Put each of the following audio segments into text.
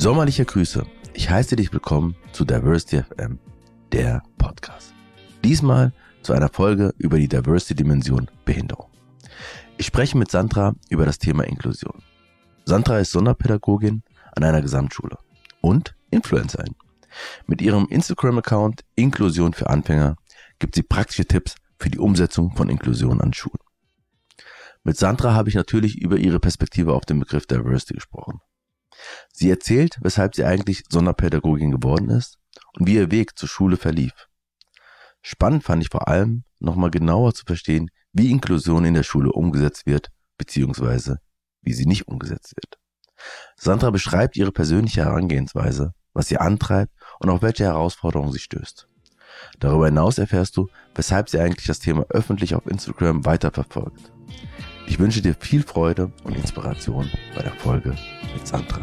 Sommerliche Grüße. Ich heiße dich willkommen zu Diversity FM, der Podcast. Diesmal zu einer Folge über die Diversity-Dimension Behinderung. Ich spreche mit Sandra über das Thema Inklusion. Sandra ist Sonderpädagogin an einer Gesamtschule und Influencerin. Mit ihrem Instagram-Account Inklusion für Anfänger gibt sie praktische Tipps für die Umsetzung von Inklusion an Schulen. Mit Sandra habe ich natürlich über ihre Perspektive auf den Begriff Diversity gesprochen. Sie erzählt, weshalb sie eigentlich Sonderpädagogin geworden ist und wie ihr Weg zur Schule verlief. Spannend fand ich vor allem, nochmal genauer zu verstehen, wie Inklusion in der Schule umgesetzt wird, beziehungsweise wie sie nicht umgesetzt wird. Sandra beschreibt ihre persönliche Herangehensweise, was sie antreibt und auf welche Herausforderungen sie stößt. Darüber hinaus erfährst du, weshalb sie eigentlich das Thema öffentlich auf Instagram weiterverfolgt. Ich wünsche dir viel Freude und Inspiration bei der Folge mit Sandra.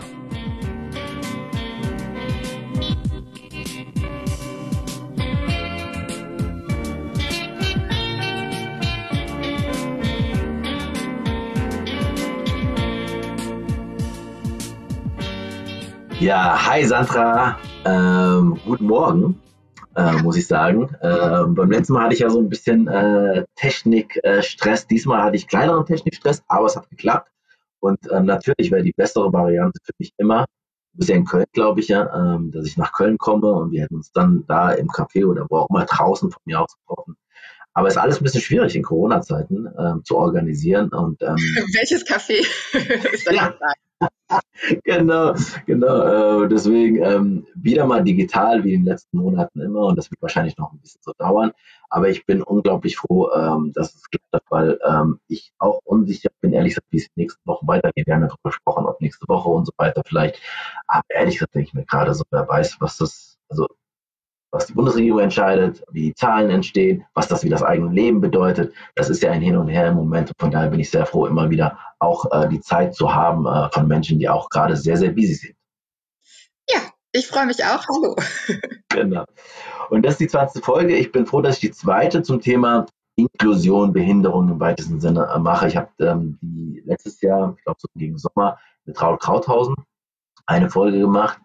Ja, hi Sandra, guten Morgen, muss ich sagen. Beim letzten Mal hatte ich ja so ein bisschen Technikstress, diesmal hatte ich kleineren Technikstress, aber es hat geklappt. Und natürlich wäre die bessere Variante für mich immer, du bist ja in Köln, glaube ich, ja, dass ich nach Köln komme und wir hätten uns dann da im Café oder wo auch immer draußen von mir aus getroffen. Aber es ist alles ein bisschen schwierig in Corona-Zeiten zu organisieren. Und, welches Café ist das? Ja. Genau. Deswegen wieder mal digital wie in den letzten Monaten immer und das wird wahrscheinlich noch ein bisschen so dauern. Aber ich bin unglaublich froh, dass es klappt, weil ich auch unsicher bin, ehrlich gesagt, wie es nächste Woche weitergeht. Wir haben ja darüber gesprochen, ob nächste Woche und so weiter vielleicht. Aber ehrlich gesagt denke ich mir gerade so, wer weiß, was die Bundesregierung entscheidet, wie die Zahlen entstehen, was das für das eigene Leben bedeutet. Das ist ja ein Hin und Her im Moment. Von daher bin ich sehr froh, immer wieder auch die Zeit zu haben von Menschen, die auch gerade sehr, sehr busy sind. Ja, ich freue mich auch. Hallo. Genau. Und das ist die 20. Folge. Ich bin froh, dass ich die zweite zum Thema Inklusion, Behinderung im weitesten Sinne mache. Ich habe die letztes Jahr, ich glaube so gegen Sommer, mit Raul Krauthausen eine Folge gemacht.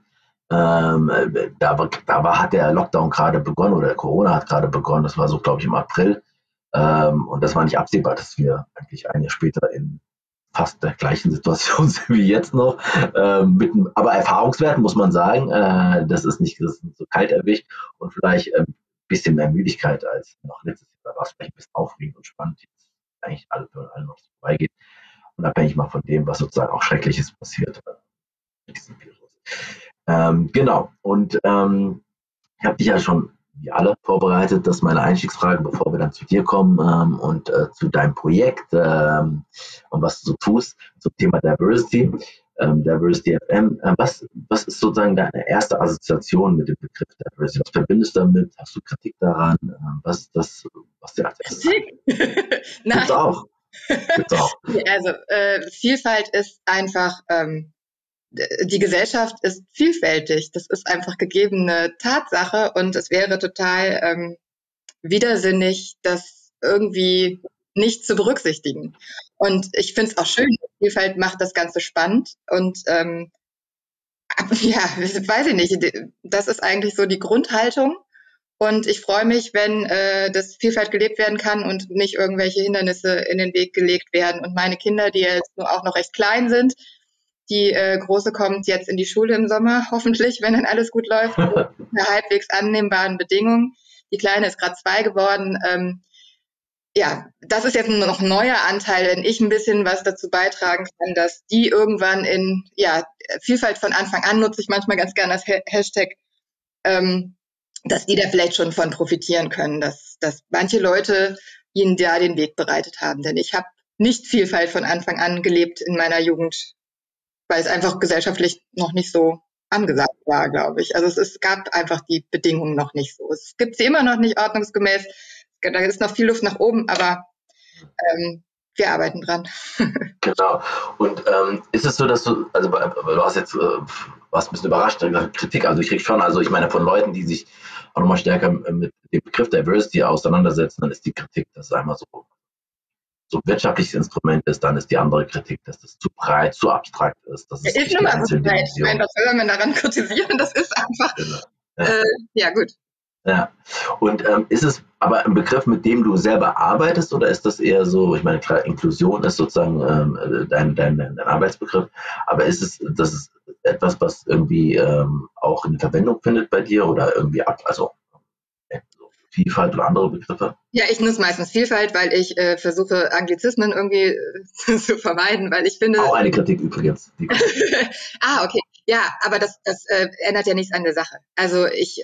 Hat der Lockdown gerade begonnen oder Corona hat gerade begonnen. Das war so, glaube ich, im April. Und das war nicht absehbar, dass wir eigentlich ein Jahr später in fast der gleichen Situation sind wie jetzt noch. Aber Erfahrungswert muss man sagen, das ist nicht so kalt erwischt und vielleicht ein bisschen mehr Müdigkeit als noch letztes Jahr. Da war es vielleicht ein bisschen aufregend und spannend. Jetzt eigentlich alle noch vorbeigeht. Unabhängig mal von dem, was sozusagen auch Schreckliches passiert mit diesem Virus. Genau. Und ich habe dich ja schon wie alle vorbereitet. Das ist meine Einstiegsfrage, bevor wir dann zu dir kommen und zu deinem Projekt und was du so tust zum Thema Diversity, Diversity FM. Was ist sozusagen deine erste Assoziation mit dem Begriff Diversity? Was verbindest du damit? Hast du Kritik daran? Was ist das, was dir als erstes Kritik? Nein. Gibt's auch. Also Vielfalt ist einfach die Gesellschaft ist vielfältig. Das ist einfach gegebene Tatsache und es wäre total widersinnig, das irgendwie nicht zu berücksichtigen. Und ich finde es auch schön, Vielfalt macht das Ganze spannend und weiß ich nicht, das ist eigentlich so die Grundhaltung. Und ich freue mich, wenn das Vielfalt gelebt werden kann und nicht irgendwelche Hindernisse in den Weg gelegt werden. Und meine Kinder, die jetzt nur auch noch recht klein sind, die Große kommt jetzt in die Schule im Sommer, hoffentlich, wenn dann alles gut läuft, unter halbwegs annehmbaren Bedingungen. Die Kleine ist gerade 2 geworden. Das ist jetzt noch ein neuer Anteil, wenn ich ein bisschen was dazu beitragen kann, dass die irgendwann Vielfalt von Anfang an nutze ich manchmal ganz gerne das Hashtag, dass die da vielleicht schon von profitieren können, dass manche Leute ihnen da den Weg bereitet haben. Denn ich habe nicht Vielfalt von Anfang an gelebt in meiner Jugend, weil es einfach gesellschaftlich noch nicht so angesagt war, glaube ich. Also es gab einfach die Bedingungen noch nicht so. Es gibt sie immer noch nicht ordnungsgemäß. Da ist noch viel Luft nach oben, aber wir arbeiten dran. Genau. Und ist es so, dass du hast jetzt, warst ein bisschen überrascht, Kritik, also ich krieg schon, also ich meine von Leuten, die sich auch nochmal stärker mit dem Begriff Diversity auseinandersetzen, dann ist die Kritik, das ist einmal so so ein wirtschaftliches Instrument ist, dann ist die andere Kritik, dass das zu breit, zu abstrakt ist, dass es Ist nicht nun die mal so einzelnen breit. Ich meine, Dimensionen. was soll man daran kritisieren? Das ist einfach, Genau. Ja. ja gut. Ja. Und ist es aber ein Begriff, mit dem du selber arbeitest, oder ist das eher so, ich meine, klar, Inklusion ist sozusagen dein Arbeitsbegriff, aber ist es, das ist etwas, was irgendwie auch eine Verwendung findet bei dir oder irgendwie also so Vielfalt oder andere Begriffe? Ja, ich nutze meistens Vielfalt, weil ich versuche, Anglizismen irgendwie zu vermeiden, weil ich finde. Auch eine Kritik übrigens. Okay. Ja, aber das ändert ja nichts an der Sache. Also ich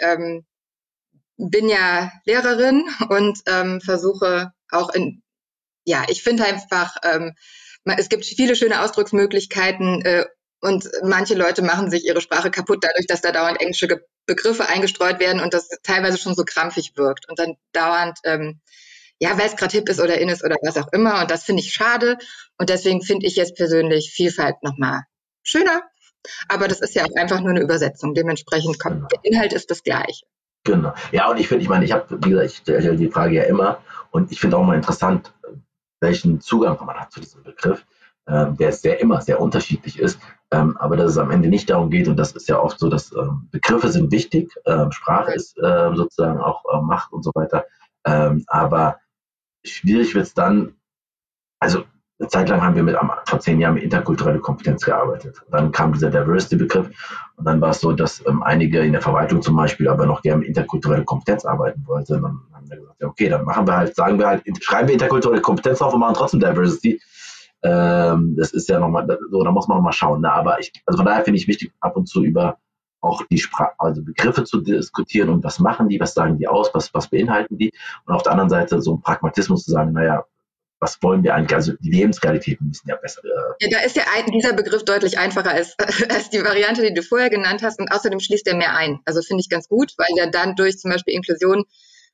bin ja Lehrerin und versuche auch ich finde einfach, es gibt viele schöne Ausdrucksmöglichkeiten und manche Leute machen sich ihre Sprache kaputt dadurch, dass da dauernd englische Begriffe eingestreut werden und das teilweise schon so krampfig wirkt und dann dauernd, weil es gerade hip ist oder in ist oder was auch immer und das finde ich schade und deswegen finde ich jetzt persönlich Vielfalt nochmal schöner, aber das ist ja auch einfach nur eine Übersetzung, dementsprechend Genau. der Inhalt ist das gleiche. Genau. Ja, und ich meine, wie gesagt, ich stelle die Frage ja immer und ich finde auch mal interessant, welchen Zugang man hat zu diesem Begriff, der immer sehr unterschiedlich ist, aber dass es am Ende nicht darum geht, und das ist ja oft so, dass Begriffe sind wichtig, Sprache ist sozusagen auch Macht und so weiter, aber schwierig wird es dann, also eine Zeit lang haben wir vor 10 Jahren mit interkulturelle Kompetenz gearbeitet. Dann kam dieser Diversity-Begriff und dann war es so, dass einige in der Verwaltung zum Beispiel aber noch gerne mit interkulturelle Kompetenz arbeiten wollten. Dann haben wir gesagt, ja, okay, dann schreiben wir interkulturelle Kompetenz auf und machen trotzdem Diversity. Das ist ja nochmal, so, da muss man nochmal schauen. Ne? Aber also von daher finde ich wichtig, ab und zu über auch die also Begriffe zu diskutieren und was machen die, was sagen die aus, was beinhalten die. Und auf der anderen Seite so ein Pragmatismus zu sagen, naja, was wollen wir eigentlich? Also die Lebensrealitäten müssen ja besser. Ja, da ist ja dieser Begriff deutlich einfacher als, als die Variante, die du vorher genannt hast. Und außerdem schließt er mehr ein. Also finde ich ganz gut, weil ja dann durch zum Beispiel Inklusion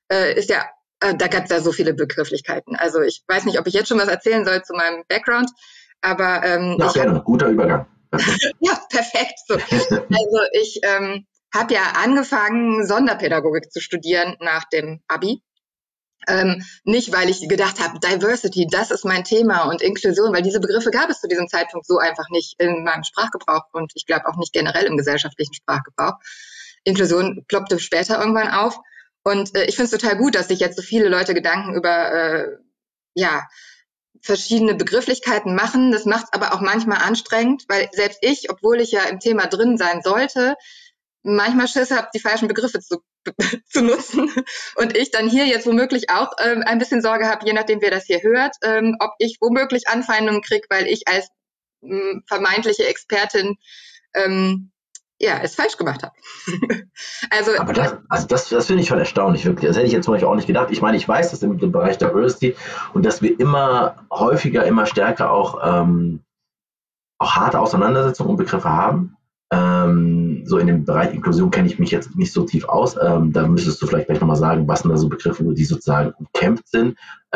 da gab es ja so viele Begrifflichkeiten. Also ich weiß nicht, ob ich jetzt schon was erzählen soll zu meinem Background, aber ja, gerne, guter Übergang. ja, perfekt. So. Also ich habe ja angefangen, Sonderpädagogik zu studieren nach dem Abi. Nicht, weil ich gedacht habe, Diversity, das ist mein Thema und Inklusion, weil diese Begriffe gab es zu diesem Zeitpunkt so einfach nicht in meinem Sprachgebrauch und ich glaube auch nicht generell im gesellschaftlichen Sprachgebrauch. Inklusion ploppte später irgendwann auf und ich finde es total gut, dass sich jetzt so viele Leute Gedanken über verschiedene Begrifflichkeiten machen. Das macht es aber auch manchmal anstrengend, weil selbst ich, obwohl ich ja im Thema drin sein sollte, manchmal Schiss habe, die falschen Begriffe zu nutzen und ich dann hier jetzt womöglich auch ein bisschen Sorge habe, je nachdem wer das hier hört, ob ich womöglich Anfeindungen kriege, weil ich als vermeintliche Expertin es falsch gemacht habe. Aber das finde ich schon erstaunlich, wirklich. Das hätte ich jetzt zum Beispiel auch nicht gedacht. Ich meine, ich weiß, dass im Bereich Diversity und dass wir immer häufiger, immer stärker auch harte Auseinandersetzungen und Begriffe haben. So in dem Bereich Inklusion kenne ich mich jetzt nicht so tief aus. Da müsstest du vielleicht gleich nochmal sagen, was sind da so Begriffe, die sozusagen umkämpft sind.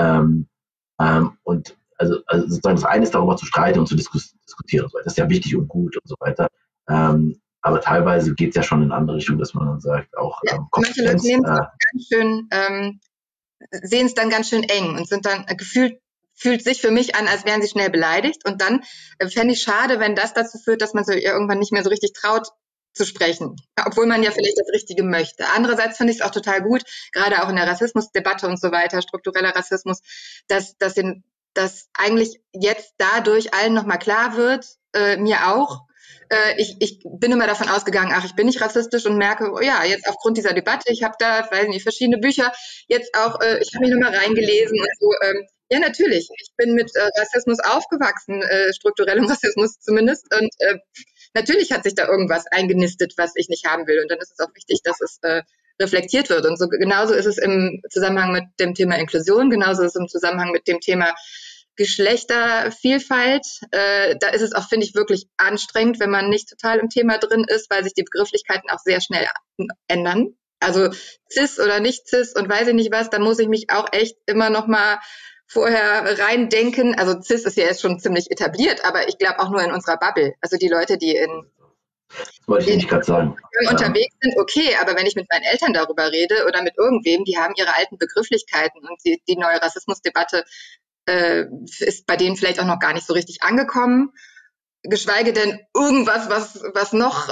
Und also sozusagen das eine ist, darüber zu streiten und zu diskutieren. Das ist ja wichtig und gut und so weiter. Aber teilweise geht es ja schon in andere Richtungen, dass man dann sagt, auch manche Leute nehmen es ganz schön, sehen es dann ganz schön eng und sind dann fühlt sich für mich an, als wären sie schnell beleidigt. Und dann fände ich schade, wenn das dazu führt, dass man sich irgendwann nicht mehr so richtig traut zu sprechen, obwohl man ja vielleicht das Richtige möchte. Andererseits finde ich es auch total gut, gerade auch in der Rassismusdebatte und so weiter, struktureller Rassismus, dass eigentlich jetzt dadurch allen nochmal klar wird, mir auch. Ich bin immer davon ausgegangen, ich bin nicht rassistisch und merke, jetzt aufgrund dieser Debatte, ich habe da, weiß nicht, verschiedene Bücher, jetzt auch, ich habe mich nochmal reingelesen und so. Ja, natürlich. Ich bin mit Rassismus aufgewachsen, strukturellem Rassismus zumindest. Und natürlich hat sich da irgendwas eingenistet, was ich nicht haben will. Und dann ist es auch wichtig, dass es reflektiert wird. Und so genauso ist es im Zusammenhang mit dem Thema Inklusion, genauso ist es im Zusammenhang mit dem Thema Geschlechtervielfalt. Da ist es auch, finde ich, wirklich anstrengend, wenn man nicht total im Thema drin ist, weil sich die Begrifflichkeiten auch sehr schnell ändern. Also cis oder nicht cis und weiß ich nicht was, da muss ich mich auch echt immer noch mal vorher reindenken. Also cis ist ja jetzt schon ziemlich etabliert, aber ich glaube auch nur in unserer Bubble. Also die Leute, die wollte ich nämlich gerade sagen. Unterwegs sind, okay, aber wenn ich mit meinen Eltern darüber rede oder mit irgendwem, die haben ihre alten Begrifflichkeiten und die neue Rassismusdebatte ist bei denen vielleicht auch noch gar nicht so richtig angekommen, geschweige denn irgendwas, was noch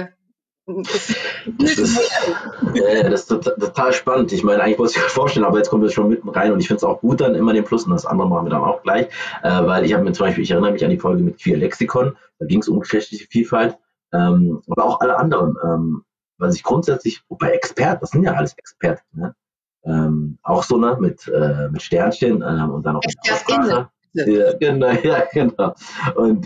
das ist total spannend. Ich meine, eigentlich wollte ich mir vorstellen, aber jetzt kommt das schon mitten rein und ich finde es auch gut dann immer den Plus und das andere machen wir dann auch gleich, weil ich habe mir zum Beispiel, ich erinnere mich an die Folge mit Queer Lexikon, da ging es um geschlechtliche Vielfalt, aber auch alle anderen, was ich grundsätzlich, bei Experten, das sind ja alles Experten, ne? Auch so, ne, mit Sternchen und dann auch mit Aussprache. Ja, genau. Und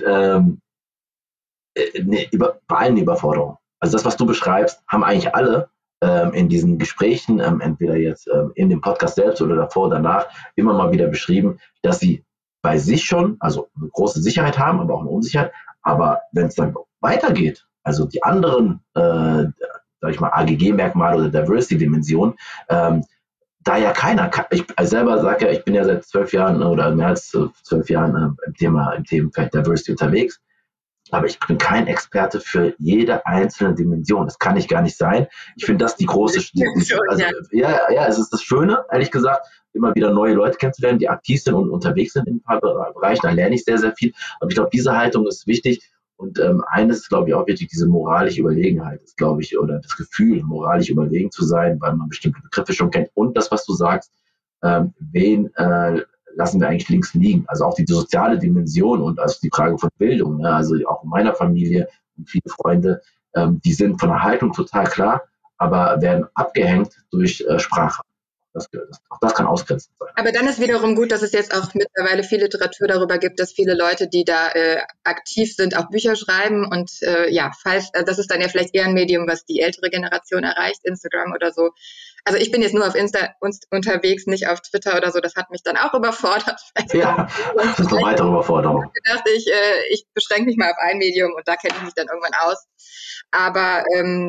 bei allen Überforderungen. Also das, was du beschreibst, haben eigentlich alle in diesen Gesprächen, entweder jetzt in dem Podcast selbst oder davor oder danach, immer mal wieder beschrieben, dass sie bei sich schon, also eine große Sicherheit haben, aber auch eine Unsicherheit. Aber wenn es dann weitergeht, also die anderen, sag ich mal, AGG-Merkmale oder Diversity-Dimensionen, da ja keiner, ich selber sage ja, ich bin ja seit 12 Jahren oder mehr als 12 Jahren im Themenfeld Diversity unterwegs. Aber ich bin kein Experte für jede einzelne Dimension. Das kann ich gar nicht sein. Ich finde das die große, es ist das Schöne, ehrlich gesagt, immer wieder neue Leute kennenzulernen, die aktiv sind und unterwegs sind in ein paar Bereichen. Da lerne ich sehr, sehr viel. Aber ich glaube, diese Haltung ist wichtig. Und eines ist, glaube ich, auch wichtig, diese moralische Überlegenheit ist, glaube ich, oder das Gefühl, moralisch überlegen zu sein, weil man bestimmte Begriffe schon kennt. Und das, was du sagst, wen lassen wir eigentlich links liegen. Also auch die soziale Dimension und also die Frage von Bildung. Ne? Also auch in meiner Familie und viele Freunde, die sind von der Haltung total klar, aber werden abgehängt durch Sprache. Auch das kann ausgrenzend sein. Aber dann ist wiederum gut, dass es jetzt auch mittlerweile viel Literatur darüber gibt, dass viele Leute, die da aktiv sind, auch Bücher schreiben und das ist dann ja vielleicht eher ein Medium, was die ältere Generation erreicht, Instagram oder so. Also ich bin jetzt nur auf Insta unterwegs, nicht auf Twitter oder so, das hat mich dann auch überfordert. Ja, das ist eine weitere Überforderung. Ich dachte, ich beschränke mich mal auf ein Medium und da kenne ich mich dann irgendwann aus. Aber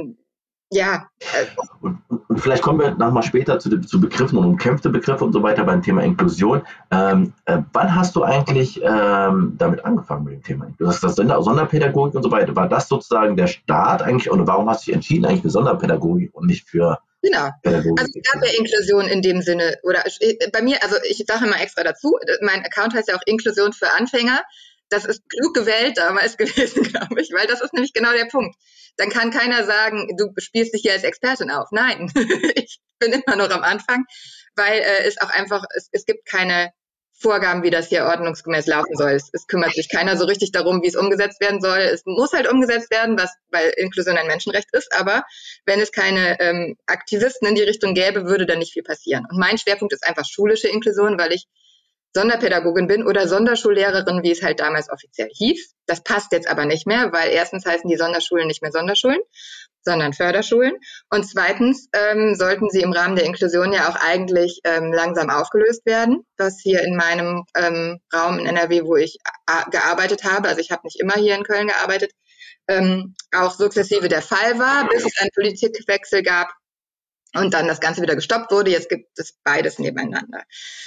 Und vielleicht kommen wir nochmal später zu Begriffen und umkämpfte Begriffe und so weiter beim Thema Inklusion. Wann hast du eigentlich damit angefangen mit dem Thema? Du hast das Sonderpädagogik und so weiter. War das sozusagen der Start eigentlich? Und warum hast du dich entschieden eigentlich für Sonderpädagogik und nicht für Pädagogik? Also es gab ja Inklusion in dem Sinne. Oder bei mir, also ich sage mal extra dazu, mein Account heißt ja auch Inklusion für Anfänger. Das ist klug gewählt damals gewesen, glaube ich, weil das ist nämlich genau der Punkt. Dann kann keiner sagen, du spielst dich hier als Expertin auf. Nein, ich bin immer noch am Anfang, weil es auch einfach, es gibt keine Vorgaben, wie das hier ordnungsgemäß laufen soll. Es kümmert sich keiner so richtig darum, wie es umgesetzt werden soll. Es muss halt umgesetzt werden, weil Inklusion ein Menschenrecht ist, aber wenn es keine Aktivisten in die Richtung gäbe, würde da nicht viel passieren. Und mein Schwerpunkt ist einfach schulische Inklusion, weil ich Sonderpädagogin bin oder Sonderschullehrerin, wie es halt damals offiziell hieß. Das passt jetzt aber nicht mehr, weil erstens heißen die Sonderschulen nicht mehr Sonderschulen, sondern Förderschulen. Und zweitens sollten sie im Rahmen der Inklusion ja auch eigentlich langsam aufgelöst werden, was hier in meinem Raum in NRW, wo ich gearbeitet habe, also ich habe nicht immer hier in Köln gearbeitet, auch sukzessive der Fall war, bis es einen Politikwechsel gab und dann das Ganze wieder gestoppt wurde. Jetzt gibt es beides nebeneinander.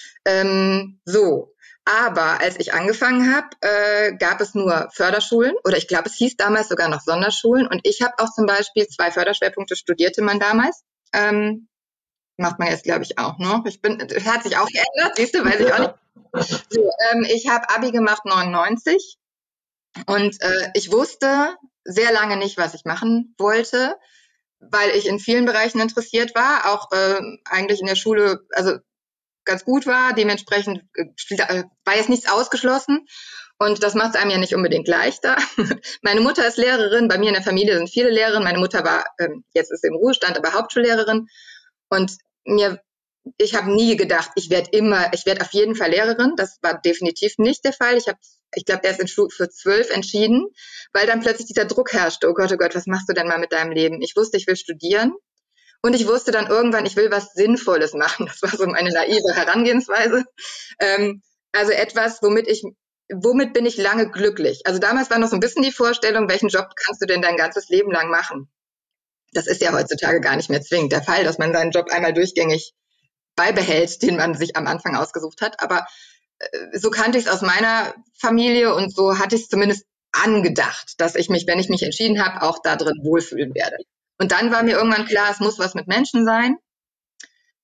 Aber als ich angefangen habe, gab es nur Förderschulen oder ich glaube, es hieß damals sogar noch Sonderschulen und ich habe auch zum Beispiel 2 Förderschwerpunkte studierte man damals. Macht man jetzt, glaube ich, auch noch. Hat sich auch geändert, siehst du, weiß ich auch nicht. So, ich habe Abi gemacht 99 und ich wusste sehr lange nicht, was ich machen wollte, weil ich in vielen Bereichen interessiert war, auch eigentlich in der Schule, also ganz gut war. Dementsprechend war jetzt nichts ausgeschlossen. Und das macht es einem ja nicht unbedingt leichter. Meine Mutter ist Lehrerin. Bei mir in der Familie sind viele Lehrerinnen. Meine Mutter war, jetzt ist sie im Ruhestand, aber Hauptschullehrerin. Und ich habe nie gedacht, ich werde auf jeden Fall Lehrerin. Das war definitiv nicht der Fall. Ich glaube, erst für 12 entschieden, weil dann plötzlich dieser Druck herrschte. Oh Gott, was machst du denn mal mit deinem Leben? Ich wusste, ich will studieren. Und ich wusste dann irgendwann, ich will was Sinnvolles machen. Das war so meine naive Herangehensweise. Also etwas, womit bin ich lange glücklich? Also damals war noch so ein bisschen die Vorstellung, welchen Job kannst du denn dein ganzes Leben lang machen? Das ist ja heutzutage gar nicht mehr zwingend der Fall, dass man seinen Job einmal durchgängig beibehält, den man sich am Anfang ausgesucht hat. Aber so kannte ich es aus meiner Familie und so hatte ich es zumindest angedacht, dass ich mich, wenn ich mich entschieden habe, auch da drin wohlfühlen werde. Und dann war mir irgendwann klar, es muss was mit Menschen sein.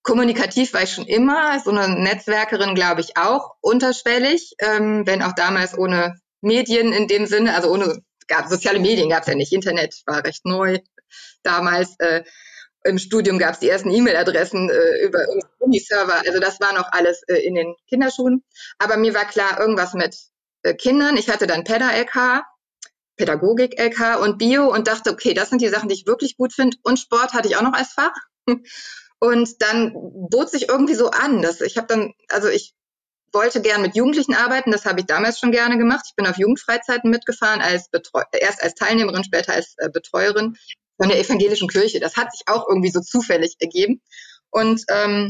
kommunikativ war ich schon immer, so eine Netzwerkerin glaube ich auch, unterschwellig, wenn auch damals ohne Medien in dem Sinne, also soziale Medien gab es ja nicht, Internet war recht neu damals. Im Studium gab es die ersten E-Mail-Adressen über Uniserver, also das war noch alles in den Kinderschuhen. Aber mir war klar, irgendwas mit Kindern. Ich hatte dann PEDA-LK, Pädagogik-LK und Bio und dachte, okay, das sind die Sachen, die ich wirklich gut finde. Und Sport hatte ich auch noch als Fach. Und dann bot sich irgendwie so an, dass ich wollte gern mit Jugendlichen arbeiten, das habe ich damals schon gerne gemacht. Ich bin auf Jugendfreizeiten mitgefahren, erst als Teilnehmerin, später als Betreuerin von der evangelischen Kirche. Das hat sich auch irgendwie so zufällig ergeben. Und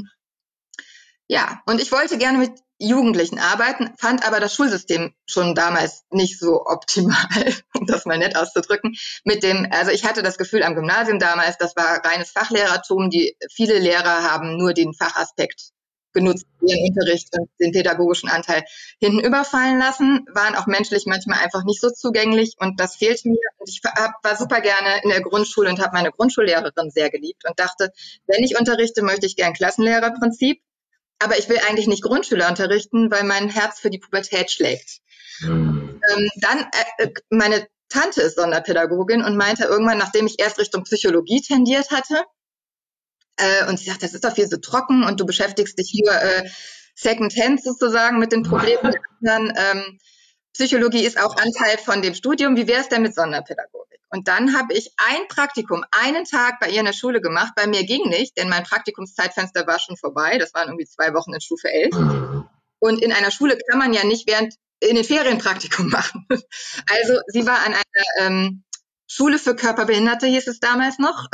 und ich wollte gerne mit Jugendlichen arbeiten, fand aber das Schulsystem schon damals nicht so optimal, um das mal nett auszudrücken. Also ich hatte das Gefühl am Gymnasium damals, das war reines Fachlehrertum, viele Lehrer haben nur den Fachaspekt genutzt, ihren Unterricht und den pädagogischen Anteil hinten überfallen lassen, waren auch menschlich manchmal einfach nicht so zugänglich und das fehlte mir. Und ich war super gerne in der Grundschule und habe meine Grundschullehrerin sehr geliebt und dachte, wenn ich unterrichte, möchte ich gern Klassenlehrerprinzip. Aber ich will eigentlich nicht Grundschüler unterrichten, weil mein Herz für die Pubertät schlägt. Meine Tante ist Sonderpädagogin und meinte irgendwann, nachdem ich erst Richtung Psychologie tendiert hatte, und sie sagt, das ist doch viel so trocken und du beschäftigst dich nur secondhand sozusagen mit den Problemen der anderen. Psychologie ist auch Anteil von dem Studium. Wie wäre es denn mit Sonderpädagogik? Und dann habe ich ein Praktikum, einen Tag bei ihr in der Schule gemacht. Bei mir ging nicht, denn mein Praktikumszeitfenster war schon vorbei. Das waren irgendwie 2 Wochen in Stufe 11. Und in einer Schule kann man ja nicht in den Ferien Praktikum machen. Also sie war an einer Schule für Körperbehinderte, hieß es damals noch.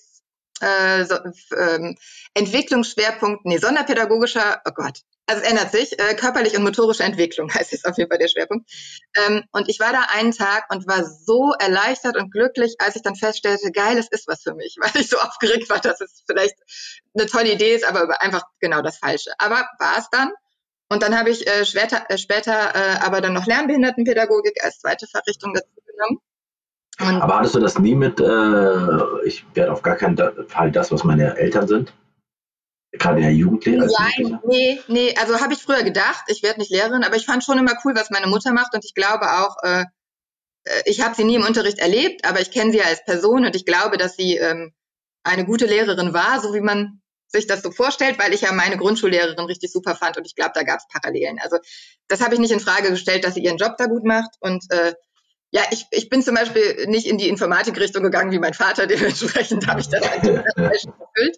Entwicklungsschwerpunkt, sonderpädagogischer, oh Gott, also es ändert sich, körperliche und motorische Entwicklung heißt jetzt auf jeden Fall der Schwerpunkt. Und ich war da einen Tag und war so erleichtert und glücklich, als ich dann feststellte, geil, es ist was für mich, weil ich so aufgeregt war, dass es vielleicht eine tolle Idee ist, aber einfach genau das Falsche. Aber war es dann. Und dann habe ich später aber dann noch Lernbehindertenpädagogik als zweite Fachrichtung dazu genommen. Aber hattest du das nie mit, ich werde auf gar keinen Fall das, was meine Eltern sind? Gerade in der Jugendlehre? Nee, also habe ich früher gedacht, ich werde nicht Lehrerin, aber ich fand schon immer cool, was meine Mutter macht und ich glaube auch, ich habe sie nie im Unterricht erlebt, aber ich kenne sie als Person und ich glaube, dass sie eine gute Lehrerin war, so wie man sich das so vorstellt, weil ich ja meine Grundschullehrerin richtig super fand und ich glaube, da gab es Parallelen. Also das habe ich nicht in Frage gestellt, dass sie ihren Job da gut macht und ich bin zum Beispiel nicht in die Informatikrichtung gegangen wie mein Vater, dementsprechend habe ich das eigentlich schon erfüllt.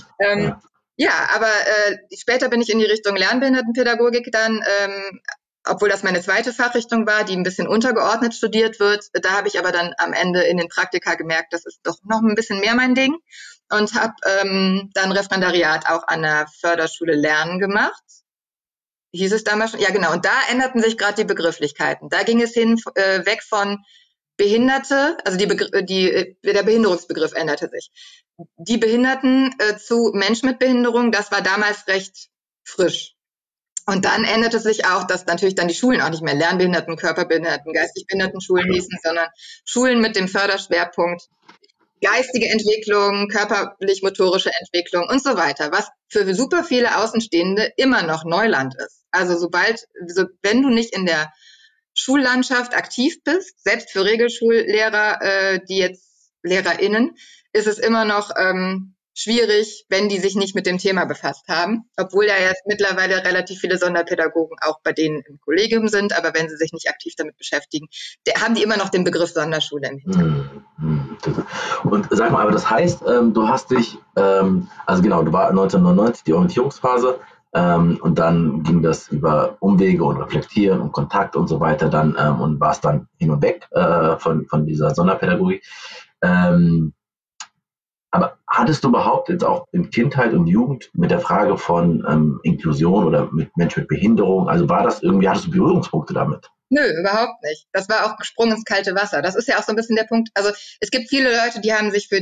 Aber später bin ich in die Richtung Lernbehindertenpädagogik dann, obwohl das meine zweite Fachrichtung war, die ein bisschen untergeordnet studiert wird. Da habe ich aber dann am Ende in den Praktika gemerkt, das ist doch noch ein bisschen mehr mein Ding und habe dann Referendariat auch an der Förderschule Lernen gemacht. Hieß es damals schon? Ja, genau. Und da änderten sich gerade die Begrifflichkeiten. Da ging es weg von Behinderte, also der Behinderungsbegriff änderte sich. Die Behinderten zu Menschen mit Behinderung, das war damals recht frisch. Und dann änderte sich auch, dass natürlich dann die Schulen auch nicht mehr Lernbehinderten, Körperbehinderten, geistig behinderten Schulen hießen, sondern Schulen mit dem Förderschwerpunkt geistige Entwicklung, körperlich-motorische Entwicklung und so weiter, was für super viele Außenstehende immer noch Neuland ist. Also wenn du nicht in der Schullandschaft aktiv bist, selbst für Regelschullehrer, die jetzt LehrerInnen, ist es immer noch schwierig, wenn die sich nicht mit dem Thema befasst haben, obwohl ja jetzt mittlerweile relativ viele Sonderpädagogen auch bei denen im Kollegium sind, aber wenn sie sich nicht aktiv damit beschäftigen, haben die immer noch den Begriff Sonderschule im Hintergrund. Und sag mal, aber das heißt, du hast dich, also genau, du war 1999 die Orientierungsphase, und dann ging das über Umwege und Reflektieren und Kontakt und so weiter dann und warst dann hin und weg von dieser Sonderpädagogik. Aber hattest du überhaupt jetzt auch in Kindheit und Jugend mit der Frage von Inklusion oder mit Menschen mit Behinderung, also hattest du Berührungspunkte damit? Nö, überhaupt nicht. Das war auch gesprungen ins kalte Wasser. Das ist ja auch so ein bisschen der Punkt. Also es gibt viele Leute, die haben sich für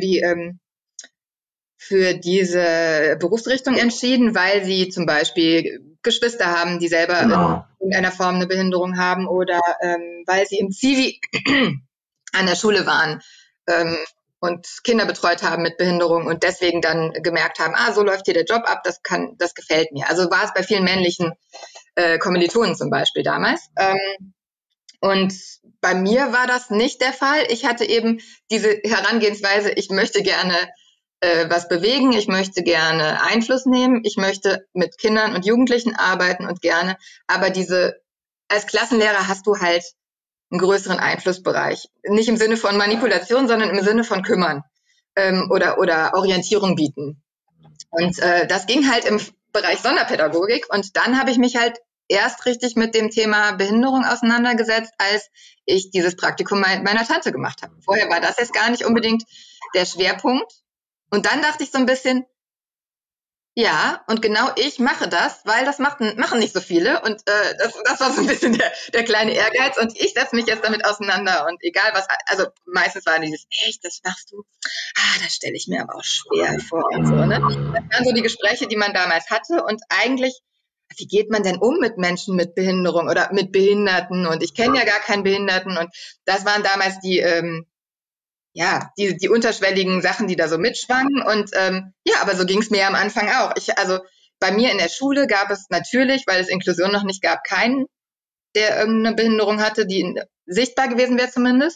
diese Berufsrichtung entschieden, weil sie zum Beispiel Geschwister haben, die selber in irgendeiner Form eine Behinderung haben oder weil sie im Zivi an der Schule waren und Kinder betreut haben mit Behinderung und deswegen dann gemerkt haben, so läuft hier der Job ab, das gefällt mir. Also war es bei vielen männlichen Kommilitonen zum Beispiel damals. Und bei mir war das nicht der Fall. Ich hatte eben diese Herangehensweise, ich möchte gerne was bewegen, ich möchte gerne Einfluss nehmen, ich möchte mit Kindern und Jugendlichen arbeiten und gerne, aber als Klassenlehrer hast du halt einen größeren Einflussbereich. Nicht im Sinne von Manipulation, sondern im Sinne von kümmern oder Orientierung bieten. Und das ging halt im Bereich Sonderpädagogik. Und dann habe ich mich halt erst richtig mit dem Thema Behinderung auseinandergesetzt, als ich dieses Praktikum meiner Tante gemacht habe. Vorher war das jetzt gar nicht unbedingt der Schwerpunkt. Und dann dachte ich so ein bisschen, ja, und genau ich mache das, weil das machen nicht so viele. Und das war so ein bisschen der kleine Ehrgeiz. Und ich setze mich jetzt damit auseinander. Und egal was, also meistens war dieses, echt, das machst du? Das stelle ich mir aber auch schwer vor und so, ne? Das waren so die Gespräche, die man damals hatte. Und eigentlich, wie geht man denn um mit Menschen mit Behinderung oder mit Behinderten? Und ich kenne ja gar keinen Behinderten. Und das waren damals die unterschwelligen Sachen, die da so mitschwangen. Und aber so ging es mir am Anfang auch. Also bei mir in der Schule gab es natürlich, weil es Inklusion noch nicht gab, keinen, der irgendeine Behinderung hatte, die sichtbar gewesen wäre zumindest.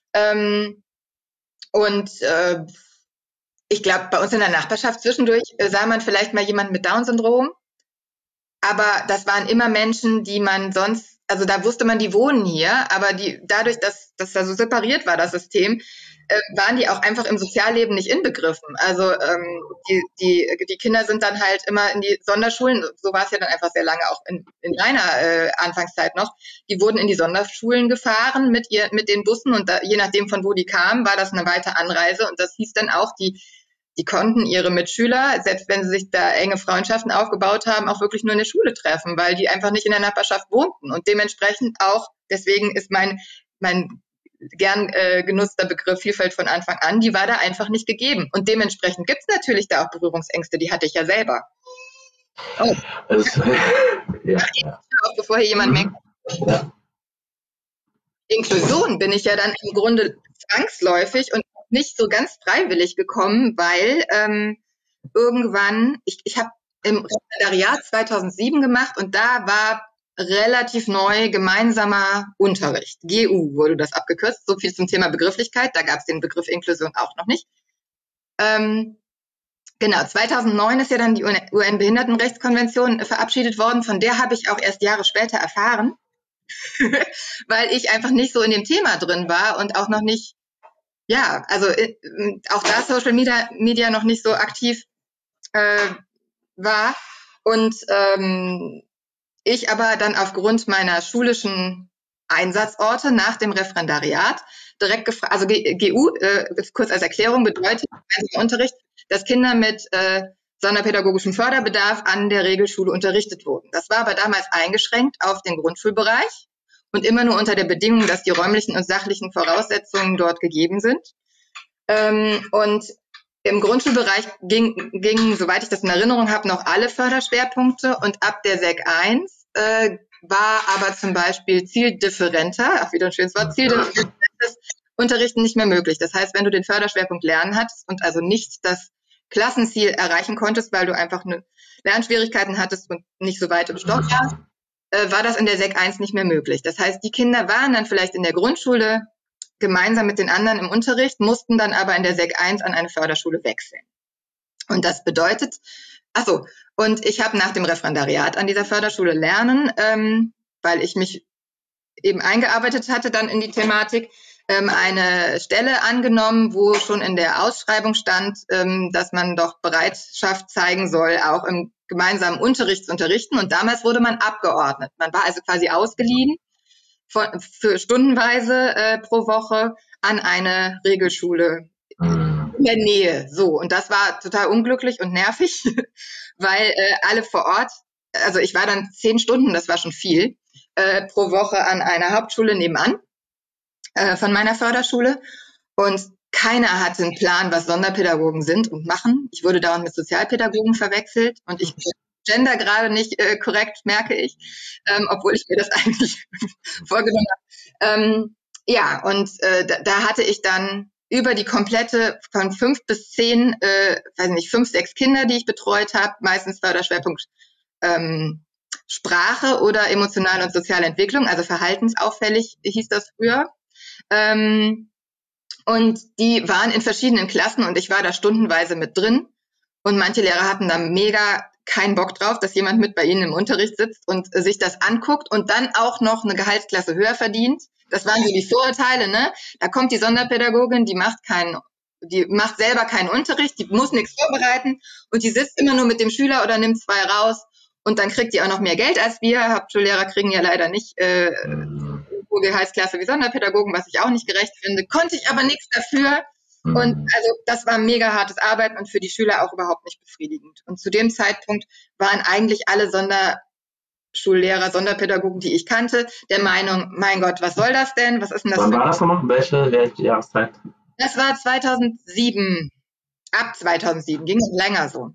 Ich glaube, bei uns in der Nachbarschaft zwischendurch sah man vielleicht mal jemanden mit Down-Syndrom. Aber das waren immer Menschen, die man sonst, also da wusste man, die wohnen hier, aber dadurch, dass das da so separiert war, das System, waren die auch einfach im Sozialleben nicht inbegriffen. Also die Kinder sind dann halt immer in die Sonderschulen, so war es ja dann einfach sehr lange auch in meiner Anfangszeit noch, die wurden in die Sonderschulen gefahren mit den Bussen und je nachdem von wo die kamen, war das eine weite Anreise und das hieß dann auch, die konnten ihre Mitschüler, selbst wenn sie sich da enge Freundschaften aufgebaut haben, auch wirklich nur in der Schule treffen, weil die einfach nicht in der Nachbarschaft wohnten. Und dementsprechend auch, deswegen ist mein gern genutzter Begriff Vielfalt von Anfang an, die war da einfach nicht gegeben. Und dementsprechend gibt es natürlich da auch Berührungsängste, die hatte ich ja selber. Oh. Auch bevor hier jemand merkt. Inklusion bin ich ja dann im Grunde zwangsläufig und nicht so ganz freiwillig gekommen, weil irgendwann, ich habe im Referendariat 2007 gemacht und da war relativ neu gemeinsamer Unterricht. GU wurde das abgekürzt, so viel zum Thema Begrifflichkeit, da gab es den Begriff Inklusion auch noch nicht. Genau, 2009 ist ja dann die UN-Behindertenrechtskonvention verabschiedet worden, von der habe ich auch erst Jahre später erfahren, weil ich einfach nicht so in dem Thema drin war und auch noch nicht, auch da Social Media noch nicht so aktiv war und ich aber dann aufgrund meiner schulischen Einsatzorte nach dem Referendariat direkt gefragt, also GU, kurz als Erklärung, bedeutet Unterricht, dass Kinder mit sonderpädagogischem Förderbedarf an der Regelschule unterrichtet wurden. Das war aber damals eingeschränkt auf den Grundschulbereich und immer nur unter der Bedingung, dass die räumlichen und sachlichen Voraussetzungen dort gegeben sind. Und im Grundschulbereich gingen, soweit ich das in Erinnerung habe, noch alle Förderschwerpunkte und ab der Sek 1 war aber zum Beispiel zieldifferenter, auch wieder ein schönes Wort, zieldifferentes Unterrichten nicht mehr möglich. Das heißt, wenn du den Förderschwerpunkt Lernen hattest und also nicht das Klassenziel erreichen konntest, weil du einfach Lernschwierigkeiten hattest und nicht so weit im Stock warst, war das in der Sek 1 nicht mehr möglich. Das heißt, die Kinder waren dann vielleicht in der Grundschule gemeinsam mit den anderen im Unterricht, mussten dann aber in der Sek 1 an eine Förderschule wechseln. Und das bedeutet, und ich habe nach dem Referendariat an dieser Förderschule lernen, weil ich mich eben eingearbeitet hatte dann in die Thematik, eine Stelle angenommen, wo schon in der Ausschreibung stand, dass man doch Bereitschaft zeigen soll, auch im gemeinsamen Unterricht zu unterrichten. Und damals wurde man abgeordnet. Man war also quasi ausgeliehen für stundenweise pro Woche an eine Regelschule in der Nähe. So, und das war total unglücklich und nervig, weil alle vor Ort, also ich war dann 10 Stunden, das war schon viel, pro Woche an einer Hauptschule nebenan von meiner Förderschule und keiner hatte einen Plan, was Sonderpädagogen sind und machen. Ich wurde dauernd mit Sozialpädagogen verwechselt und ich gender gerade nicht korrekt, merke ich, obwohl ich mir das eigentlich vorgenommen habe. Da hatte ich dann über die komplette von 5 bis 10, 5, 6 Kinder, die ich betreut habe. Meistens war der Schwerpunkt Sprache oder emotionale und soziale Entwicklung, also verhaltensauffällig hieß das früher. Und die waren in verschiedenen Klassen und ich war da stundenweise mit drin. Und manche Lehrer hatten da mega keinen Bock drauf, dass jemand mit bei ihnen im Unterricht sitzt und sich das anguckt und dann auch noch eine Gehaltsklasse höher verdient. Das waren so die Vorurteile, ne? Da kommt die Sonderpädagogin, die macht selber keinen Unterricht, die muss nichts vorbereiten und die sitzt immer nur mit dem Schüler oder nimmt 2 raus und dann kriegt die auch noch mehr Geld als wir. Hauptschullehrer kriegen ja leider nicht Gehaltsklasse wie Sonderpädagogen, was ich auch nicht gerecht finde. Konnte ich aber nichts dafür. Und also das war mega hartes Arbeiten und für die Schüler auch überhaupt nicht befriedigend. Und zu dem Zeitpunkt waren eigentlich alle Sonderschullehrer, Sonderpädagogen, die ich kannte, der Meinung, mein Gott, was soll das denn? Was ist denn das? Wann war das nochmal? Welche Jahreszeit? Das war 2007. Ab 2007 ging es länger so.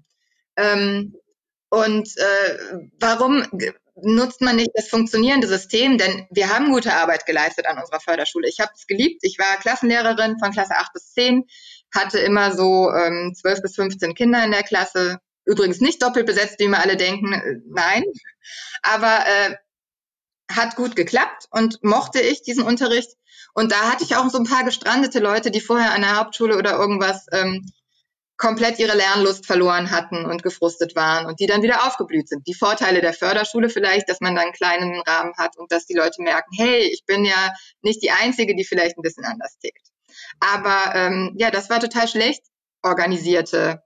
Warum nutzt man nicht das funktionierende System? Denn wir haben gute Arbeit geleistet an unserer Förderschule. Ich habe es geliebt. Ich war Klassenlehrerin von Klasse 8 bis 10, hatte immer so 12 bis 15 Kinder in der Klasse. Übrigens nicht doppelt besetzt, wie wir alle denken. Nein. Aber hat gut geklappt und mochte ich diesen Unterricht. Und da hatte ich auch so ein paar gestrandete Leute, die vorher an der Hauptschule oder irgendwas komplett ihre Lernlust verloren hatten und gefrustet waren und die dann wieder aufgeblüht sind. Die Vorteile der Förderschule vielleicht, dass man dann einen kleinen Rahmen hat und dass die Leute merken, hey, ich bin ja nicht die Einzige, die vielleicht ein bisschen anders tickt. Aber das war total schlecht organisierte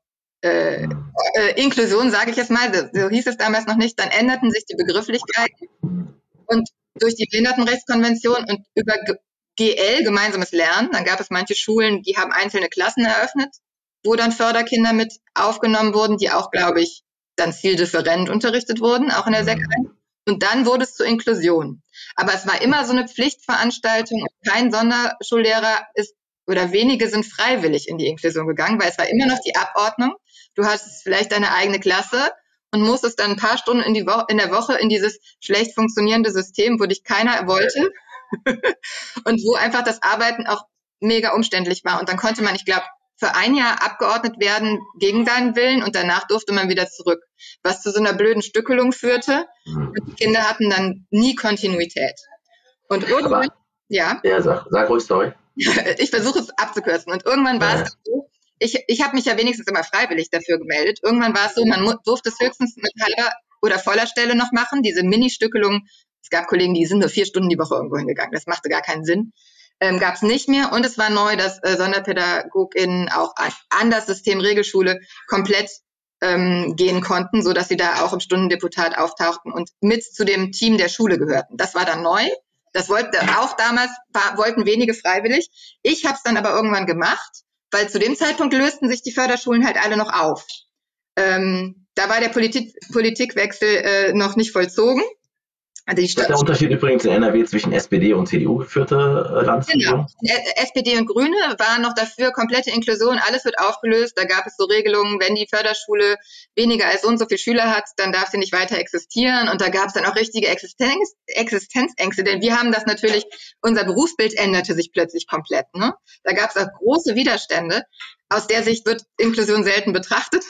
Inklusion, sage ich jetzt mal, so hieß es damals noch nicht. Dann änderten sich die Begrifflichkeiten und durch die Behindertenrechtskonvention und über GL, gemeinsames Lernen, dann gab es manche Schulen, die haben einzelne Klassen eröffnet, wo dann Förderkinder mit aufgenommen wurden, die auch, glaube ich, dann zieldifferent unterrichtet wurden, auch in der Sek 1. Und dann wurde es zur Inklusion. Aber es war immer so eine Pflichtveranstaltung und kein Sonderschullehrer oder wenige sind freiwillig in die Inklusion gegangen, weil es war immer noch die Abordnung. Du hattest vielleicht deine eigene Klasse und musstest dann ein paar Stunden in der Woche in dieses schlecht funktionierende System, wo dich keiner wollte und wo einfach das Arbeiten auch mega umständlich war. Und dann konnte man, ich glaube, für ein Jahr abgeordnet werden gegen seinen Willen und danach durfte man wieder zurück, was zu so einer blöden Stückelung führte. Und die Kinder hatten dann nie Kontinuität. Und irgendwann, ja, sag ruhig, sorry. Ich versuche es abzukürzen. Und irgendwann war es dann so, ich habe mich ja wenigstens immer freiwillig dafür gemeldet. Irgendwann war es so, man durfte es höchstens mit halber oder voller Stelle noch machen, diese Mini-Stückelung. Es gab Kollegen, die sind nur 4 Stunden die Woche irgendwo hingegangen. Das machte gar keinen Sinn. Gab es nicht mehr. Und es war neu, dass SonderpädagogInnen auch an das System Regelschule komplett gehen konnten, so dass sie da auch im Stundendeputat auftauchten und mit zu dem Team der Schule gehörten. Das war dann neu. Das wollten wenige freiwillig. Ich habe es dann aber irgendwann gemacht, weil zu dem Zeitpunkt lösten sich die Förderschulen halt alle noch auf. Da war der Politikwechsel noch nicht vollzogen. Also das ist der Unterschied übrigens in NRW zwischen SPD und CDU geführte Landesregierung? Genau. SPD und Grüne waren noch dafür, komplette Inklusion, alles wird aufgelöst. Da gab es so Regelungen, wenn die Förderschule weniger als so und so viele Schüler hat, dann darf sie nicht weiter existieren. Und da gab es dann auch richtige Existenzängste, denn wir haben das natürlich, unser Berufsbild änderte sich plötzlich komplett. Ne? Da gab es auch große Widerstände. Aus der Sicht wird Inklusion selten betrachtet.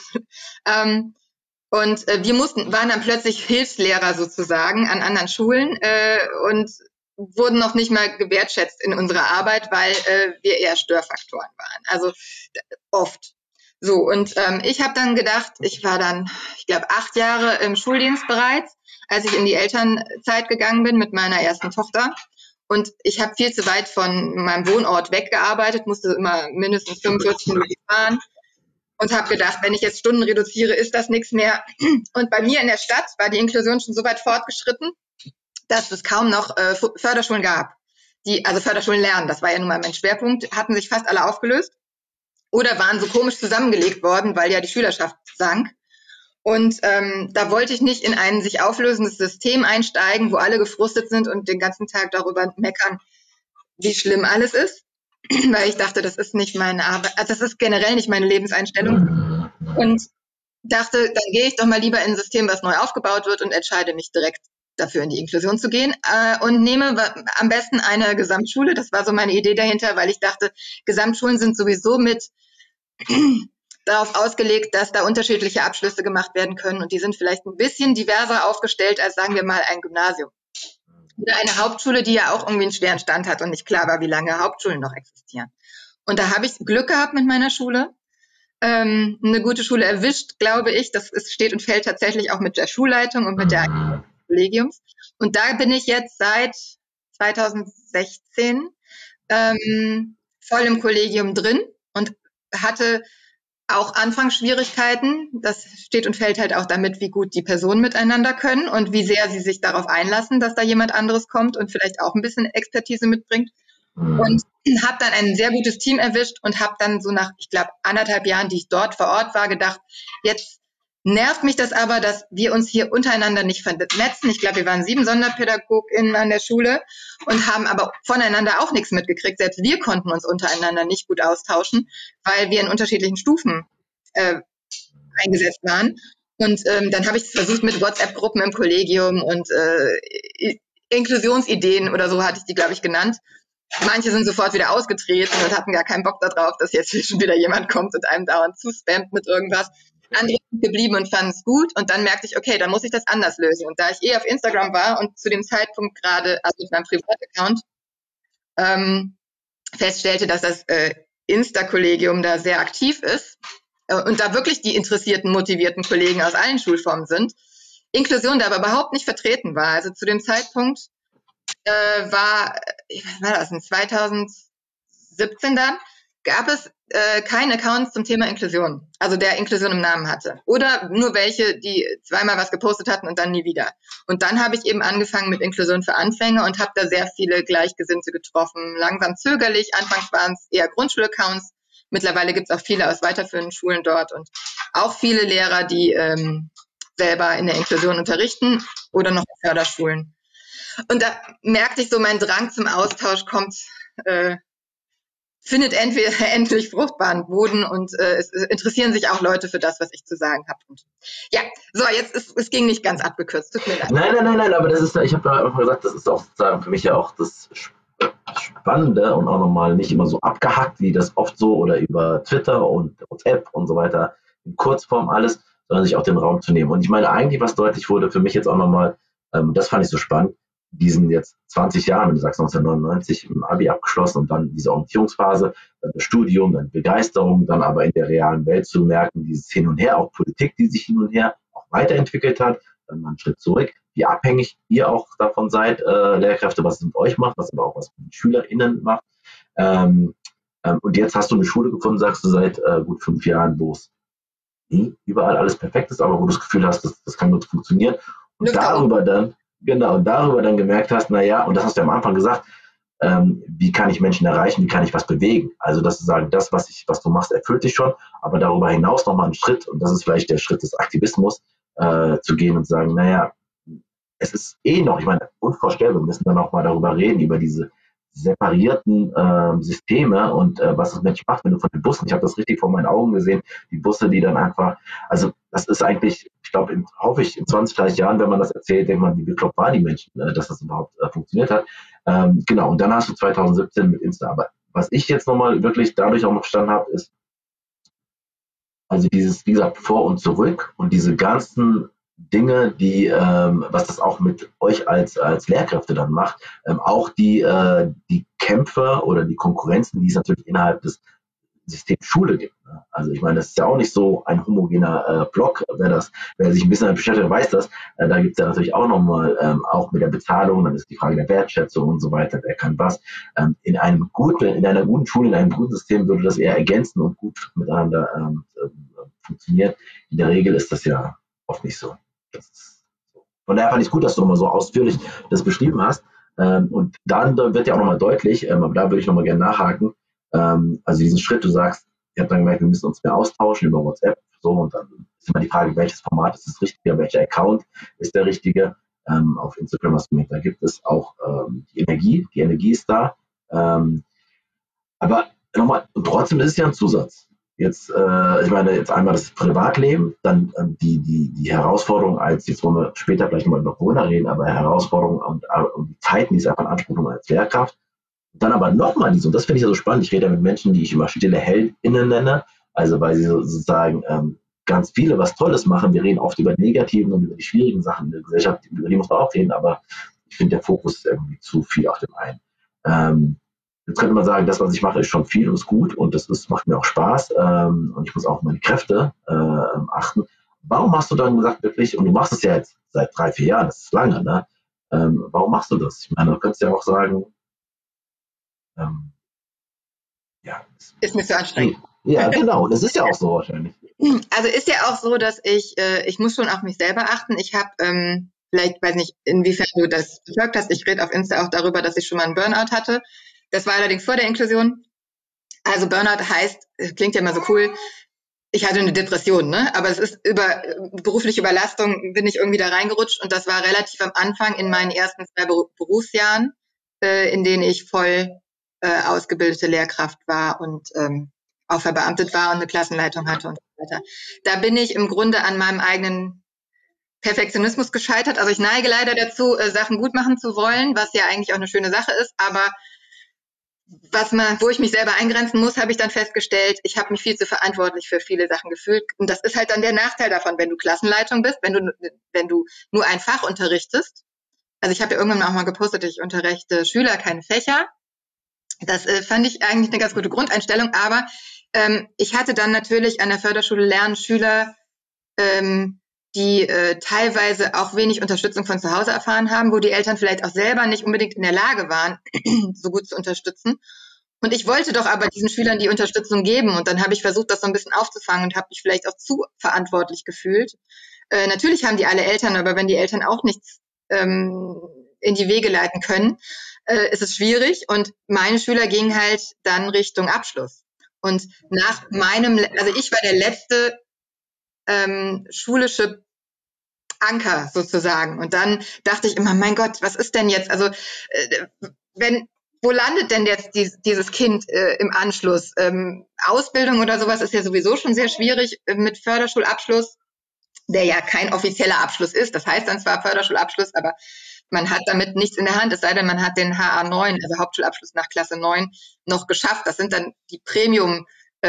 Und wir waren dann plötzlich Hilfslehrer sozusagen an anderen Schulen und wurden noch nicht mal gewertschätzt in unserer Arbeit, weil wir eher Störfaktoren waren. Also oft. So, und ich habe dann gedacht, ich war dann, ich glaube, 8 Jahre im Schuldienst bereits, als ich in die Elternzeit gegangen bin mit meiner ersten Tochter. Und ich habe viel zu weit von meinem Wohnort weggearbeitet, musste immer mindestens 45 Minuten fahren. Und habe gedacht, wenn ich jetzt Stunden reduziere, ist das nichts mehr. Und bei mir in der Stadt war die Inklusion schon so weit fortgeschritten, dass es kaum noch Förderschulen gab. Also Förderschulen lernen, das war ja nun mal mein Schwerpunkt, hatten sich fast alle aufgelöst oder waren so komisch zusammengelegt worden, weil ja die Schülerschaft sank. Und da wollte ich nicht in ein sich auflösendes System einsteigen, wo alle gefrustet sind und den ganzen Tag darüber meckern, wie schlimm alles ist. Weil ich dachte, das ist nicht meine Arbeit, also das ist generell nicht meine Lebenseinstellung. Und dachte, dann gehe ich doch mal lieber in ein System, was neu aufgebaut wird und entscheide mich direkt dafür in die Inklusion zu gehen und nehme am besten eine Gesamtschule. Das war so meine Idee dahinter, weil ich dachte, Gesamtschulen sind sowieso mit darauf ausgelegt, dass da unterschiedliche Abschlüsse gemacht werden können und die sind vielleicht ein bisschen diverser aufgestellt als, sagen wir mal, ein Gymnasium. Oder eine Hauptschule, die ja auch irgendwie einen schweren Stand hat und nicht klar war, wie lange Hauptschulen noch existieren. Und da habe ich Glück gehabt mit meiner Schule. Eine gute Schule erwischt, glaube ich. Das steht und fällt tatsächlich auch mit der Schulleitung und mit der Einrichtung des Kollegiums. Und da bin ich jetzt seit 2016 voll im Kollegium drin und hatte auch Anfangsschwierigkeiten. Das steht und fällt halt auch damit, wie gut die Personen miteinander können und wie sehr sie sich darauf einlassen, dass da jemand anderes kommt und vielleicht auch ein bisschen Expertise mitbringt. Und habe dann ein sehr gutes Team erwischt und habe dann so nach, ich glaube, 1,5 Jahren, die ich dort vor Ort war, gedacht, jetzt nervt mich das aber, dass wir uns hier untereinander nicht vernetzen. Ich glaube, wir waren 7 SonderpädagogInnen an der Schule und haben aber voneinander auch nichts mitgekriegt. Selbst wir konnten uns untereinander nicht gut austauschen, weil wir in unterschiedlichen Stufen eingesetzt waren. Und dann habe ich es versucht mit WhatsApp-Gruppen im Kollegium und Inklusionsideen oder so hatte ich die, glaube ich, genannt. Manche sind sofort wieder ausgetreten und hatten gar keinen Bock darauf, dass jetzt hier schon wieder jemand kommt und einem dauernd zuspammt mit irgendwas. Andere sind geblieben und fanden es gut und dann merkte ich, okay, dann muss ich das anders lösen. Und da ich auf Instagram war und zu dem Zeitpunkt gerade, also mit meinem Privataccount, feststellte, dass das Insta-Kollegium da sehr aktiv ist und da wirklich die interessierten, motivierten Kollegen aus allen Schulformen sind, Inklusion da aber überhaupt nicht vertreten war. Also zu dem Zeitpunkt war das, in 2017 dann, gab es keinen Account zum Thema Inklusion, also der Inklusion im Namen hatte. Oder nur welche, die zweimal was gepostet hatten und dann nie wieder. Und dann habe ich eben angefangen mit Inklusion für Anfänger und habe da sehr viele Gleichgesinnte getroffen. Langsam zögerlich, anfangs waren es eher Grundschulaccounts. Mittlerweile gibt es auch viele aus weiterführenden Schulen dort und auch viele Lehrer, die selber in der Inklusion unterrichten oder noch in Förderschulen. Und da merkte ich so, mein Drang zum Austausch findet endlich fruchtbaren Boden und es interessieren sich auch Leute für das, was ich zu sagen habe. Und ja, so, es ging nicht ganz abgekürzt, tut mir leid. Nein, aber das ist, ich habe ja auch gesagt, das ist auch sozusagen für mich ja auch das Spannende und auch nochmal nicht immer so abgehackt, wie das oft so oder über Twitter und WhatsApp und so weiter in Kurzform alles, sondern sich auch den Raum zu nehmen. Und ich meine, eigentlich, was deutlich wurde für mich jetzt auch nochmal, das fand ich so spannend, diesen jetzt 20 Jahren, du sagst 1999 im Abi abgeschlossen und dann diese Orientierungsphase, dann das Studium, dann Begeisterung, dann aber in der realen Welt zu merken, dieses Hin und Her, auch Politik, die sich hin und her auch weiterentwickelt hat, dann mal einen Schritt zurück, wie abhängig ihr auch davon seid, Lehrkräfte, was es mit euch macht, was aber auch was mit den SchülerInnen macht. Und jetzt hast du eine Schule gefunden, sagst du, seit gut 5 Jahren, wo es nie überall alles perfekt ist, aber wo du das Gefühl hast, das kann gut funktionieren. Und darüber dann gemerkt hast, naja, und das hast du ja am Anfang gesagt, wie kann ich Menschen erreichen, wie kann ich was bewegen? Also, dass du sagen, das, was du machst, erfüllt dich schon, aber darüber hinaus nochmal einen Schritt, und das ist vielleicht der Schritt des Aktivismus, zu gehen und sagen, naja, es ist noch, ich meine, unvorstellbar, wir müssen dann auch mal darüber reden, über diese separierten Systeme und was das Mensch macht, wenn du von den Bussen, ich habe das richtig vor meinen Augen gesehen, die Busse, die dann einfach, also das ist eigentlich, ich glaube, hoffe ich, in 20, 30 Jahren, wenn man das erzählt, denkt man, wie bekloppt waren die Menschen, dass das überhaupt funktioniert hat. Genau, und dann hast du 2017 mit Insta, aber was ich jetzt nochmal wirklich dadurch auch noch verstanden habe, ist, also dieses, wie gesagt, vor und zurück und diese ganzen Dinge, die, was das auch mit euch als Lehrkräfte dann macht, auch die Kämpfe oder die Konkurrenzen, die es natürlich innerhalb des Systems Schule gibt. Ne? Also ich meine, das ist ja auch nicht so ein homogener Block. Wer sich ein bisschen damit beschäftigt, weiß das. Da gibt es ja natürlich auch nochmal, auch mit der Bezahlung, dann ist die Frage der Wertschätzung und so weiter, wer kann was. In einer guten Schule, in einem guten System würde das eher ergänzen und gut miteinander funktionieren. In der Regel ist das ja oft nicht so. Von daher fand ich es gut, dass du nochmal so ausführlich das beschrieben hast. Und dann wird ja auch nochmal deutlich, aber da würde ich nochmal gerne nachhaken, also diesen Schritt, du sagst, ich habe dann gemerkt, wir müssen uns mehr austauschen über WhatsApp, so, und dann ist immer die Frage, welches Format ist das richtige, welcher Account ist der richtige. Auf Instagram hast du gemerkt, da gibt es auch die Energie ist da. Aber nochmal, und trotzdem ist es ja ein Zusatz. Jetzt, ich meine, jetzt einmal das Privatleben, dann die Herausforderung als, jetzt wollen wir später vielleicht mal über Corona reden, aber Herausforderung und die Zeiten, die es einfach in Anspruch nehmen als Lehrkraft. Dann aber nochmal diese, und das finde ich ja so spannend, ich rede ja mit Menschen, die ich immer stille HeldInnen nenne, also weil sie sozusagen ganz viele was Tolles machen. Wir reden oft über die negativen und über die schwierigen Sachen in der Gesellschaft, über die muss man auch reden, aber ich finde, der Fokus ist irgendwie zu viel auf dem einen. Jetzt könnte man sagen, das, was ich mache, ist schon viel und ist gut und macht mir auch Spaß und ich muss auch meine Kräfte achten. Warum hast du dann gesagt, wirklich, und du machst es ja jetzt seit 3, 4 Jahren, das ist lange, ne? Warum machst du das? Ich meine, du könntest ja auch sagen, ähm, ja. Ist mir zu anstrengend. Ja, genau. Das ist ja auch so wahrscheinlich. Also ist ja auch so, dass ich muss schon auf mich selber achten. Ich habe, vielleicht, weiß nicht, inwiefern du das verfolgt hast, ich rede auf Insta auch darüber, dass ich schon mal einen Burnout hatte. Das war allerdings vor der Inklusion. Also Burnout heißt, klingt ja immer so cool, ich hatte eine Depression, ne? Aber es ist über berufliche Überlastung bin ich irgendwie da reingerutscht und das war relativ am Anfang in meinen ersten 2 Berufsjahren, in denen ich voll ausgebildete Lehrkraft war und auch verbeamtet war und eine Klassenleitung hatte und so weiter. Da bin ich im Grunde an meinem eigenen Perfektionismus gescheitert. Also ich neige leider dazu, Sachen gut machen zu wollen, was ja eigentlich auch eine schöne Sache ist, aber wo ich mich selber eingrenzen muss, habe ich dann festgestellt, ich habe mich viel zu verantwortlich für viele Sachen gefühlt. Und das ist halt dann der Nachteil davon, wenn du Klassenleitung bist, wenn du nur ein Fach unterrichtest. Also ich habe ja irgendwann auch mal gepostet, ich unterrichte Schüler, keine Fächer. Das fand ich eigentlich eine ganz gute Grundeinstellung, aber ich hatte dann natürlich an der Förderschule Lernschüler, die teilweise auch wenig Unterstützung von zu Hause erfahren haben, wo die Eltern vielleicht auch selber nicht unbedingt in der Lage waren, so gut zu unterstützen. Und ich wollte doch aber diesen Schülern die Unterstützung geben. Und dann habe ich versucht, das so ein bisschen aufzufangen und habe mich vielleicht auch zu verantwortlich gefühlt. Natürlich haben die alle Eltern, aber wenn die Eltern auch nichts in die Wege leiten können, ist es schwierig. Und meine Schüler gingen halt dann Richtung Abschluss. Und also ich war der letzte schulische Anker sozusagen. Und dann dachte ich immer, mein Gott, was ist denn jetzt? Also wo landet denn jetzt dieses Kind im Anschluss? Ausbildung oder sowas ist ja sowieso schon sehr schwierig mit Förderschulabschluss, der ja kein offizieller Abschluss ist. Das heißt dann zwar Förderschulabschluss, aber man hat damit nichts in der Hand, es sei denn, man hat den HA9, also Hauptschulabschluss nach Klasse 9, noch geschafft. Das sind dann die Premium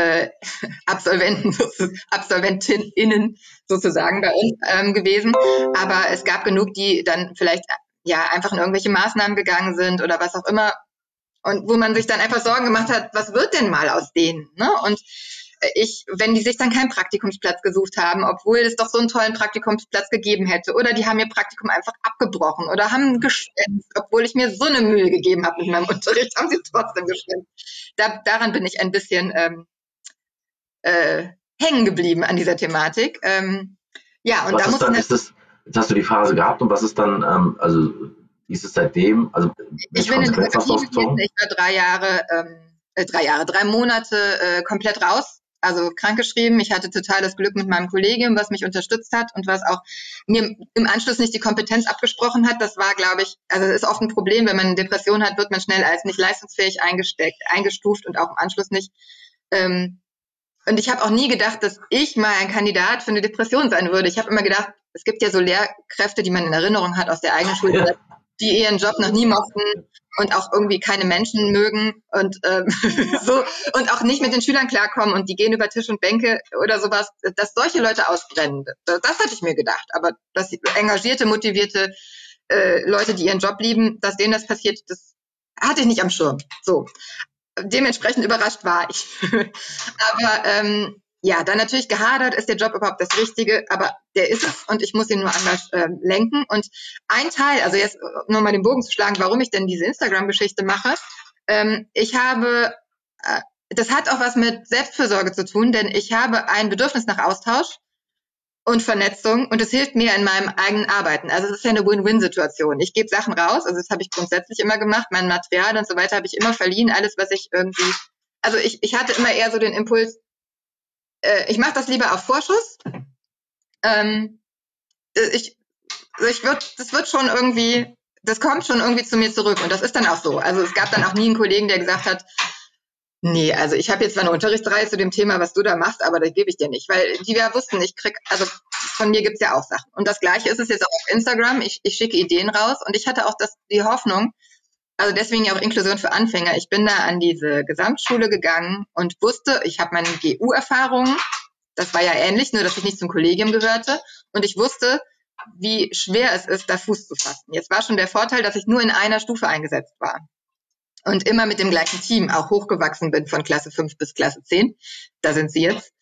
Absolventinnen sozusagen bei uns gewesen. Aber es gab genug, die dann vielleicht ja einfach in irgendwelche Maßnahmen gegangen sind oder was auch immer. Und wo man sich dann einfach Sorgen gemacht hat, was wird denn mal aus denen? Ne? Und wenn die sich dann keinen Praktikumsplatz gesucht haben, obwohl es doch so einen tollen Praktikumsplatz gegeben hätte, oder die haben ihr Praktikum einfach abgebrochen oder haben geschwänzt, obwohl ich mir so eine Mühe gegeben habe mit meinem Unterricht, haben sie trotzdem geschwänzt. Daran bin ich ein bisschen hängen geblieben an dieser Thematik. Ja, und Was da muss dann, jetzt hast du die Phase gehabt und was ist dann, also wie ist es seitdem, also ich welche bin in Konsequenzen hast du Therapie gewesen, ausgezogen? ich war 3 Monate komplett raus, also krankgeschrieben. Ich hatte totales Glück mit meinem Kollegium, was mich unterstützt hat und was auch mir im Anschluss nicht die Kompetenz abgesprochen hat. Das war, glaube ich, also es ist oft ein Problem, wenn man eine Depression hat, wird man schnell als nicht leistungsfähig eingestuft und auch im Anschluss nicht. Und ich habe auch nie gedacht, dass ich mal ein Kandidat für eine Depression sein würde. Ich habe immer gedacht, es gibt ja so Lehrkräfte, die man in Erinnerung hat aus der eigenen Schulzeit, Ja. die ihren Job noch nie mochten und auch irgendwie keine Menschen mögen und so und auch nicht mit den Schülern klarkommen und die gehen über Tisch und Bänke oder sowas, dass solche Leute ausbrennen. Das hatte ich mir gedacht. Aber dass engagierte, motivierte Leute, die ihren Job lieben, dass denen das passiert, das hatte ich nicht am Schirm. So. Dementsprechend überrascht war ich. Aber ja, dann natürlich gehadert, ist der Job überhaupt das Richtige, aber der ist es und ich muss ihn nur anders lenken. Und ein Teil, also jetzt nur mal den Bogen zu schlagen, warum ich denn diese Instagram-Geschichte mache, ich habe, das hat auch was mit Selbstfürsorge zu tun, denn ich habe ein Bedürfnis nach Austausch und Vernetzung und es hilft mir in meinem eigenen Arbeiten. Also es ist ja eine Win-Win-Situation. Ich gebe Sachen raus, also das habe ich grundsätzlich immer gemacht, mein Material und so weiter habe ich immer verliehen, alles, was ich irgendwie, also ich hatte immer eher so den Impuls, ich mache das lieber auf Vorschuss. Das wird schon irgendwie, das kommt schon irgendwie zu mir zurück und das ist dann auch so. Also es gab dann auch nie einen Kollegen, der gesagt hat, Nee, also ich habe jetzt zwar eine Unterrichtsreihe zu dem Thema, was du da machst, aber das gebe ich dir nicht, weil die ja wussten, also von mir gibt's ja auch Sachen. Und das Gleiche ist es jetzt auch auf Instagram. Ich schicke Ideen raus und ich hatte auch die Hoffnung, also deswegen ja auch Inklusion für Anfänger. Ich bin da an diese Gesamtschule gegangen und wusste, ich habe meine GU-Erfahrungen. Das war ja ähnlich, nur dass ich nicht zum Kollegium gehörte. Und ich wusste, wie schwer es ist, da Fuß zu fassen. Jetzt war schon der Vorteil, dass ich nur in einer Stufe eingesetzt war. Und immer mit dem gleichen Team auch hochgewachsen bin von Klasse 5 bis Klasse 10. Da sind sie jetzt.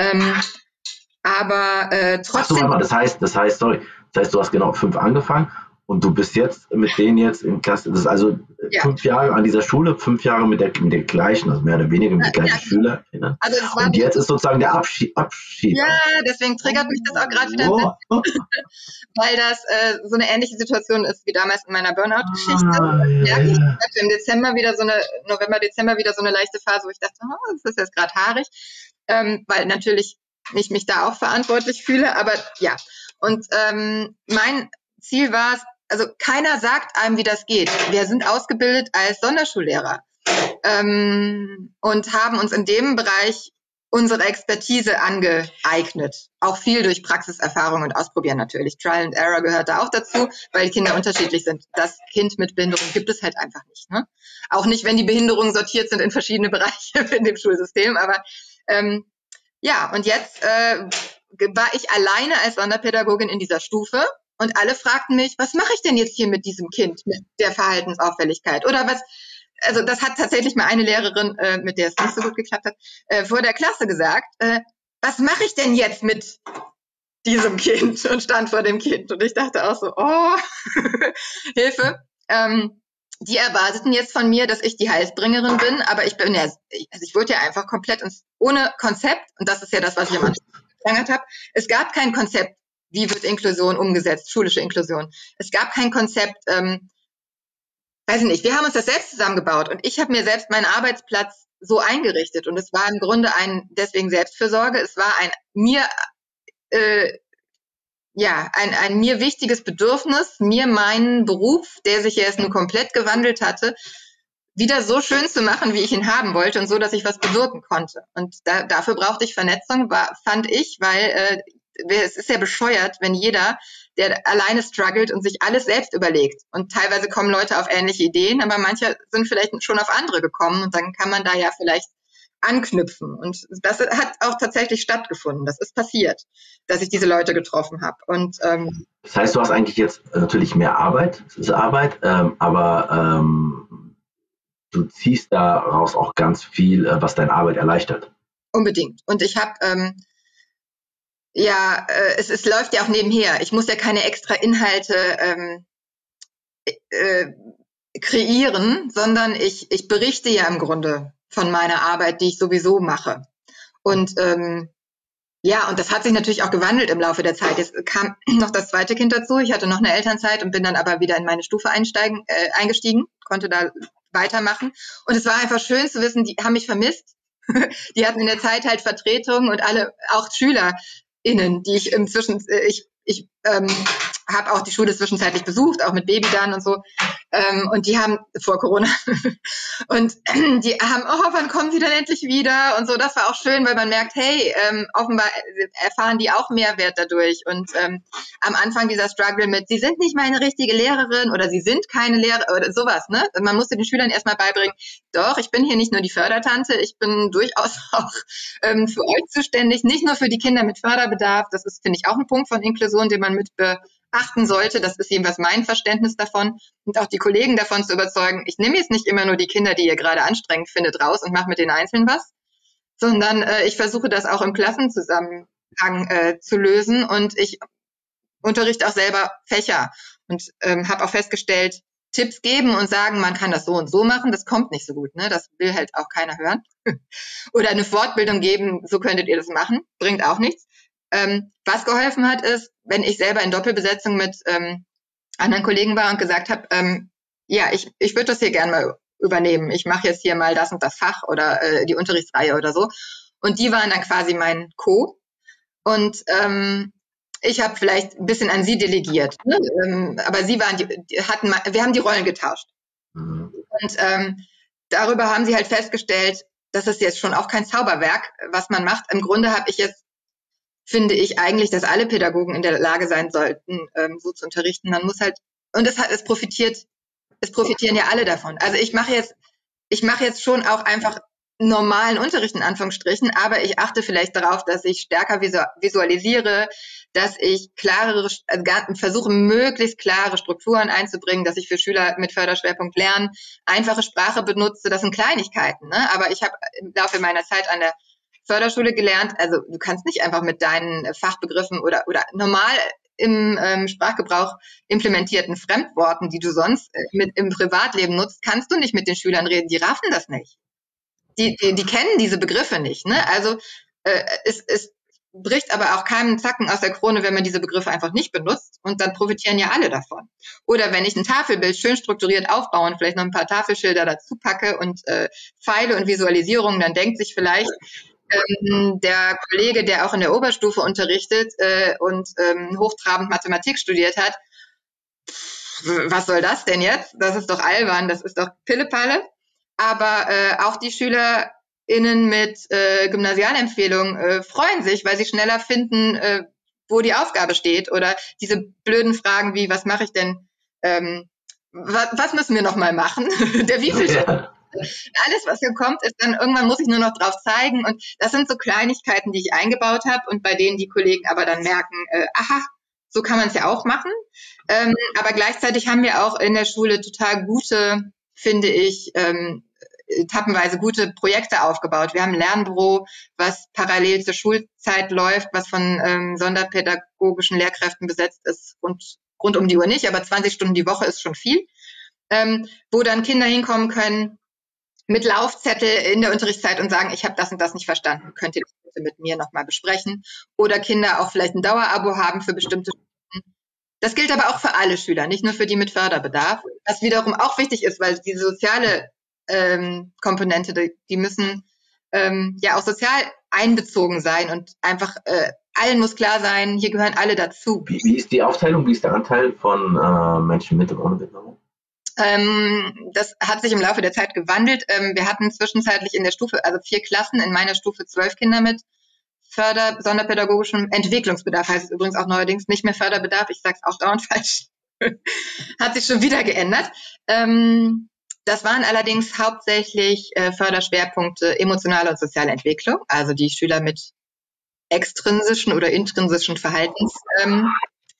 Aber trotzdem... Ach so, warte mal, das heißt, sorry, das heißt, du hast genau 5 angefangen und du bist jetzt mit denen jetzt in Klasse, das ist also 5 Jahre an dieser Schule, 5 Jahre mit der gleichen, also mehr oder weniger mit den gleichen SchülerInnen. Also und jetzt ist sozusagen der Abschied. Ja, deswegen triggert mich das auch gerade wieder, weil das so eine ähnliche Situation ist wie damals in meiner Burnout-Geschichte. Ich hatte im Dezember wieder November, Dezember wieder so eine leichte Phase, wo ich dachte, das ist jetzt gerade haarig, weil natürlich ich mich da auch verantwortlich fühle, aber ja. Und mein Ziel war es, also keiner sagt einem, wie das geht. Wir sind ausgebildet als Sonderschullehrer und haben uns in dem Bereich unsere Expertise angeeignet. Auch viel durch Praxiserfahrung und Ausprobieren natürlich. Trial and Error gehört da auch dazu, weil die Kinder unterschiedlich sind. Das Kind mit Behinderung gibt es halt einfach nicht. Ne? Auch nicht, wenn die Behinderungen sortiert sind in verschiedene Bereiche in dem Schulsystem. Aber ja, und jetzt war ich alleine als Sonderpädagogin in dieser Stufe und alle fragten mich, was mache ich denn jetzt hier mit diesem Kind, mit der Verhaltensauffälligkeit? Oder was... Also das hat tatsächlich mal eine Lehrerin, mit der es nicht so gut geklappt hat, vor der Klasse gesagt, was mache ich denn jetzt mit diesem Kind? Und stand vor dem Kind. Und ich dachte auch so, Hilfe. Die erwarteten jetzt von mir, dass ich die Heilsbringerin bin, aber ich wurde ja einfach komplett ohne Konzept, und das ist ja das, was ich am Anfang gesagt habe, es gab kein Konzept, wie wird Inklusion umgesetzt, schulische Inklusion. Es gab kein Konzept, weiß ich nicht, wir haben uns das selbst zusammengebaut und ich habe mir selbst meinen Arbeitsplatz so eingerichtet und es war im Grunde deswegen Selbstfürsorge, es war ein mir wichtiges Bedürfnis, mir meinen Beruf, der sich jetzt nur komplett gewandelt hatte, wieder so schön zu machen, wie ich ihn haben wollte und so, dass ich was bewirken konnte. Und dafür brauchte ich Vernetzung, fand ich, weil es ist ja bescheuert, wenn jeder, der alleine struggelt und sich alles selbst überlegt. Und teilweise kommen Leute auf ähnliche Ideen, aber manche sind vielleicht schon auf andere gekommen und dann kann man da ja vielleicht anknüpfen. Und das hat auch tatsächlich stattgefunden. Das ist passiert, dass ich diese Leute getroffen habe. Und das heißt, du hast eigentlich jetzt natürlich mehr Arbeit, es ist Arbeit, aber du ziehst daraus auch ganz viel, was deine Arbeit erleichtert. Unbedingt. Und ich habe es läuft ja auch nebenher. Ich muss ja keine extra Inhalte kreieren, sondern ich berichte ja im Grunde von meiner Arbeit, die ich sowieso mache. Und und das hat sich natürlich auch gewandelt im Laufe der Zeit. Jetzt kam noch das zweite Kind dazu. Ich hatte noch eine Elternzeit und bin dann aber wieder in meine Stufe eingestiegen, konnte da weitermachen. Und es war einfach schön zu wissen, die haben mich vermisst. Die hatten in der Zeit halt Vertretungen und alle, auch SchülerInnen, die ich inzwischen, ich habe auch die Schule zwischenzeitlich besucht, auch mit Baby dann und so. Und die haben, vor Corona, und die haben, wann kommen sie denn endlich wieder? Und so, das war auch schön, weil man merkt, hey, offenbar erfahren die auch Mehrwert dadurch. Und am Anfang dieser Struggle mit, sie sind nicht meine richtige Lehrerin oder sie sind keine Lehrerin oder sowas, ne? Man musste den Schülern erstmal beibringen, doch, ich bin hier nicht nur die Fördertante, ich bin durchaus auch für euch zuständig, nicht nur für die Kinder mit Förderbedarf. Das ist, finde ich, auch ein Punkt von Inklusion, den man mit beachten sollte. Das ist jedenfalls mein Verständnis davon. Und auch die Kollegen davon zu überzeugen, ich nehme jetzt nicht immer nur die Kinder, die ihr gerade anstrengend findet, raus und mache mit den Einzelnen was, sondern ich versuche das auch im Klassenzusammenhang zu lösen. Und ich unterrichte auch selber Fächer und habe auch festgestellt, Tipps geben und sagen, man kann das so und so machen, das kommt nicht so gut. Ne? Das will halt auch keiner hören. Oder eine Fortbildung geben, so könntet ihr das machen, bringt auch nichts. Was geholfen hat, ist, wenn ich selber in Doppelbesetzung mit anderen Kollegen war und gesagt habe, ich würde das hier gerne mal übernehmen. Ich mache jetzt hier mal das und das Fach oder die Unterrichtsreihe oder so. Und die waren dann quasi mein Co. Und ich habe vielleicht ein bisschen an sie delegiert. Ne? Aber sie waren wir haben die Rollen getauscht. Und darüber haben sie halt festgestellt, das ist jetzt schon auch kein Zauberwerk, was man macht. Im Grunde finde ich eigentlich, dass alle Pädagogen in der Lage sein sollten, so zu unterrichten. Man muss halt, und es profitieren ja alle davon. Also ich mache jetzt schon auch einfach normalen Unterricht in Anführungsstrichen, aber ich achte vielleicht darauf, dass ich stärker visualisiere, dass ich versuche, möglichst klare Strukturen einzubringen, dass ich für Schüler mit Förderschwerpunkt Lernen einfache Sprache benutze. Das sind Kleinigkeiten, ne? Aber ich habe im Laufe meiner Zeit an der Förderschule gelernt, also du kannst nicht einfach mit deinen Fachbegriffen oder normal im Sprachgebrauch implementierten Fremdworten, die du sonst im Privatleben nutzt, kannst du nicht mit den Schülern reden. Die raffen das nicht. Die kennen diese Begriffe nicht. Ne? Also es bricht aber auch keinem Zacken aus der Krone, wenn man diese Begriffe einfach nicht benutzt. Und dann profitieren ja alle davon. Oder wenn ich ein Tafelbild schön strukturiert aufbaue und vielleicht noch ein paar Tafelschilder dazu packe und Pfeile und Visualisierungen, dann denkt sich vielleicht der Kollege, der auch in der Oberstufe unterrichtet und hochtrabend Mathematik studiert hat, was soll das denn jetzt? Das ist doch albern, das ist doch Pillepalle. Aber auch die SchülerInnen mit Gymnasialempfehlung freuen sich, weil sie schneller finden, wo die Aufgabe steht. Oder diese blöden Fragen wie, was mache ich denn? Was müssen wir noch mal machen? Der wievielte? Ja. Alles, was hier kommt, ist dann, irgendwann muss ich nur noch drauf zeigen. Und das sind so Kleinigkeiten, die ich eingebaut habe und bei denen die Kollegen aber dann merken, aha, so kann man es ja auch machen. Aber gleichzeitig haben wir auch in der Schule total gute, finde ich, etappenweise gute Projekte aufgebaut. Wir haben ein Lernbüro, was parallel zur Schulzeit läuft, was von sonderpädagogischen Lehrkräften besetzt ist, rund um die Uhr nicht, aber 20 Stunden die Woche ist schon viel, wo dann Kinder hinkommen können mit Laufzettel in der Unterrichtszeit und sagen, ich habe das und das nicht verstanden, könnt ihr das bitte mit mir nochmal besprechen? Oder Kinder auch vielleicht ein Dauerabo haben für bestimmte Stunden. Das gilt aber auch für alle Schüler, nicht nur für die mit Förderbedarf, was wiederum auch wichtig ist, weil diese soziale Komponente, die müssen ja auch sozial einbezogen sein und einfach allen muss klar sein, hier gehören alle dazu. Wie ist die Aufteilung, wie ist der Anteil von Menschen mit und ohne Behinderung? Das hat sich im Laufe der Zeit gewandelt. Wir hatten zwischenzeitlich in der Stufe, also 4 Klassen, in meiner Stufe 12 Kinder mit sonderpädagogischem Entwicklungsbedarf, heißt es übrigens auch neuerdings nicht mehr Förderbedarf, ich sage es auch dauernd falsch, hat sich schon wieder geändert. Das waren allerdings hauptsächlich Förderschwerpunkte emotionale und soziale Entwicklung, also die Schüler mit extrinsischen oder intrinsischen Verhaltensthemen,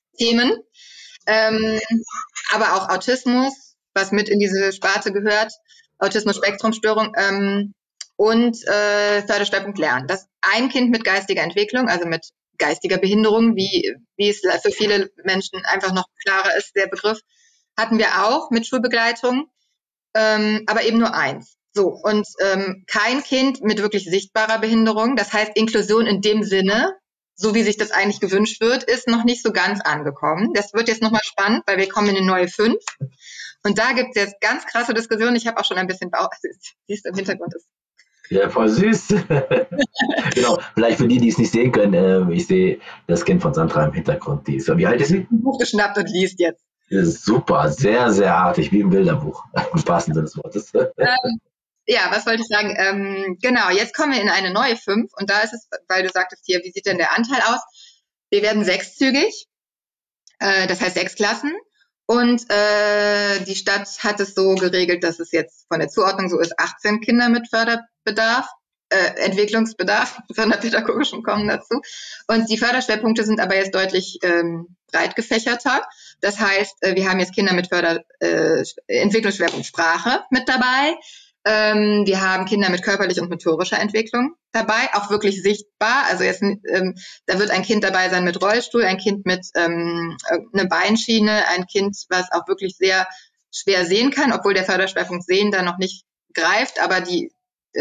aber auch Autismus, was mit in diese Sparte gehört, Autismus-Spektrum-Störung und Förderschwerpunkt Lernen. Das ein Kind mit geistiger Entwicklung, also mit geistiger Behinderung, wie es für viele Menschen einfach noch klarer ist, der Begriff, hatten wir auch mit Schulbegleitung, aber eben nur eins. So, und kein Kind mit wirklich sichtbarer Behinderung, das heißt Inklusion in dem Sinne, so wie sich das eigentlich gewünscht wird, ist noch nicht so ganz angekommen. Das wird jetzt nochmal spannend, weil wir kommen in die neue 5. Und da gibt es jetzt ganz krasse Diskussionen. Ich habe auch schon ein bisschen Bauch, siehst du im Hintergrund ist. Ja, voll süß. Genau, vielleicht für die es nicht sehen können, ich sehe das Kind von Sandra im Hintergrund. Die ist, wie alt ist sie? Ein Buch geschnappt und liest jetzt. Das ist super, sehr, sehr artig, wie im Bilderbuch, im wahrsten Sinne des Wortes. Ja, was wollte ich sagen? Genau, jetzt kommen wir in eine neue 5 und da ist es, weil du sagtest hier, wie sieht denn der Anteil aus? Wir werden 6-zügig, das heißt 6 Klassen. Und die Stadt hat es so geregelt, dass es jetzt von der Zuordnung so ist, 18 Kinder mit Förderbedarf, Entwicklungsbedarf, sonderpädagogischem kommen dazu. Und die Förderschwerpunkte sind aber jetzt deutlich breit gefächerter. Das heißt, wir haben jetzt Kinder mit Entwicklungsschwerpunkt Sprache mit dabei. Wir haben Kinder mit körperlicher und motorischer Entwicklung dabei, auch wirklich sichtbar. Also jetzt, da wird ein Kind dabei sein mit Rollstuhl, ein Kind mit einer Beinschiene, ein Kind, was auch wirklich sehr schwer sehen kann, obwohl der Förderschwerpunkt Sehen da noch nicht greift. Aber die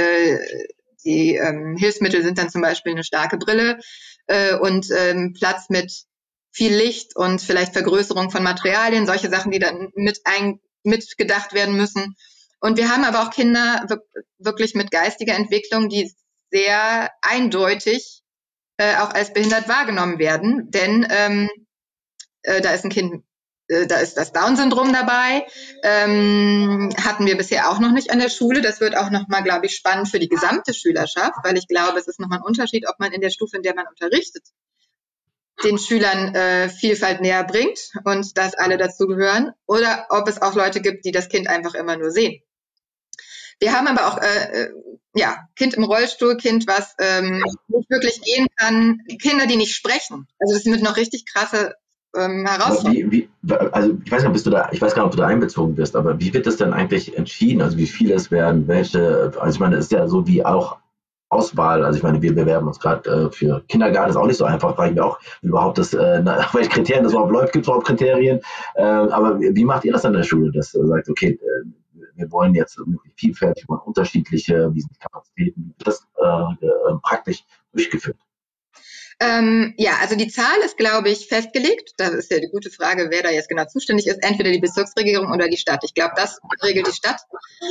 Hilfsmittel sind dann zum Beispiel eine starke Brille und Platz mit viel Licht und vielleicht Vergrößerung von Materialien, solche Sachen, die dann mitgedacht werden müssen. Und wir haben aber auch Kinder wirklich mit geistiger Entwicklung, die sehr eindeutig auch als behindert wahrgenommen werden. Denn da ist ein Kind Da ist das Down-Syndrom dabei. Hatten wir bisher auch noch nicht an der Schule. Das wird auch nochmal, glaube ich, spannend für die gesamte Schülerschaft, weil ich glaube, es ist nochmal ein Unterschied, ob man in der Stufe, in der man unterrichtet, den Schülern Vielfalt näher bringt und dass alle dazugehören, oder ob es auch Leute gibt, die das Kind einfach immer nur sehen. Wir haben aber auch Kind im Rollstuhl, Kind, was nicht wirklich gehen kann, Kinder, die nicht sprechen. Also das sind noch richtig krasse Herausforderungen. Also ich weiß nicht, ich weiß gar nicht, ob du da einbezogen bist, aber wie wird das denn eigentlich entschieden? Also wie viele es werden, welche, also ich meine, es ist ja so wie auch Auswahl, also ich meine, wir bewerben uns gerade für Kindergarten, ist auch nicht so einfach, frage ich mir auch überhaupt, nach welchen Kriterien das überhaupt läuft, gibt es überhaupt Kriterien, aber wie macht ihr das an der Schule, dass ihr sagt, okay, wir wollen jetzt möglichst vielfältig, wir wollen unterschiedliche, wie sind die Kapazitäten, wie wird das praktisch durchgeführt? Also die Zahl ist, glaube ich, festgelegt. Das ist ja die gute Frage, wer da jetzt genau zuständig ist. Entweder die Bezirksregierung oder die Stadt. Ich glaube, das regelt die Stadt.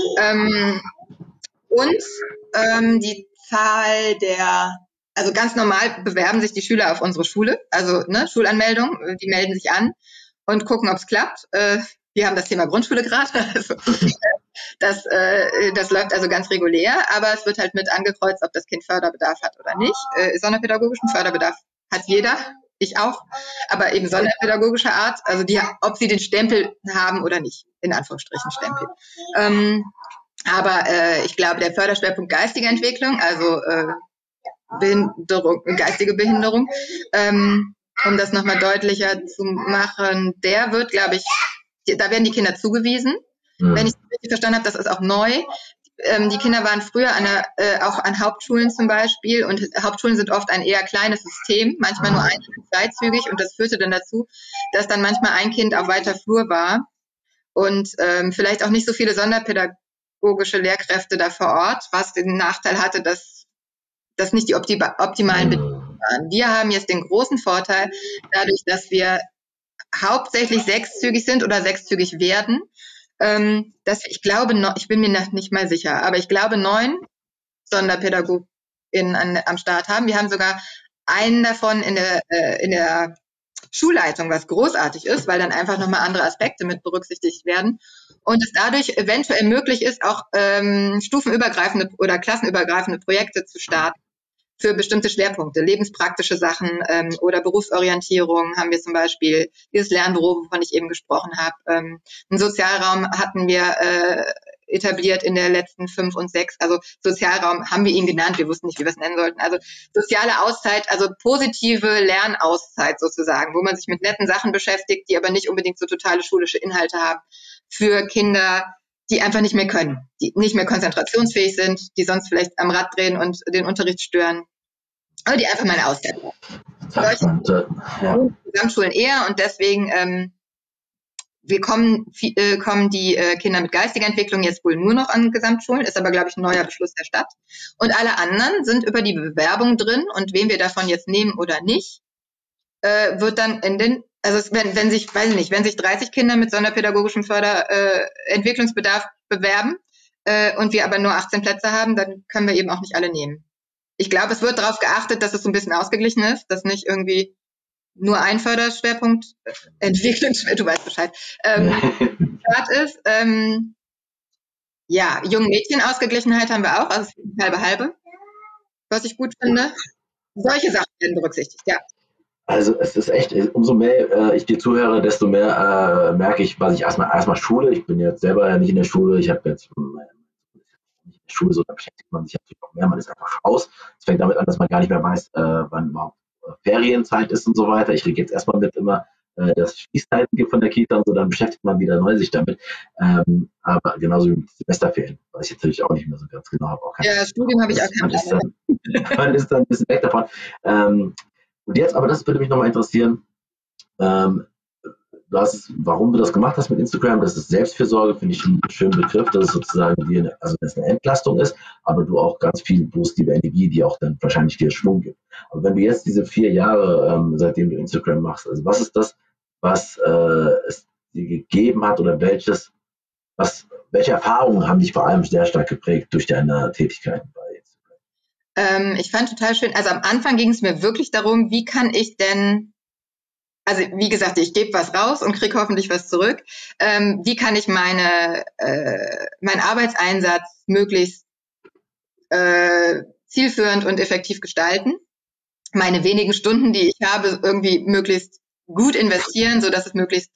Die Zahl also ganz normal bewerben sich die Schüler auf unsere Schule. Also Schulanmeldung, die melden sich an und gucken, ob es klappt. Wir haben das Thema Grundschule gerade. Also, das läuft also ganz regulär, aber es wird halt mit angekreuzt, ob das Kind Förderbedarf hat oder nicht. Sonderpädagogischen Förderbedarf hat jeder, ich auch, aber eben sonderpädagogischer Art, also ob sie den Stempel haben oder nicht, in Anführungsstrichen Stempel. Ich glaube, der Förderschwerpunkt geistige Entwicklung, also geistige Behinderung, um das nochmal deutlicher zu machen, der wird, glaube ich, da werden die Kinder zugewiesen. Wenn ich es richtig verstanden habe, das ist auch neu. Die Kinder waren früher auch an Hauptschulen zum Beispiel, und Hauptschulen sind oft ein eher kleines System, manchmal nur ein- oder zweizügig, und das führte dann dazu, dass dann manchmal ein Kind auf weiter Flur war und vielleicht auch nicht so viele sonderpädagogische Lehrkräfte da vor Ort, was den Nachteil hatte, dass das nicht die optimalen Bedingungen waren. Wir haben jetzt den großen Vorteil, dadurch, dass wir hauptsächlich sechszügig sind oder sechszügig werden, dass ich glaube, ich bin mir nicht mal sicher, aber ich glaube 9 SonderpädagogInnen am Start haben. Wir haben sogar einen davon in der Schulleitung, was großartig ist, weil dann einfach nochmal andere Aspekte mit berücksichtigt werden und es dadurch eventuell möglich ist, auch stufenübergreifende oder klassenübergreifende Projekte zu starten für bestimmte Schwerpunkte, lebenspraktische Sachen oder Berufsorientierung haben wir zum Beispiel, dieses Lernbüro, wovon ich eben gesprochen habe. Einen Sozialraum hatten wir etabliert in der letzten 5 und 6. Also Sozialraum haben wir ihn genannt, wir wussten nicht, wie wir es nennen sollten. Also soziale Auszeit, also positive Lernauszeit sozusagen, wo man sich mit netten Sachen beschäftigt, die aber nicht unbedingt so totale schulische Inhalte haben, für Kinder, die einfach nicht mehr können, die nicht mehr konzentrationsfähig sind, die sonst vielleicht am Rad drehen und den Unterricht stören, aber die einfach mal eine Auszeit brauchen. Solche Gesamtschulen eher, und deswegen kommen die Kinder mit geistiger Entwicklung jetzt wohl nur noch an Gesamtschulen, ist aber, glaube ich, ein neuer Beschluss der Stadt. Und alle anderen sind über die Bewerbung drin, und wen wir davon jetzt nehmen oder nicht, wird dann wenn sich 30 Kinder mit sonderpädagogischem Entwicklungsbedarf bewerben und wir aber nur 18 Plätze haben, dann können wir eben auch nicht alle nehmen. Ich glaube, es wird darauf geachtet, dass es so ein bisschen ausgeglichen ist, dass nicht irgendwie nur ein Förderschwerpunkt du weißt Bescheid, ist. Jungen Mädchen Ausgeglichenheit haben wir auch, also halbe, was ich gut finde. Solche Sachen werden berücksichtigt, ja. Also es ist echt, umso mehr ich dir zuhöre, desto mehr merke ich, was ich erstmal Schule, ich bin jetzt selber nicht in der Schule, ich habe jetzt nicht in der Schule, so da beschäftigt man sich natürlich noch mehr, man ist einfach raus. Es fängt damit an, dass man gar nicht mehr weiß, wann überhaupt Ferienzeit ist und so weiter. Ich kriege jetzt erstmal mit immer, dass es Schließzeiten gibt von der Kita und so, dann beschäftigt man wieder neu sich damit. Aber genauso wie mit Semesterferien, weiß ich jetzt natürlich auch nicht mehr so ganz genau. Studium habe ich auch keinen Plan. Man ist dann ein bisschen weg davon. Und jetzt, aber das würde mich nochmal interessieren, warum du das gemacht hast mit Instagram, das ist Selbstfürsorge, finde ich einen schönen Begriff, dass es sozusagen dass es eine Entlastung ist, aber du auch ganz viel positive Energie, die auch dann wahrscheinlich dir Schwung gibt. Aber wenn du jetzt diese 4 Jahre, seitdem du Instagram machst, also was ist das, was es dir gegeben hat, oder welche Erfahrungen haben dich vor allem sehr stark geprägt durch deine Tätigkeit bei Instagram? Ich fand total schön, also am Anfang ging es mir wirklich darum, wie kann ich denn also wie gesagt, ich gebe was raus und kriege hoffentlich was zurück. Wie kann ich meinen Arbeitseinsatz möglichst zielführend und effektiv gestalten? Meine wenigen Stunden, die ich habe, irgendwie möglichst gut investieren, so dass es möglichst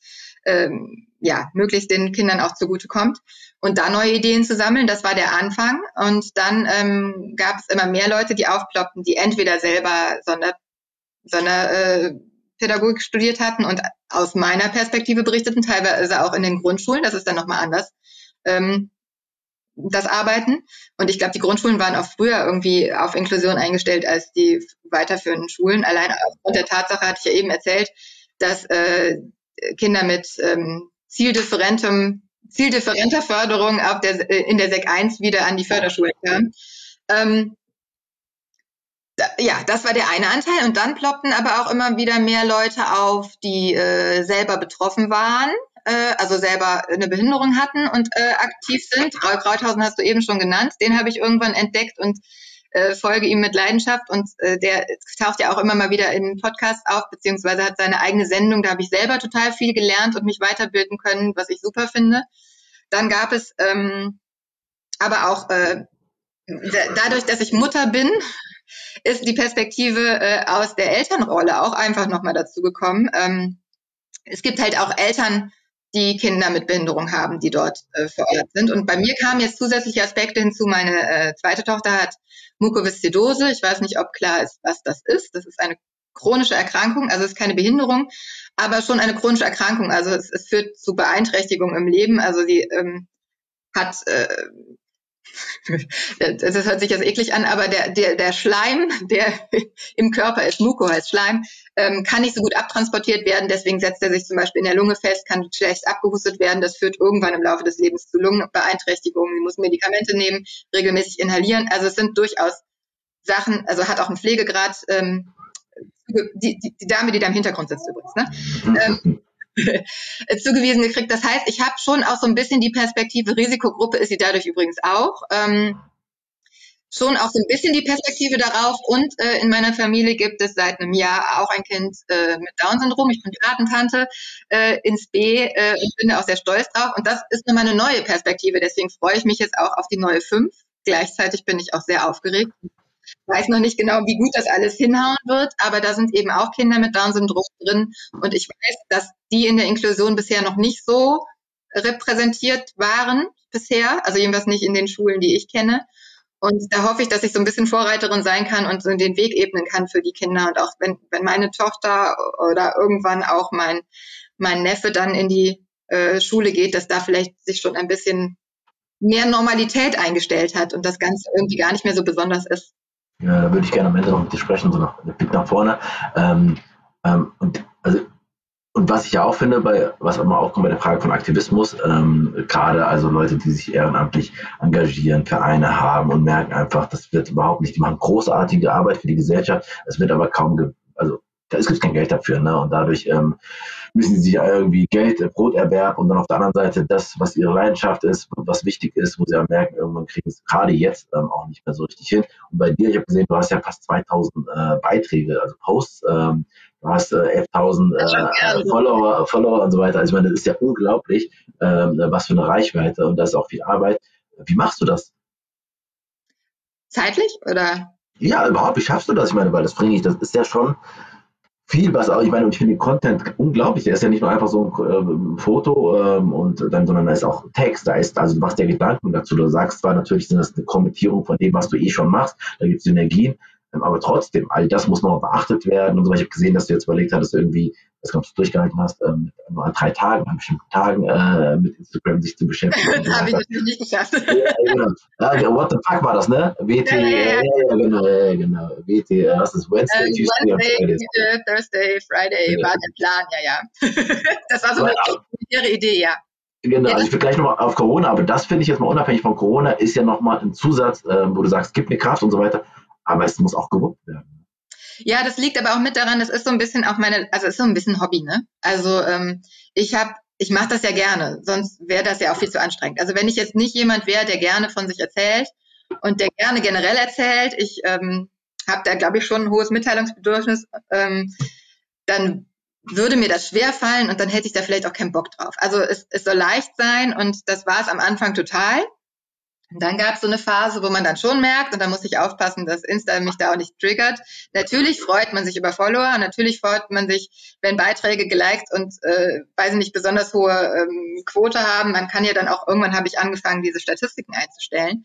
den Kindern auch zugutekommt. Und da neue Ideen zu sammeln, das war der Anfang. Und dann gab es immer mehr Leute, die aufploppten, die entweder selber Sonderpädagogik studiert hatten und aus meiner Perspektive berichteten, teilweise auch in den Grundschulen. Das ist dann nochmal anders. Das Arbeiten. Und ich glaube, die Grundschulen waren auch früher irgendwie auf Inklusion eingestellt als die weiterführenden Schulen. Allein aufgrund der Tatsache hatte ich ja eben erzählt, dass Kinder mit zieldifferenter Förderung in der Sek 1 wieder an die Förderschule kamen. Das war der eine Anteil. Und dann ploppten aber auch immer wieder mehr Leute auf, die selber betroffen waren, also selber eine Behinderung hatten und aktiv sind. Raul Krauthausen hast du eben schon genannt. Den habe ich irgendwann entdeckt und folge ihm mit Leidenschaft. Und der taucht ja auch immer mal wieder in Podcasts auf, beziehungsweise hat seine eigene Sendung. Da habe ich selber total viel gelernt und mich weiterbilden können, was ich super finde. Dann gab es aber auch dadurch, dass ich Mutter bin, ist die Perspektive aus der Elternrolle auch einfach nochmal dazu gekommen. Es gibt halt auch Eltern, die Kinder mit Behinderung haben, die dort vor Ort sind. Und bei mir kamen jetzt zusätzliche Aspekte hinzu. Meine zweite Tochter hat Mukoviszidose. Ich weiß nicht, ob klar ist, was das ist. Das ist eine chronische Erkrankung, also es ist keine Behinderung, aber schon eine chronische Erkrankung. Also es führt zu Beeinträchtigungen im Leben. Also sie hat das hört sich jetzt eklig an, aber der Schleim, der im Körper ist, Muko heißt Schleim, kann nicht so gut abtransportiert werden. Deswegen setzt er sich zum Beispiel in der Lunge fest, kann schlecht abgehustet werden. Das führt irgendwann im Laufe des Lebens zu Lungenbeeinträchtigungen. Sie muss Medikamente nehmen, regelmäßig inhalieren. Also es sind durchaus Sachen, also hat auch einen Pflegegrad. Die Dame, die da im Hintergrund sitzt übrigens, ne? Zugewiesen gekriegt. Das heißt, ich habe schon auch so ein bisschen die Perspektive, Risikogruppe ist sie dadurch übrigens auch, schon auch so ein bisschen die Perspektive darauf. Und in meiner Familie gibt es seit einem Jahr auch ein Kind mit Down-Syndrom. Ich bin Patentante ins B und bin da auch sehr stolz drauf. Und das ist nochmal eine neue Perspektive. Deswegen freue ich mich jetzt auch auf die neue 5. Gleichzeitig bin ich auch sehr aufgeregt. Ich weiß noch nicht genau, wie gut das alles hinhauen wird, aber da sind eben auch Kinder mit Down-Syndrom drin. Und ich weiß, dass die in der Inklusion bisher noch nicht so repräsentiert waren bisher, also jedenfalls nicht in den Schulen, die ich kenne. Und da hoffe ich, dass ich so ein bisschen Vorreiterin sein kann und so den Weg ebnen kann für die Kinder. Und auch wenn meine Tochter oder irgendwann auch mein Neffe dann in die Schule geht, dass da vielleicht sich schon ein bisschen mehr Normalität eingestellt hat und das Ganze irgendwie gar nicht mehr so besonders ist. Ja, da würde ich gerne am Ende noch mit dir sprechen, so noch einen Blick nach vorne. Und was ich ja auch finde, was immer aufkommt bei der Frage von Aktivismus, gerade also Leute, die sich ehrenamtlich engagieren, Vereine haben und merken einfach, das wird überhaupt nicht, die machen großartige Arbeit für die Gesellschaft, es wird aber kaum, es gibt kein Geld dafür, ne? Und dadurch müssen sie sich irgendwie Geld, Broterwerb und dann auf der anderen Seite das, was ihre Leidenschaft ist, was wichtig ist, wo sie ja merken, irgendwann kriegen sie es gerade jetzt auch nicht mehr so richtig hin. Und bei dir, ich habe gesehen, du hast ja fast 2000 Beiträge, also Posts, du hast 11.000 Follower und so weiter. Also ich meine, das ist ja unglaublich, was für eine Reichweite und das ist auch viel Arbeit. Wie machst du das? Zeitlich oder? Ja, überhaupt, wie schaffst du das? Ich meine, weil das ist ja schon viel, was auch, ich meine, und ich finde den Content unglaublich. Der ist ja nicht nur einfach so ein Foto sondern da ist auch Text, also du machst ja Gedanken dazu. Du sagst zwar, natürlich sind das eine Kommentierung von dem, was du schon machst, da gibt es Synergien, aber trotzdem, all das muss noch beachtet werden und so. Ich habe gesehen, dass du jetzt überlegt hattest, irgendwie, das du durchgehalten hast, nur an 3 Tagen, an bestimmten Tagen mit Instagram sich zu beschäftigen. Das habe ich natürlich nicht geschafft. Genau. What the fuck war das, ne? WT, genau. WT, was ist Wednesday, Tuesday und Friday? Thursday, Friday war der Plan, ja. Das war so eine Idee, ja. Genau, also ich will gleich nochmal auf Corona, aber das finde ich jetzt mal unabhängig von Corona, ist ja nochmal ein Zusatz, wo du sagst, gib mir Kraft und so weiter, aber es muss auch gewuppt werden. Ja, das liegt aber auch mit daran, das ist so ein bisschen auch ist so ein bisschen Hobby, ne? Also ich mache das ja gerne, sonst wäre das ja auch viel zu anstrengend. Also wenn ich jetzt nicht jemand wäre, der gerne von sich erzählt und der gerne generell erzählt, ich habe da, glaube ich, schon ein hohes Mitteilungsbedürfnis, dann würde mir das schwerfallen und dann hätte ich da vielleicht auch keinen Bock drauf. Also es soll leicht sein und das war es am Anfang total. Und dann gab es so eine Phase, wo man dann schon merkt, und da muss ich aufpassen, dass Insta mich da auch nicht triggert. Natürlich freut man sich über Follower, natürlich freut man sich, wenn Beiträge geliked und, weiß ich nicht, besonders hohe Quote haben. Man kann ja dann auch, irgendwann habe ich angefangen, diese Statistiken einzustellen.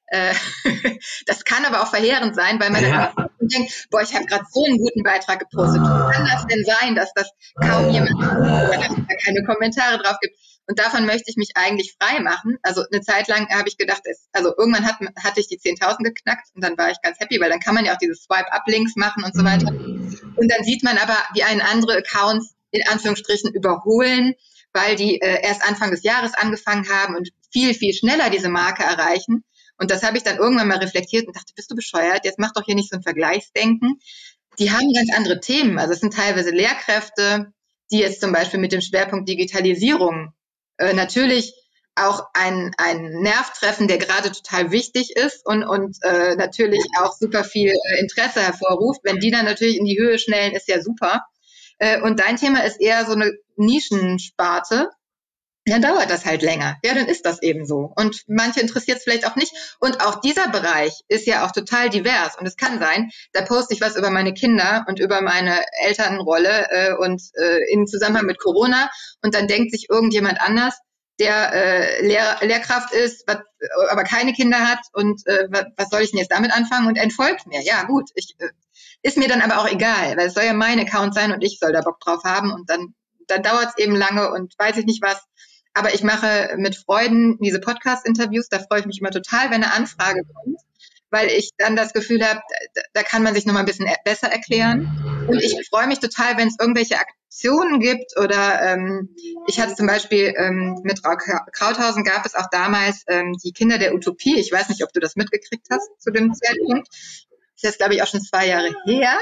Das kann aber auch verheerend sein, weil man dann denkt, boah, ich habe gerade so einen guten Beitrag gepostet. Wie kann das denn sein, dass das kaum jemand oder dass es da keine Kommentare drauf gibt? Und davon möchte ich mich eigentlich frei machen. Also eine Zeit lang habe ich gedacht, also irgendwann hatte ich die 10.000 geknackt und dann war ich ganz happy, weil dann kann man ja auch diese Swipe-Up-Links machen und so weiter. Und dann sieht man aber, wie einen andere Accounts in Anführungsstrichen überholen, weil die erst Anfang des Jahres angefangen haben und viel, viel schneller diese Marke erreichen. Und das habe ich dann irgendwann mal reflektiert und dachte, bist du bescheuert? Jetzt mach doch hier nicht so ein Vergleichsdenken. Die haben ganz andere Themen. Also es sind teilweise Lehrkräfte, die jetzt zum Beispiel mit dem Schwerpunkt Digitalisierung natürlich auch einen Nerv treffen, der gerade total wichtig ist und natürlich auch super viel Interesse hervorruft. Wenn die dann natürlich in die Höhe schnellen, ist ja super. Und dein Thema ist eher so eine Nischensparte. Dann dauert das halt länger. Ja, dann ist das eben so. Und manche interessiert es vielleicht auch nicht. Und auch dieser Bereich ist ja auch total divers. Und es kann sein, da poste ich was über meine Kinder und über meine Elternrolle in Zusammenhang mit Corona. Und dann denkt sich irgendjemand anders, der Lehrkraft ist, aber keine Kinder hat. Und was soll ich denn jetzt damit anfangen? Und entfolgt mir. Ja, gut. Ist mir dann aber auch egal, weil es soll ja mein Account sein und ich soll da Bock drauf haben. Und dann dauert es eben lange und weiß ich nicht was. Aber ich mache mit Freuden diese Podcast-Interviews. Da freue ich mich immer total, wenn eine Anfrage kommt, weil ich dann das Gefühl habe, da kann man sich noch mal ein bisschen besser erklären. Und ich freue mich total, wenn es irgendwelche Aktionen gibt. Oder ich hatte zum Beispiel mit Frau Krauthausen gab es auch damals die Kinder der Utopie. Ich weiß nicht, ob du das mitgekriegt hast zu dem Zeitpunkt. Das ist jetzt, glaube ich, auch schon 2 Jahre her.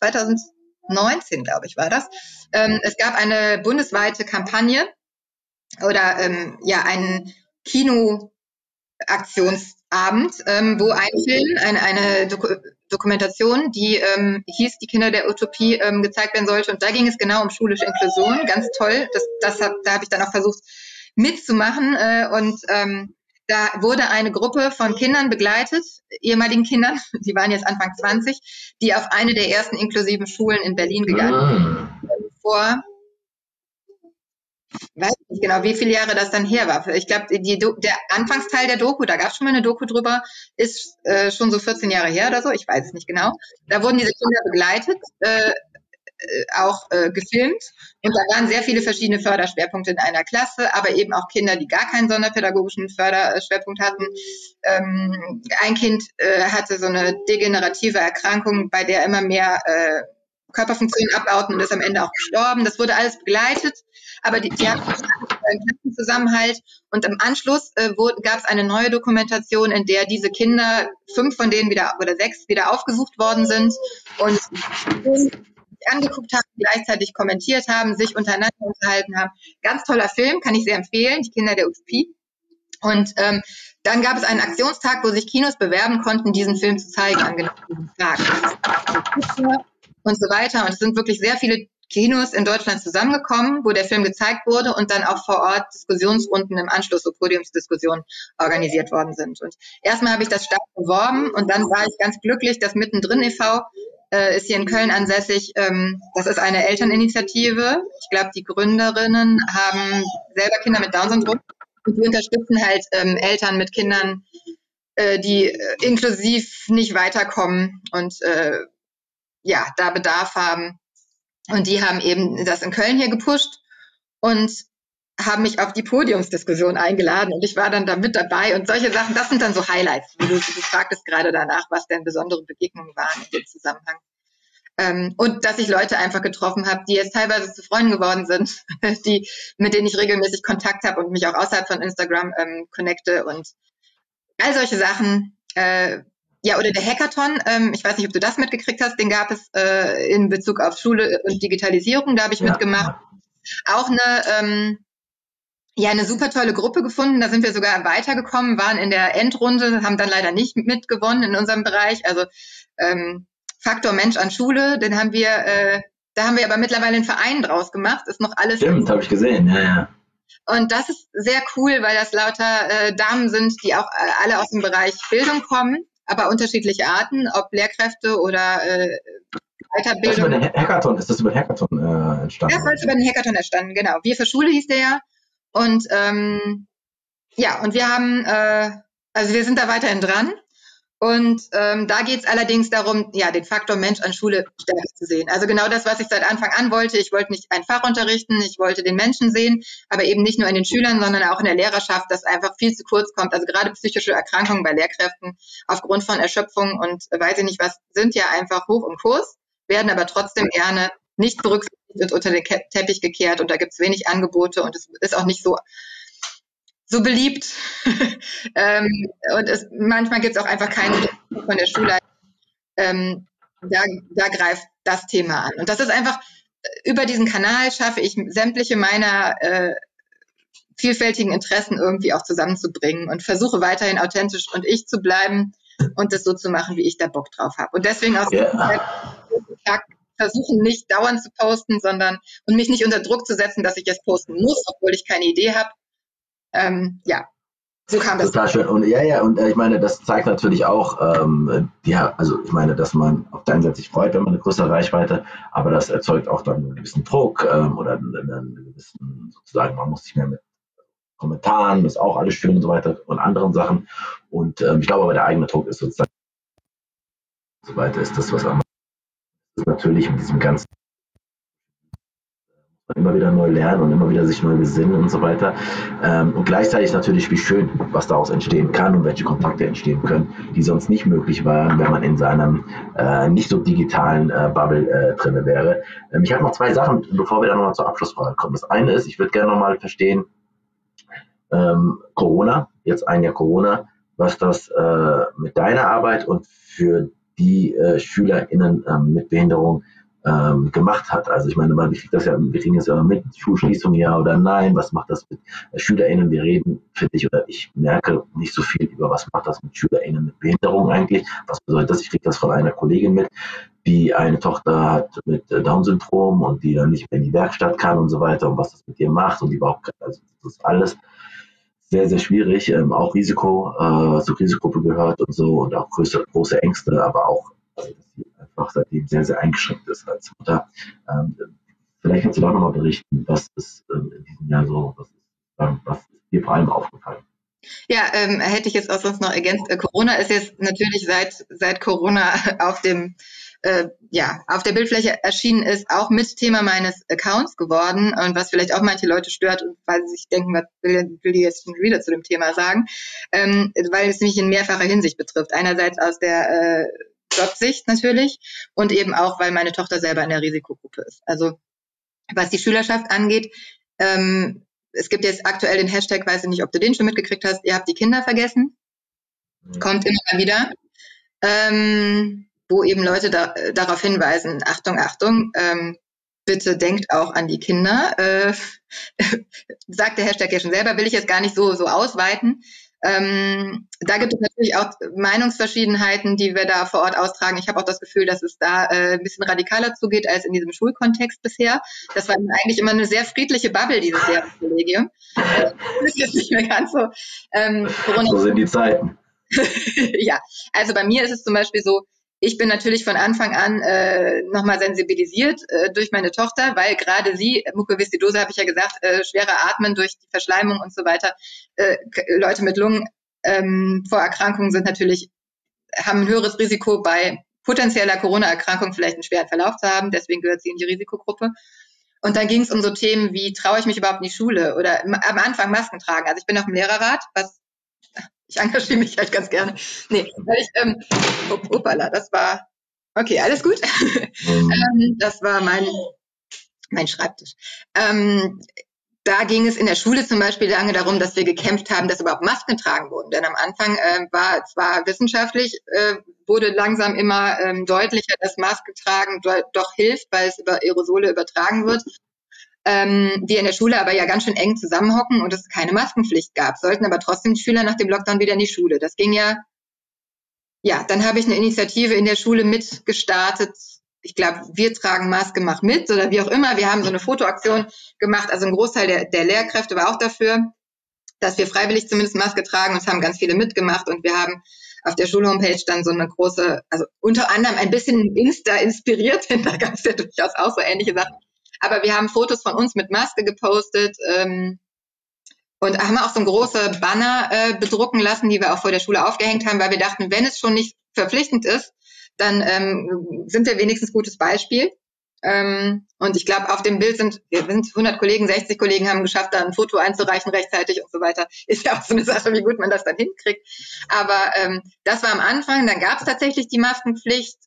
2019, glaube ich, war das. Es gab eine bundesweite Kampagne oder einen Kinoaktionsabend, wo ein Film, eine Dokumentation, die hieß Die Kinder der Utopie, gezeigt werden sollte. Und da ging es genau um schulische Inklusion. Ganz toll. Da habe ich dann auch versucht mitzumachen. Da wurde eine Gruppe von Kindern begleitet, ehemaligen Kindern, die waren jetzt Anfang 20, die auf eine der ersten inklusiven Schulen in Berlin gegangen sind. Vor weiß nicht genau, wie viele Jahre das dann her war. Ich glaube, der Anfangsteil der Doku, da gab es schon mal eine Doku drüber, ist schon so 14 Jahre her oder so, ich weiß es nicht genau. Da wurden diese Kinder begleitet, auch gefilmt und da waren sehr viele verschiedene Förderschwerpunkte in einer Klasse, aber eben auch Kinder, die gar keinen sonderpädagogischen Förderschwerpunkt hatten. Ein Kind hatte so eine degenerative Erkrankung, bei der immer mehr Körperfunktionen abbauten und ist am Ende auch gestorben. Das wurde alles begleitet, aber die hatten einen Klassenzusammenhalt und im Anschluss gab es eine neue Dokumentation, in der diese Kinder, 5 von denen oder 6 wieder aufgesucht worden sind und angeguckt haben, gleichzeitig kommentiert haben, sich untereinander unterhalten haben. Ganz toller Film, kann ich sehr empfehlen, Die Kinder der Utopie. Und dann gab es einen Aktionstag, wo sich Kinos bewerben konnten, diesen Film zu zeigen an genau diesem Tag. Und so weiter. Und es sind wirklich sehr viele Kinos in Deutschland zusammengekommen, wo der Film gezeigt wurde und dann auch vor Ort Diskussionsrunden im Anschluss, so Podiumsdiskussionen organisiert worden sind. Und erstmal habe ich das stark beworben und dann war ich ganz glücklich, dass Mittendrin e.V. Ist hier in Köln ansässig. Das ist eine Elterninitiative. Ich glaube, die Gründerinnen haben selber Kinder mit Down-Syndrom und die unterstützen halt Eltern mit Kindern, die inklusiv nicht weiterkommen und da Bedarf haben. Und die haben eben das in Köln hier gepusht und haben mich auf die Podiumsdiskussion eingeladen und ich war dann da mit dabei und solche Sachen, das sind dann so Highlights. Du fragtest gerade danach, was denn besondere Begegnungen waren in dem Zusammenhang. Und dass ich Leute einfach getroffen habe, die jetzt teilweise zu Freunden geworden sind, mit denen ich regelmäßig Kontakt habe und mich auch außerhalb von Instagram connecte und all solche Sachen. Oder der Hackathon, ich weiß nicht, ob du das mitgekriegt hast, den gab es in Bezug auf Schule und Digitalisierung, da habe ich mitgemacht. Auch eine super tolle Gruppe gefunden, da sind wir sogar weitergekommen, waren in der Endrunde, haben dann leider nicht mitgewonnen in unserem Bereich, also Faktor Mensch an Schule, den haben wir Da haben wir aber mittlerweile einen Verein draus gemacht. Ist noch alles. Stimmt, habe ich gesehen, ja. Und das ist sehr cool, weil das lauter Damen sind, die auch alle aus dem Bereich Bildung kommen, aber unterschiedliche Arten, ob Lehrkräfte oder Weiterbildung. Ist das über den Hackathon entstanden? Das ist über den Hackathon entstanden, genau. Wir für Schule hieß der ja. Und und wir haben, also wir sind da weiterhin dran. Und da geht es allerdings darum, ja, den Faktor Mensch an Schule stärker zu sehen. Also genau das, was ich seit Anfang an wollte. Ich wollte nicht ein Fach unterrichten, ich wollte den Menschen sehen, aber eben nicht nur in den Schülern, sondern auch in der Lehrerschaft, das einfach viel zu kurz kommt. Also gerade psychische Erkrankungen bei Lehrkräften aufgrund von Erschöpfung und weiß ich nicht was, sind ja einfach hoch im Kurs, werden aber trotzdem gerne nicht berücksichtigt und unter den Teppich gekehrt. Und da gibt es wenig Angebote und es ist auch nicht so beliebt. Und manchmal gibt es auch einfach keine von der Schule. Da greift das Thema an. Und das ist einfach, über diesen Kanal schaffe ich sämtliche meiner vielfältigen Interessen irgendwie auch zusammenzubringen und versuche weiterhin authentisch und ich zu bleiben und das so zu machen, wie ich da Bock drauf habe. Und deswegen auch versuchen, nicht dauernd zu posten, sondern und mich nicht unter Druck zu setzen, dass ich jetzt posten muss, obwohl ich keine Idee habe. So kam das. Total schön. Und und ich meine, das zeigt natürlich auch, also ich meine, dass man auf der einen Seite sich freut, wenn man eine größere Reichweite, aber das erzeugt auch dann einen gewissen Druck oder einen gewissen, sozusagen, man muss sich mehr mit Kommentaren, das ist auch alles schön und so weiter und anderen Sachen. Und ich glaube aber, der eigene Druck ist sozusagen und so weiter, ist das, was am natürlich mit diesem ganzen immer wieder neu lernen und immer wieder sich neu besinnen und so weiter. Und gleichzeitig natürlich, wie schön, was daraus entstehen kann und welche Kontakte entstehen können, die sonst nicht möglich waren, wenn man in seinem nicht so digitalen Bubble drin wäre. Ich habe noch zwei Sachen, bevor wir dann nochmal zur Abschlussfrage kommen. Das eine ist, ich würde gerne nochmal verstehen, Corona, jetzt ein Jahr Corona, was das mit deiner Arbeit und für die SchülerInnen mit Behinderung gemacht hat. Also ich meine, wir kriegen das ja immer mit, Schulschließung ja oder nein, was macht das mit SchülerInnen? Wir reden, finde ich, oder ich merke nicht so viel über, was macht das mit SchülerInnen mit Behinderung eigentlich? Was bedeutet das? Ich kriege das von einer Kollegin mit, die eine Tochter hat mit Down-Syndrom und die dann nicht mehr in die Werkstatt kann und so weiter und was das mit ihr macht und die überhaupt, also das ist alles sehr, sehr schwierig, auch zur Risikogruppe gehört und so und auch große Ängste, aber auch dass sie einfach seitdem sehr, sehr eingeschränkt ist als Mutter. Vielleicht kannst du da nochmal berichten, was ist in diesem Jahr so, was ist dir vor allem aufgefallen? Ja, hätte ich jetzt auch sonst noch ergänzt. Corona ist jetzt natürlich seit Corona auf der Bildfläche erschienen ist, auch mit Thema meines Accounts geworden und was vielleicht auch manche Leute stört, weil sie sich denken, was will die jetzt schon wieder zu dem Thema sagen, weil es mich in mehrfacher Hinsicht betrifft. Einerseits aus der Jobsicht natürlich und eben auch, weil meine Tochter selber in der Risikogruppe ist. Also was die Schülerschaft angeht, es gibt jetzt aktuell den Hashtag, weiß ich nicht, ob du den schon mitgekriegt hast, ihr habt die Kinder vergessen. Kommt immer mal wieder. Wo eben Leute darauf hinweisen, Achtung, bitte denkt auch an die Kinder. Sagt der Hashtag ja schon selber, will ich jetzt gar nicht so ausweiten. Da gibt es natürlich auch Meinungsverschiedenheiten, die wir da vor Ort austragen. Ich habe auch das Gefühl, dass es da ein bisschen radikaler zugeht als in diesem Schulkontext bisher. Das war eigentlich immer eine sehr friedliche Bubble, dieses Jahr im Kollegium. Das ist jetzt nicht mehr ganz so. So sind die Zeiten. Ja, also bei mir ist es zum Beispiel so, ich bin natürlich von Anfang an nochmal sensibilisiert durch meine Tochter, weil gerade sie, Mukoviszidose habe ich ja gesagt, schwerer Atmen durch die Verschleimung und so weiter. Leute mit Lungenvorerkrankungen haben ein höheres Risiko bei potenzieller Corona-Erkrankung vielleicht einen schweren Verlauf zu haben. Deswegen gehört sie in die Risikogruppe. Und dann ging es um so Themen wie, traue ich mich überhaupt in die Schule? Oder am Anfang Masken tragen. Also ich bin auf dem Lehrerrat, ich engagiere mich halt ganz gerne. Nee, weil hoppala, das war, okay, alles gut. Das war mein Schreibtisch. Da ging es in der Schule zum Beispiel lange darum, dass wir gekämpft haben, dass überhaupt Masken getragen wurden. Denn am Anfang war zwar wissenschaftlich, wurde langsam immer deutlicher, dass Maske tragen doch hilft, weil es über Aerosole übertragen wird. Wir in der Schule aber ja ganz schön eng zusammenhocken und es keine Maskenpflicht gab, sollten aber trotzdem die Schüler nach dem Lockdown wieder in die Schule. Das ging ja, dann habe ich eine Initiative in der Schule mitgestartet, ich glaube, wir tragen Maske, mach mit oder wie auch immer. Wir haben so eine Fotoaktion gemacht. Also ein Großteil der Lehrkräfte war auch dafür, dass wir freiwillig zumindest Maske tragen. Und es haben ganz viele mitgemacht. Und wir haben auf der Schulhomepage dann so eine große, also unter anderem ein bisschen Insta inspiriert, denn da gab es ja durchaus auch so ähnliche Sachen. Aber wir haben Fotos von uns mit Maske gepostet und haben auch so ein große Banner bedrucken lassen, die wir auch vor der Schule aufgehängt haben, weil wir dachten, wenn es schon nicht verpflichtend ist, dann sind wir wenigstens gutes Beispiel. Und ich glaube, auf dem Bild sind 100 Kollegen, 60 Kollegen haben geschafft, da ein Foto einzureichen rechtzeitig und so weiter. Ist ja auch so eine Sache, wie gut man das dann hinkriegt. Aber das war am Anfang, dann gab es tatsächlich die Maskenpflicht.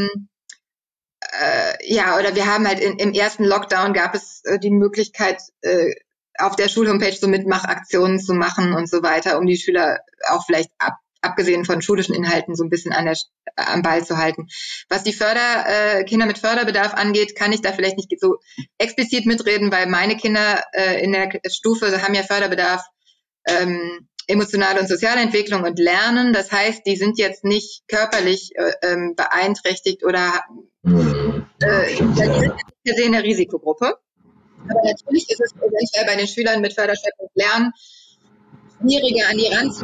Oder wir haben halt im ersten Lockdown gab es die Möglichkeit, auf der Schulhomepage so Mitmachaktionen zu machen und so weiter, um die Schüler auch vielleicht abgesehen von schulischen Inhalten so ein bisschen am Ball zu halten. Was die Kinder mit Förderbedarf angeht, kann ich da vielleicht nicht so explizit mitreden, weil meine Kinder in der Stufe haben ja Förderbedarf emotionale und soziale Entwicklung und Lernen. Das heißt, die sind jetzt nicht körperlich beeinträchtigt oder die sind per se in der Risikogruppe. Aber natürlich ist es eventuell bei den Schülern mit Förderschwäche und Lernen schwieriger an die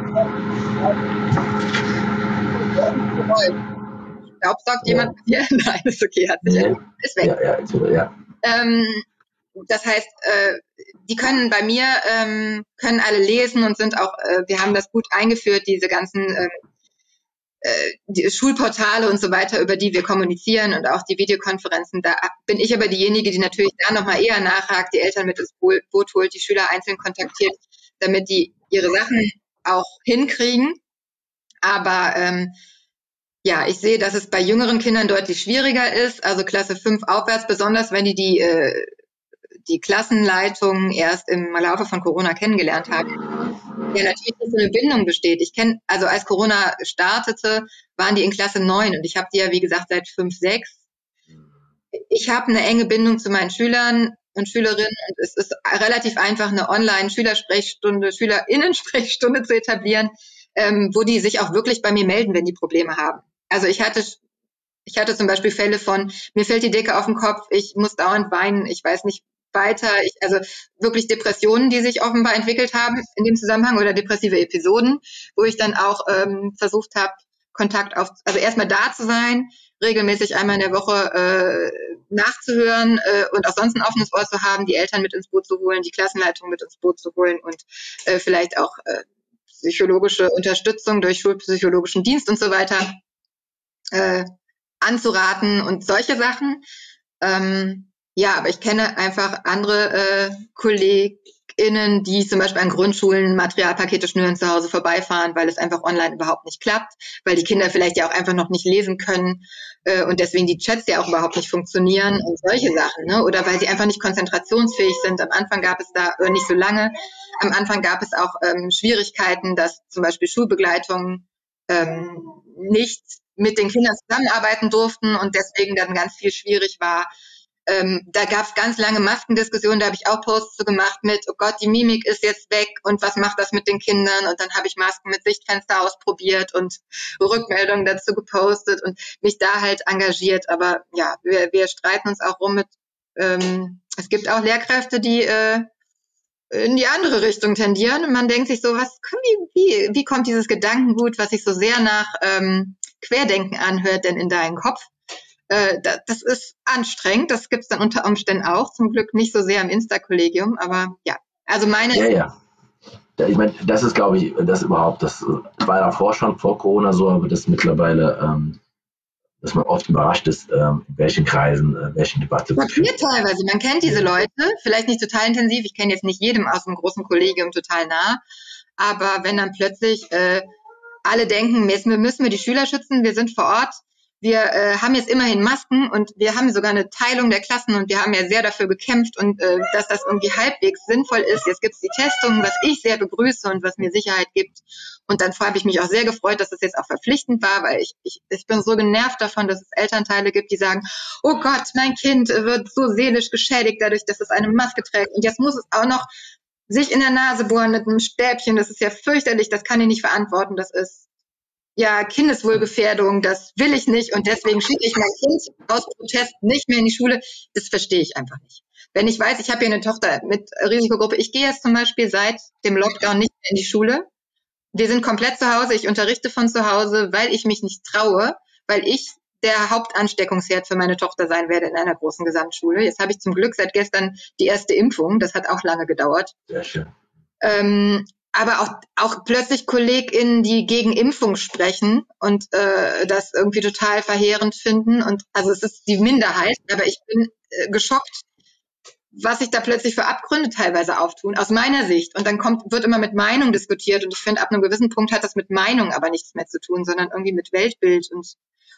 ranzukommen. Staubsaugt jemand mit dir? Nein, ist okay, ist weg. Ja. Das heißt, die können bei mir, können alle lesen und sind auch, wir haben das gut eingeführt, diese ganzen die Schulportale und so weiter, über die wir kommunizieren und auch die Videokonferenzen. Da bin ich aber diejenige, die natürlich da nochmal eher nachhakt, die Eltern mit ins Boot holt, die Schüler einzeln kontaktiert, damit die ihre Sachen auch hinkriegen. Aber ich sehe, dass es bei jüngeren Kindern deutlich schwieriger ist, also Klasse 5 aufwärts, besonders wenn die Klassenleitung erst im Laufe von Corona kennengelernt haben. Ja, natürlich nicht so eine Bindung besteht. Also als Corona startete, waren die in Klasse 9 und ich habe die ja, wie gesagt, seit 5, 6. Ich habe eine enge Bindung zu meinen Schülern und Schülerinnen und es ist relativ einfach, eine Online-Schülersprechstunde, SchülerInnen-Sprechstunde zu etablieren, wo die sich auch wirklich bei mir melden, wenn die Probleme haben. Also ich hatte zum Beispiel Fälle von, mir fällt die Decke auf den Kopf, ich muss dauernd weinen, ich weiß nicht weiter, also wirklich Depressionen, die sich offenbar entwickelt haben in dem Zusammenhang oder depressive Episoden, wo ich dann auch versucht habe, also erstmal da zu sein, regelmäßig einmal in der Woche nachzuhören und auch sonst ein offenes Ohr zu haben, die Eltern mit ins Boot zu holen, die Klassenleitung mit ins Boot zu holen und vielleicht auch psychologische Unterstützung durch schulpsychologischen Dienst und so weiter anzuraten und solche Sachen. Aber ich kenne einfach andere KollegInnen, die zum Beispiel an Grundschulen Materialpakete schnüren, zu Hause vorbeifahren, weil es einfach online überhaupt nicht klappt, weil die Kinder vielleicht ja auch einfach noch nicht lesen können und deswegen die Chats ja auch überhaupt nicht funktionieren und solche Sachen, ne? Oder weil sie einfach nicht konzentrationsfähig sind. Am Anfang gab es nicht so lange, am Anfang gab es auch Schwierigkeiten, dass zum Beispiel Schulbegleitungen nicht mit den Kindern zusammenarbeiten durften und deswegen dann ganz viel schwierig war. Da gab es ganz lange Maskendiskussionen, da habe ich auch Posts so gemacht mit, oh Gott, die Mimik ist jetzt weg und was macht das mit den Kindern? Und dann habe ich Masken mit Sichtfenster ausprobiert und Rückmeldungen dazu gepostet und mich da halt engagiert. Aber ja, wir streiten uns auch rum mit, es gibt auch Lehrkräfte, die in die andere Richtung tendieren und man denkt sich so, wie kommt dieses Gedankengut, was sich so sehr nach Querdenken anhört, denn in deinen Kopf? Das ist anstrengend, das gibt's dann unter Umständen auch, zum Glück nicht so sehr im Insta-Kollegium, aber ja, also meine... Ja. Ich meine, das ist, glaube ich, das war davor schon, vor Corona so, aber das mittlerweile, dass man oft überrascht ist, in welchen Kreisen, welche Debatte... Mir teilweise, man kennt diese Leute, vielleicht nicht total intensiv, ich kenne jetzt nicht jedem aus einem großen Kollegium total nah, aber wenn dann plötzlich alle denken, müssen wir die Schüler schützen, wir sind vor Ort, wir haben jetzt immerhin Masken und wir haben sogar eine Teilung der Klassen und wir haben ja sehr dafür gekämpft und dass das irgendwie halbwegs sinnvoll ist. Jetzt gibt es die Testungen, was ich sehr begrüße und was mir Sicherheit gibt. Und dann habe ich mich auch sehr gefreut, dass das jetzt auch verpflichtend war, weil ich bin so genervt davon, dass es Elternteile gibt, die sagen, oh Gott, mein Kind wird so seelisch geschädigt dadurch, dass es eine Maske trägt und jetzt muss es auch noch sich in der Nase bohren mit einem Stäbchen. Das ist ja fürchterlich, das kann ich nicht verantworten, das ist Kindeswohlgefährdung, das will ich nicht und deswegen schicke ich mein Kind aus Protest nicht mehr in die Schule. Das verstehe ich einfach nicht. Wenn ich weiß, ich habe hier eine Tochter mit Risikogruppe, ich gehe jetzt zum Beispiel seit dem Lockdown nicht mehr in die Schule. Wir sind komplett zu Hause, ich unterrichte von zu Hause, weil ich mich nicht traue, weil ich der Hauptansteckungsherd für meine Tochter sein werde in einer großen Gesamtschule. Jetzt habe ich zum Glück seit gestern die erste Impfung, das hat auch lange gedauert. Sehr schön. Aber auch plötzlich KollegInnen, die gegen Impfung sprechen und das irgendwie total verheerend finden. Und also es ist die Minderheit, aber ich bin geschockt, was sich da plötzlich für Abgründe teilweise auftun, aus meiner Sicht. Und dann wird immer mit Meinung diskutiert. Und ich finde, ab einem gewissen Punkt hat das mit Meinung aber nichts mehr zu tun, sondern irgendwie mit Weltbild und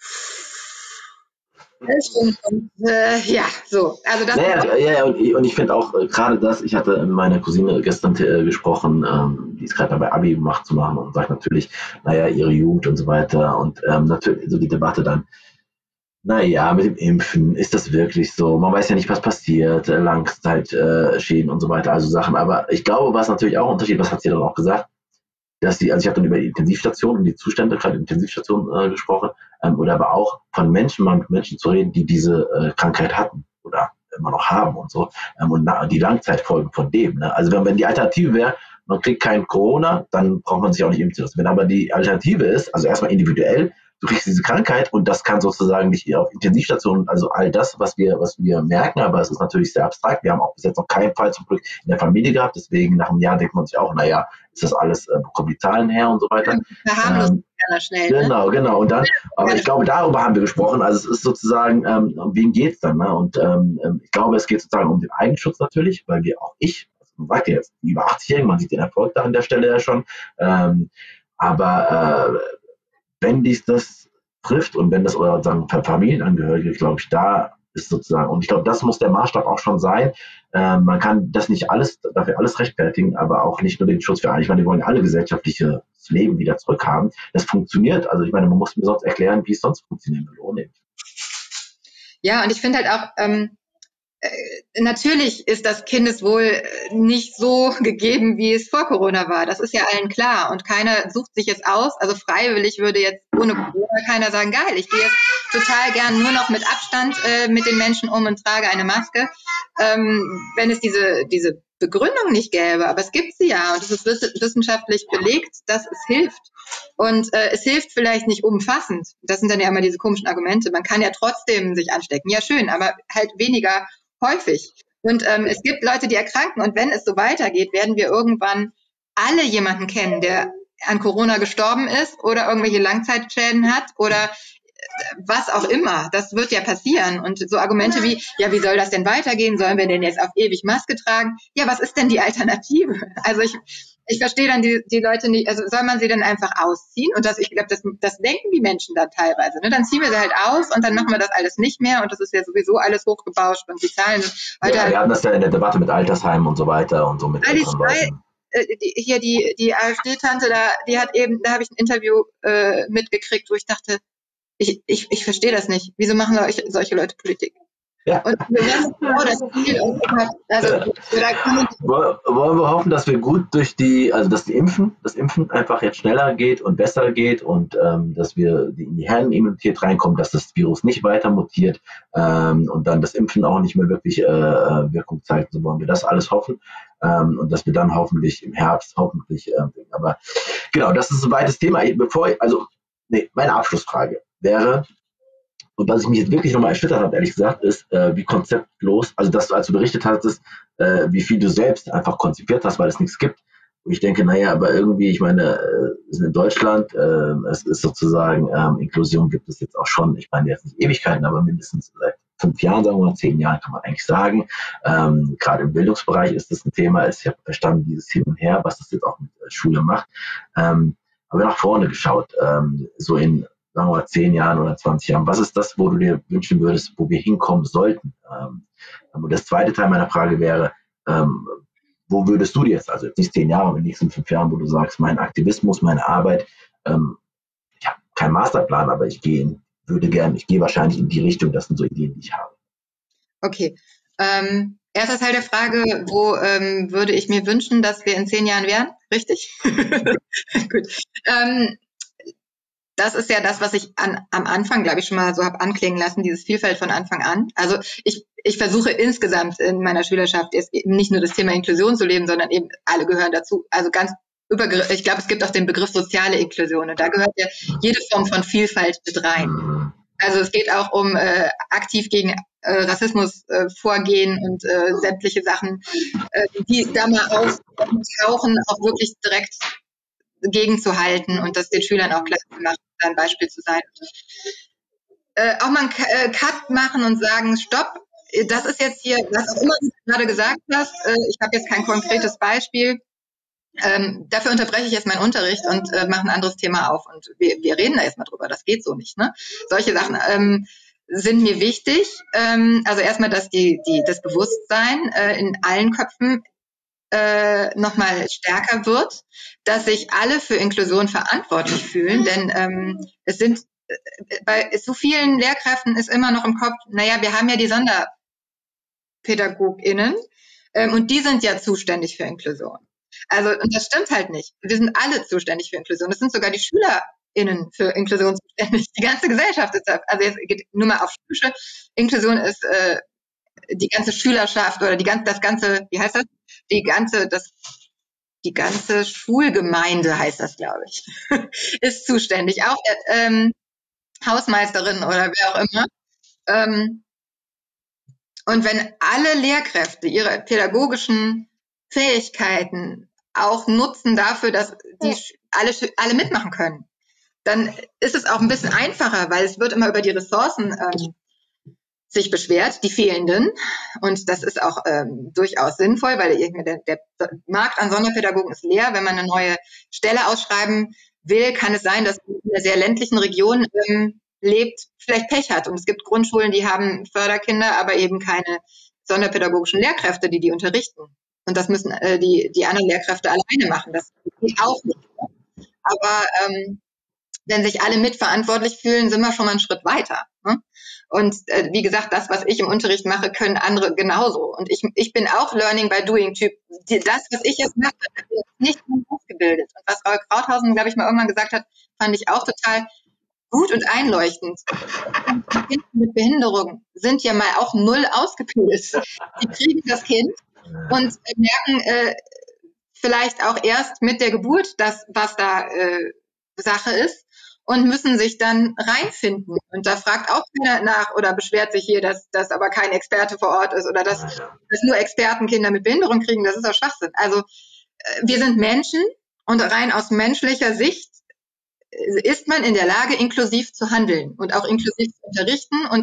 so. Also das und ich finde auch gerade das, ich hatte mit meiner Cousine gestern gesprochen, die ist gerade dabei, Abi zu machen und sagt natürlich, ihre Jugend und so weiter und natürlich so die Debatte dann, mit dem Impfen, ist das wirklich so? Man weiß ja nicht, was passiert, Langzeitschäden und so weiter, also Sachen. Aber ich glaube, was natürlich auch ein Unterschied, was hat sie dann auch gesagt, dass ich habe dann über die Intensivstation und die Zustände gerade in der Intensivstation gesprochen, oder aber auch von Menschen, mal mit Menschen zu reden, die diese Krankheit hatten oder immer noch haben und so, und die Langzeitfolgen von dem. Ne? Also wenn die Alternative wäre, man kriegt kein Corona, dann braucht man sich auch nicht impfen lassen. Wenn aber die Alternative ist, also erstmal individuell, du kriegst diese Krankheit und das kann sozusagen dich auf Intensivstationen, also all das, was wir merken, aber es ist natürlich sehr abstrakt. Wir haben auch bis jetzt noch keinen Fall zum Glück in der Familie gehabt, deswegen nach einem Jahr denkt man sich auch, ist das alles, kommen die Zahlen her und so weiter. Schnell, genau. Und dann, aber ich glaube, darüber haben wir gesprochen. Also es ist sozusagen, um wen geht's dann? Ne? Und ich glaube, es geht sozusagen um den Eigenschutz natürlich, weil man sagt ja jetzt, über 80-Jährigen, man sieht den Erfolg da an der Stelle ja schon. Aber wenn dies das trifft und wenn das eure Familienangehörige, glaube ich, da ist sozusagen, und ich glaube, das muss der Maßstab auch schon sein. Man kann das nicht dafür alles rechtfertigen, aber auch nicht nur den Schutz für alle. Ich meine, wir wollen alle gesellschaftliches Leben wieder zurückhaben. Das funktioniert. Also ich meine, man muss mir sonst erklären, wie es sonst funktionieren will ohne. Ja, und ich finde halt auch, natürlich ist das Kindeswohl nicht so gegeben, wie es vor Corona war. Das ist ja allen klar. Und keiner sucht sich jetzt aus. Also freiwillig würde jetzt ohne Corona keiner sagen, geil, ich gehe jetzt total gern nur noch mit Abstand mit den Menschen um und trage eine Maske. Wenn es diese Begründung nicht gäbe, aber es gibt sie ja und es ist wissenschaftlich belegt, dass es hilft. Und es hilft vielleicht nicht umfassend. Das sind dann ja immer diese komischen Argumente. Man kann ja trotzdem sich anstecken. Ja, schön, aber halt weniger häufig. Und es gibt Leute, die erkranken. Und wenn es so weitergeht, werden wir irgendwann alle jemanden kennen, der an Corona gestorben ist oder irgendwelche Langzeitschäden hat oder was auch immer. Das wird ja passieren. Und so Argumente wie, ja, wie soll das denn weitergehen? Sollen wir denn jetzt auf ewig Maske tragen? Ja, was ist denn die Alternative? Also ich verstehe dann die Leute nicht. Also soll man sie dann einfach ausziehen? Und ich glaube, das denken die Menschen dann teilweise. Ne? Dann ziehen wir sie halt aus und dann machen wir das alles nicht mehr. Und das ist ja sowieso alles hochgebauscht und die Zahlen sind heute wir hatten das ja in der Debatte mit Altersheimen und so weiter und so mit älteren Leuten. Die AfD-Tante, da habe ich ein Interview mitgekriegt, wo ich dachte, ich verstehe das nicht. Wieso machen solche Leute Politik? Ja. Und wollen wir hoffen, dass wir gut dass das Impfen einfach jetzt schneller geht und besser geht und dass wir in die Herdenimmunität reinkommen, dass das Virus nicht weiter mutiert und dann das Impfen auch nicht mehr wirklich Wirkung zeigt. So wollen wir das alles hoffen und dass wir dann hoffentlich im Herbst aber genau, das ist ein weites Thema. Meine Abschlussfrage wäre, und was ich mich jetzt wirklich nochmal erschüttert habe, ehrlich gesagt, ist, wie konzeptlos, also dass du, als du berichtet hattest, wie viel du selbst einfach konzipiert hast, weil es nichts gibt. Und ich denke, aber irgendwie, ich meine, wir sind in Deutschland, es ist sozusagen, Inklusion gibt es jetzt auch schon, ich meine jetzt nicht Ewigkeiten, aber mindestens seit 5 Jahren, sagen wir mal, 10 Jahren kann man eigentlich sagen. Gerade im Bildungsbereich ist das ein Thema. Ich habe verstanden, dieses Hin und Her, was das jetzt auch mit Schule macht. Aber nach vorne geschaut, so in, sagen wir mal, 10 Jahren oder 20 Jahren, was ist das, wo du dir wünschen würdest, wo wir hinkommen sollten? Und das zweite Teil meiner Frage wäre, wo würdest du jetzt, also jetzt nicht 10 Jahre, aber in den nächsten 5 Jahren, wo du sagst, mein Aktivismus, meine Arbeit, ich habe keinen Masterplan, aber ich gehe wahrscheinlich in die Richtung, das sind so Ideen, die ich habe. Okay. Erster Teil der Frage, wo würde ich mir wünschen, dass wir in 10 Jahren wären? Richtig? Gut. das ist ja das, was ich am Anfang, glaube ich, schon mal so habe anklingen lassen, dieses Vielfalt von Anfang an. Also ich versuche insgesamt in meiner Schülerschaft jetzt eben nicht nur das Thema Inklusion zu leben, sondern eben alle gehören dazu. Also ich glaube, es gibt auch den Begriff soziale Inklusion und da gehört ja jede Form von Vielfalt mit rein. Also es geht auch um aktiv gegen Rassismus vorgehen und sämtliche Sachen, die da mal auftauchen, auch wirklich direkt gegenzuhalten und das den Schülern auch klar zu machen, ein Beispiel zu sein. Auch mal einen Cut machen und sagen, stopp, das ist jetzt hier, was auch immer du gerade gesagt hast, ich habe jetzt kein konkretes Beispiel, dafür unterbreche ich jetzt meinen Unterricht und mache ein anderes Thema auf und wir reden da jetzt mal drüber, das geht so nicht. Ne? Solche Sachen sind mir wichtig. Also erstmal, dass das Bewusstsein in allen Köpfen nochmal stärker wird, dass sich alle für Inklusion verantwortlich fühlen, denn es sind bei so vielen Lehrkräften ist immer noch im Kopf, naja, wir haben ja die SonderpädagogInnen und die sind ja zuständig für Inklusion. Also, und das stimmt halt nicht. Wir sind alle zuständig für Inklusion. Es sind sogar die SchülerInnen für Inklusion zuständig. Die ganze Gesellschaft ist, also jetzt geht nur mal auf schulische Inklusion ist die ganze Schülerschaft oder das ganze, wie heißt das? Die ganze Schulgemeinde heißt das, glaube ich, ist zuständig. Auch Hausmeisterin oder wer auch immer. Und wenn alle Lehrkräfte ihre pädagogischen Fähigkeiten auch nutzen dafür, dass die alle mitmachen können, dann ist es auch ein bisschen einfacher, weil es wird immer über die Ressourcen sich beschwert, die fehlenden. Und das ist auch durchaus sinnvoll, weil der Markt an Sonderpädagogen ist leer. Wenn man eine neue Stelle ausschreiben will, kann es sein, dass in einer sehr ländlichen Region lebt, vielleicht Pech hat. Und es gibt Grundschulen, die haben Förderkinder, aber eben keine sonderpädagogischen Lehrkräfte, die unterrichten. Und das müssen die anderen Lehrkräfte alleine machen. Das geht auch nicht. Aber wenn sich alle mitverantwortlich fühlen, sind wir schon mal einen Schritt weiter. Ne? Und wie gesagt, das, was ich im Unterricht mache, können andere genauso. Und ich bin auch Learning by Doing Typ. Das, was ich jetzt mache, ist nicht gut ausgebildet. Und was Raul Krauthausen, glaube ich, mal irgendwann gesagt hat, fand ich auch total gut und einleuchtend. Kinder mit Behinderung sind ja mal auch null ausgebildet. Die kriegen das Kind und merken vielleicht auch erst mit der Geburt, was da Sache ist und müssen sich dann reinfinden. Und da fragt auch keiner nach oder beschwert sich hier, dass aber kein Experte vor Ort ist oder dass nur Experten Kinder mit Behinderung kriegen. Das ist doch Schwachsinn. Also wir sind Menschen und rein aus menschlicher Sicht ist man in der Lage, inklusiv zu handeln und auch inklusiv zu unterrichten und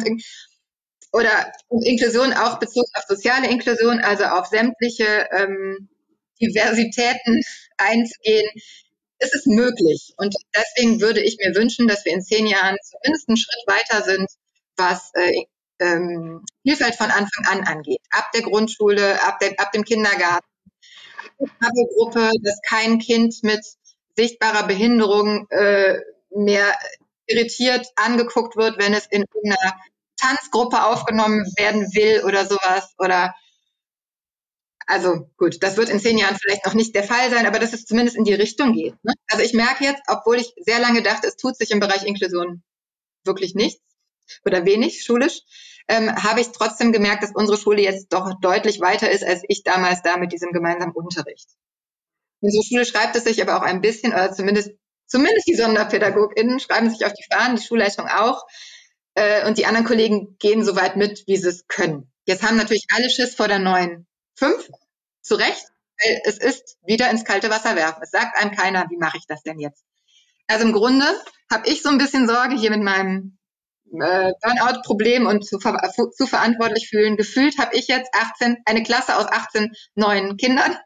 Inklusion auch bezogen auf soziale Inklusion, also auf sämtliche Diversitäten einzugehen, ist es möglich. Und deswegen würde ich mir wünschen, dass wir in 10 Jahren zumindest einen Schritt weiter sind, was Vielfalt von Anfang an angeht. Ab der Grundschule, ab dem Kindergarten, ab der Gruppe, dass kein Kind mit sichtbarer Behinderung mehr irritiert angeguckt wird, wenn es in irgendeiner Tanzgruppe aufgenommen werden will oder sowas. Also gut, das wird in 10 Jahren vielleicht noch nicht der Fall sein, aber dass es zumindest in die Richtung geht. Ne? Also ich merke jetzt, obwohl ich sehr lange dachte, es tut sich im Bereich Inklusion wirklich nichts oder wenig schulisch, habe ich trotzdem gemerkt, dass unsere Schule jetzt doch deutlich weiter ist, als ich damals da mit diesem gemeinsamen Unterricht. Unsere Schule schreibt es sich aber auch ein bisschen, oder zumindest die SonderpädagogInnen schreiben sich auf die Fahnen, die Schulleitung auch. Und die anderen Kollegen gehen so weit mit, wie sie es können. Jetzt haben natürlich alle Schiss vor der neuen 5, zu Recht, weil es ist wieder ins kalte Wasser werfen. Es sagt einem keiner, wie mache ich das denn jetzt? Also im Grunde habe ich so ein bisschen Sorge hier mit meinem Burnout-Problem und zu verantwortlich fühlen. Gefühlt habe ich jetzt eine Klasse aus 18 neuen Kindern,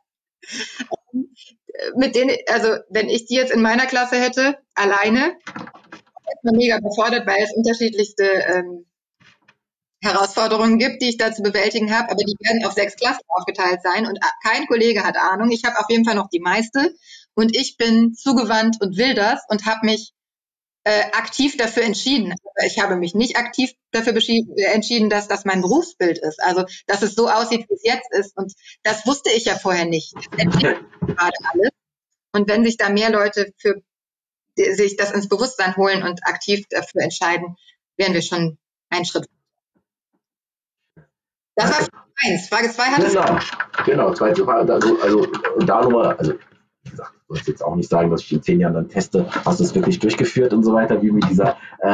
mit denen, also wenn ich die jetzt in meiner Klasse hätte, alleine, ist man mega überfordert, weil es unterschiedlichste Herausforderungen gibt, die ich da zu bewältigen habe, aber die werden auf 6 Klassen aufgeteilt sein und kein Kollege hat Ahnung. Ich habe auf jeden Fall noch die meiste und ich bin zugewandt und will das und habe mich aktiv dafür entschieden. Aber ich habe mich nicht aktiv dafür entschieden, dass das mein Berufsbild ist. Also, dass es so aussieht, wie es jetzt ist. Und das wusste ich ja vorher nicht. Das entwickelt gerade alles. Und wenn sich da mehr Leute für sich das ins Bewusstsein holen und aktiv dafür entscheiden, wären wir schon einen Schritt. Das war Frage 1. Frage 2 hattest Genau, zweite Frage. Also da nochmal, also wie gesagt, ich muss jetzt auch nicht sagen, dass ich in 10 Jahren dann teste, hast du es wirklich durchgeführt und so weiter, wie mit dieser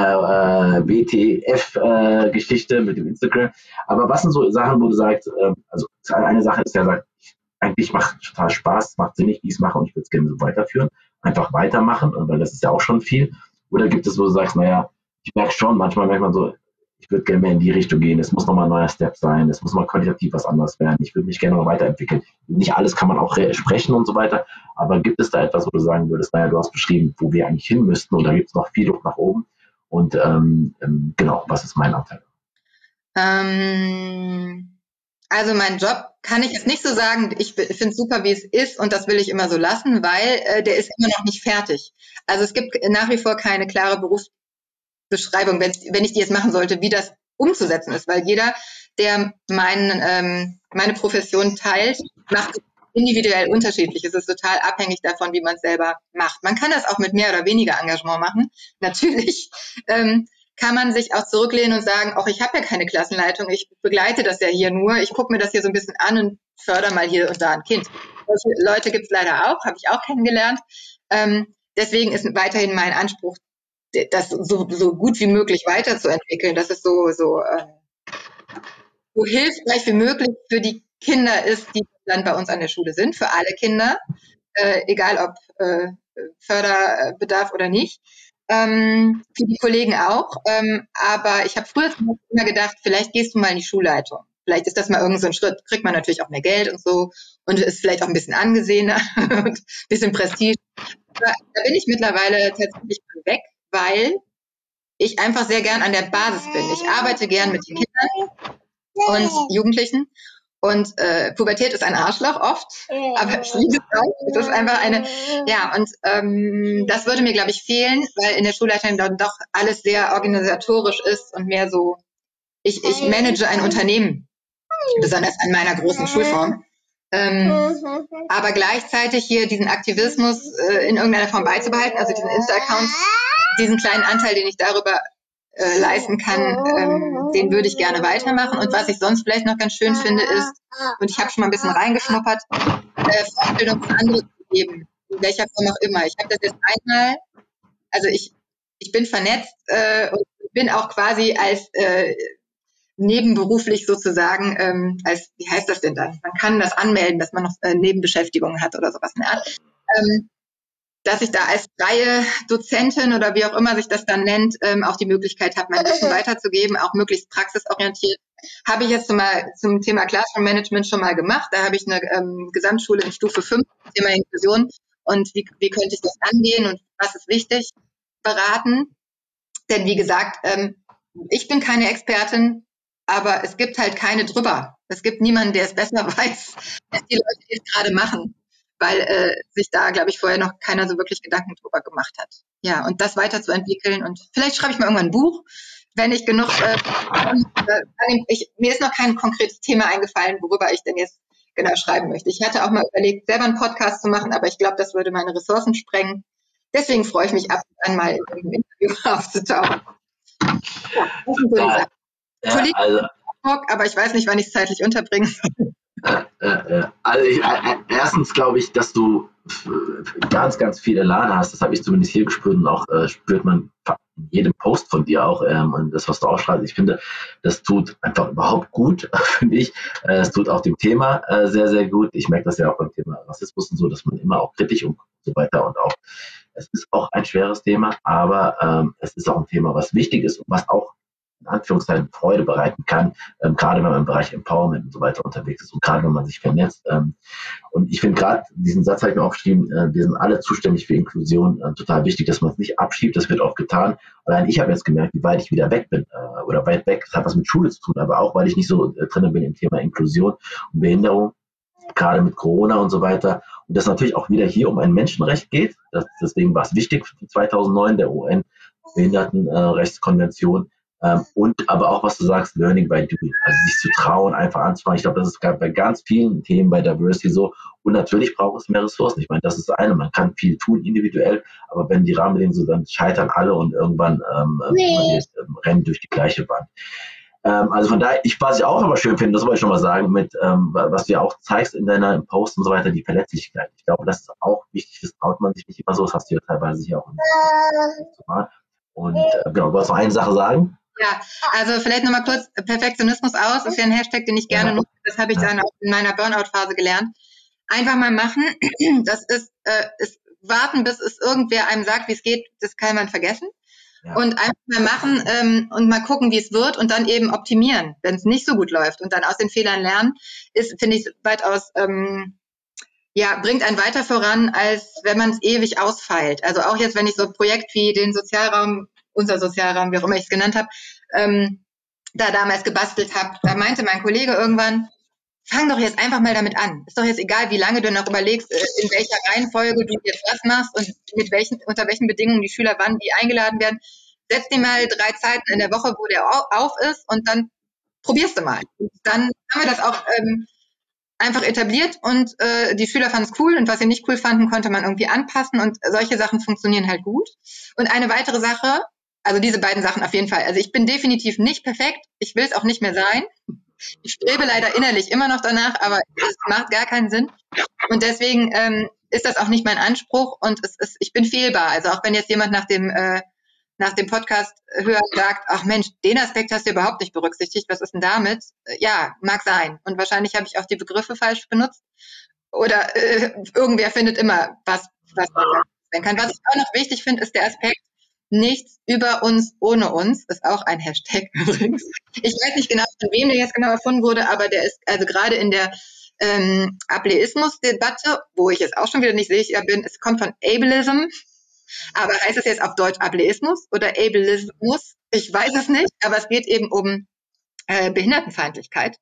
WTF-Geschichte mit dem Instagram. Aber was sind so Sachen, wo du sagst, also eine Sache ist ja, eigentlich macht es total Spaß, macht Sinn, wie ich es mache und ich würde es gerne so weiterführen, einfach weitermachen, weil das ist ja auch schon viel. Oder gibt es, wo du sagst, naja, ich merke schon, manchmal merkt man so, ich würde gerne mehr in die Richtung gehen, es muss nochmal ein neuer Step sein, es muss mal qualitativ was anderes werden, ich würde mich gerne noch weiterentwickeln. Nicht alles kann man auch sprechen und so weiter, aber gibt es da etwas, wo du sagen würdest, naja, du hast beschrieben, wo wir eigentlich hin müssten und da gibt es noch viel Luft nach oben und genau, was ist mein Anteil? Also mein Job kann ich jetzt nicht so sagen, ich finde es super, wie es ist und das will ich immer so lassen, weil der ist immer noch nicht fertig. Also es gibt nach wie vor keine klare Berufsbeschreibung, wenn ich die jetzt machen sollte, wie das umzusetzen ist, weil jeder, der meine Profession teilt, macht individuell unterschiedlich. Es ist total abhängig davon, wie man es selber macht. Man kann das auch mit mehr oder weniger Engagement machen, natürlich. Kann man sich auch zurücklehnen und sagen, auch ich habe ja keine Klassenleitung, ich begleite das ja hier nur, ich gucke mir das hier so ein bisschen an und fördere mal hier und da ein Kind. Solche Leute gibt es leider auch, habe ich auch kennengelernt. Deswegen ist weiterhin mein Anspruch, das so gut wie möglich weiterzuentwickeln, dass es so hilfreich wie möglich für die Kinder ist, die dann bei uns an der Schule sind, für alle Kinder, egal ob Förderbedarf oder nicht. Für die Kollegen auch. Aber ich habe früher immer gedacht, vielleicht gehst du mal in die Schulleitung. Vielleicht ist das mal irgend so ein Schritt, kriegt man natürlich auch mehr Geld und so und ist vielleicht auch ein bisschen angesehener und ein bisschen Prestige. Aber da bin ich mittlerweile tatsächlich weg, weil ich einfach sehr gern an der Basis bin. Ich arbeite gern mit den Kindern und Jugendlichen. Und Pubertät ist ein Arschloch oft, aber ich liebe es auch. Es ist einfach und das würde mir, glaube ich, fehlen, weil in der Schulleitung dann doch alles sehr organisatorisch ist und mehr so, ich manage ein Unternehmen, besonders an meiner großen Schulform. Aber gleichzeitig hier diesen Aktivismus in irgendeiner Form beizubehalten, also diesen Insta-Account, diesen kleinen Anteil, den ich darüber leisten kann, den würde ich gerne weitermachen. Und was ich sonst vielleicht noch ganz schön finde, ist, und ich habe schon mal ein bisschen reingeschnuppert, Fortbildung für andere zu geben, in welcher Form auch immer. Ich habe das jetzt einmal, also ich bin vernetzt und bin auch quasi als nebenberuflich sozusagen, als, wie heißt das denn dann? Man kann das anmelden, dass man noch Nebenbeschäftigungen hat oder sowas in der Art. Dass ich da als freie Dozentin oder wie auch immer sich das dann nennt, auch die Möglichkeit habe, mein Wissen weiterzugeben, auch möglichst praxisorientiert. Habe ich jetzt zum Thema Classroom Management schon mal gemacht. Da habe ich eine Gesamtschule in Stufe 5, Thema Inklusion und wie könnte ich das angehen und was ist wichtig, beraten. Denn wie gesagt, ich bin keine Expertin, aber es gibt halt keine drüber. Es gibt niemanden, der es besser weiß, als die Leute, die es gerade machen, weil sich da, glaube ich, vorher noch keiner so wirklich Gedanken drüber gemacht hat. Ja, und das weiterzuentwickeln und vielleicht schreibe ich mal irgendwann ein Buch, wenn ich genug, mir ist noch kein konkretes Thema eingefallen, worüber ich denn jetzt genau schreiben möchte. Ich hatte auch mal überlegt, selber einen Podcast zu machen, aber ich glaube, das würde meine Ressourcen sprengen. Deswegen freue ich mich ab und an mal in einem Interview aufzutauchen. Ja, das sind so die Sachen. Politik, aber ich weiß nicht, wann ich es zeitlich unterbringen soll. Also erstens glaube ich, dass du ganz, ganz viel Elan hast. Das habe ich zumindest hier gespürt und auch spürt man in jedem Post von dir auch und das, was du ausstrahlst. Ich finde, das tut einfach überhaupt gut, finde ich. Es tut auch dem Thema sehr, sehr gut. Ich merke das ja auch beim Thema Rassismus und so, dass man immer auch kritisch und so weiter und auch es ist auch ein schweres Thema, aber es ist auch ein Thema, was wichtig ist und was auch in Anführungszeichen Freude bereiten kann, gerade wenn man im Bereich Empowerment und so weiter unterwegs ist und gerade wenn man sich vernetzt. Und ich finde gerade, diesen Satz habe ich mir aufgeschrieben, wir sind alle zuständig für Inklusion, total wichtig, dass man es nicht abschiebt, das wird oft getan. Allein ich habe jetzt gemerkt, wie weit ich wieder weg bin oder weit weg, das hat was mit Schule zu tun, aber auch, weil ich nicht so drin bin im Thema Inklusion und Behinderung, gerade mit Corona und so weiter. Und das natürlich auch wieder hier um ein Menschenrecht geht. Deswegen war es wichtig für 2009, der UN-Behindertenrechtskonvention, Und aber auch, was du sagst, Learning by Doing, also sich zu trauen, einfach anzufangen. Ich glaube, das ist bei ganz vielen Themen bei Diversity so. Und natürlich braucht es mehr Ressourcen. Ich meine, das ist das eine. Man kann viel tun individuell, aber wenn die Rahmenbedingungen so, dann scheitern alle und irgendwann rennen durch die gleiche Wand. Also von daher, was ich auch aber schön finde, das wollte ich schon mal sagen, mit was du ja auch zeigst in deiner Post und so weiter, die Verletzlichkeit. Ich glaube, das ist auch wichtig, das traut man sich nicht immer so, das hast du ja teilweise hier auch in der Und genau, du wolltest noch eine Sache sagen? Ja, also vielleicht nochmal kurz, Perfektionismus aus, ist ja ein Hashtag, den ich gerne nutze, das habe ich dann auch in meiner Burnout-Phase gelernt. Einfach mal machen, das ist warten, bis es irgendwer einem sagt, wie es geht, das kann man vergessen. Ja. Und einfach mal machen und mal gucken, wie es wird und dann eben optimieren, wenn es nicht so gut läuft und dann aus den Fehlern lernen, ist, finde ich, weitaus, bringt einen weiter voran, als wenn man es ewig ausfeilt. Also auch jetzt, wenn ich so ein Projekt wie den Sozialraum, unser Sozialraum, wie auch immer ich es genannt habe, da damals gebastelt habe, da meinte mein Kollege irgendwann, fang doch jetzt einfach mal damit an. Ist doch jetzt egal, wie lange du noch überlegst, in welcher Reihenfolge du jetzt was machst und unter welchen Bedingungen die Schüler wann wie eingeladen werden. Setz dir mal 3 Zeiten in der Woche, wo der auf ist und dann probierst du mal. Und dann haben wir das auch einfach etabliert und die Schüler fanden es cool und was sie nicht cool fanden, konnte man irgendwie anpassen und solche Sachen funktionieren halt gut. Und eine weitere Sache, also diese beiden Sachen auf jeden Fall. Also ich bin definitiv nicht perfekt, ich will es auch nicht mehr sein. Ich strebe leider innerlich immer noch danach, aber es macht gar keinen Sinn. Und deswegen ist das auch nicht mein Anspruch und ich bin fehlbar. Also auch wenn jetzt jemand nach dem Podcast hören sagt, ach Mensch, den Aspekt hast du überhaupt nicht berücksichtigt, was ist denn damit? Ja, mag sein. Und wahrscheinlich habe ich auch die Begriffe falsch benutzt. Oder irgendwer findet immer was man sein kann. Was ich auch noch wichtig finde, ist der Aspekt, nichts über uns ohne uns, ist auch ein Hashtag übrigens. Ich weiß nicht genau, von wem der jetzt genau erfunden wurde, aber der ist also gerade in der Ableismus-Debatte, wo ich jetzt auch schon wieder nicht sicher bin, es kommt von Ableism, aber heißt es jetzt auf Deutsch Ableismus oder Ableismus? Ich weiß es nicht, aber es geht eben um Behindertenfeindlichkeit.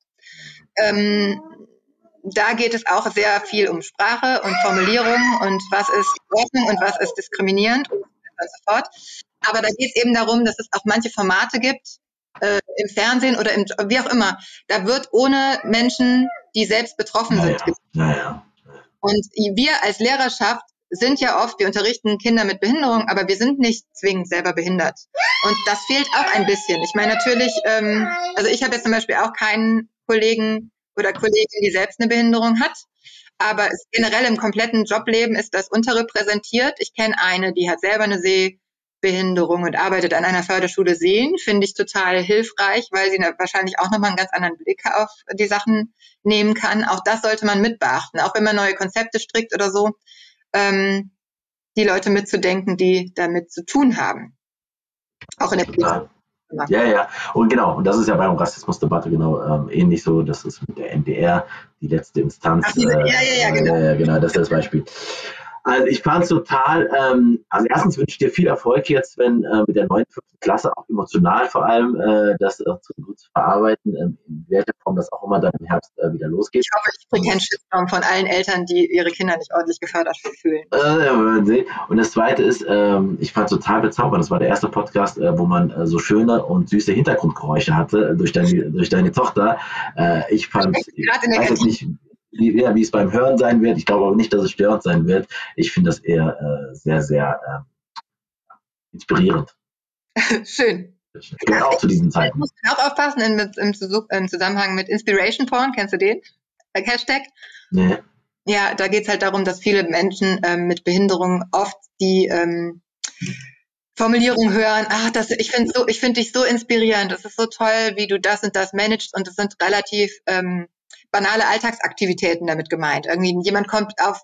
Da geht es auch sehr viel um Sprache und Formulierung und was ist Ordnung und was ist diskriminierend und so fort. Aber da geht es eben darum, dass es auch manche Formate gibt, im Fernsehen oder wie auch immer. Da wird ohne Menschen, die selbst betroffen sind. Und wir als Lehrerschaft sind ja oft, wir unterrichten Kinder mit Behinderung, aber wir sind nicht zwingend selber behindert. Und das fehlt auch ein bisschen. Ich meine natürlich, also ich habe jetzt zum Beispiel auch keinen Kollegen oder Kollegin, die selbst eine Behinderung hat. Aber generell im kompletten Jobleben ist das unterrepräsentiert. Ich kenne eine, die hat selber eine Sehbehinderung und arbeitet an einer Förderschule Sehen. Finde ich total hilfreich, weil sie wahrscheinlich auch nochmal einen ganz anderen Blick auf die Sachen nehmen kann. Auch das sollte man mit beachten, auch wenn man neue Konzepte strickt oder so, die Leute mitzudenken, die damit zu tun haben. Auch in der Politik. Ja. Und genau, und das ist ja beim Rassismusdebatte genau ähnlich so, das ist mit der NDR die letzte Instanz. Genau, das ist das Beispiel. Also ich fand es total, also erstens wünsche ich dir viel Erfolg jetzt, wenn mit der 9. 5. Klasse, auch emotional vor allem, das gut zu verarbeiten, in welcher Form das auch immer dann im Herbst wieder losgeht. Ich hoffe, ich kriege keinen Shitstorm von allen Eltern, die ihre Kinder nicht ordentlich gefördert fühlen. Und das Zweite ist, ich fand es total bezaubernd, das war der erste Podcast, wo man so schöne und süße Hintergrundgeräusche hatte durch deine Tochter. Ich fand, ich weiß jetzt nicht, wie es beim Hören sein wird. Ich glaube aber nicht, dass es störend sein wird. Ich finde das eher sehr, sehr inspirierend. Schön. Ja, auch zu diesen Zeiten. Ich muss auch aufpassen im Zusammenhang mit Inspiration Porn. Kennst du den? Hashtag? Nee. Ja, da geht es halt darum, dass viele Menschen mit Behinderung oft die Formulierung hören, ich finde dich so inspirierend, das ist so toll, wie du das und das managst und das sind relativ banale Alltagsaktivitäten damit gemeint. Irgendwie jemand kommt auf,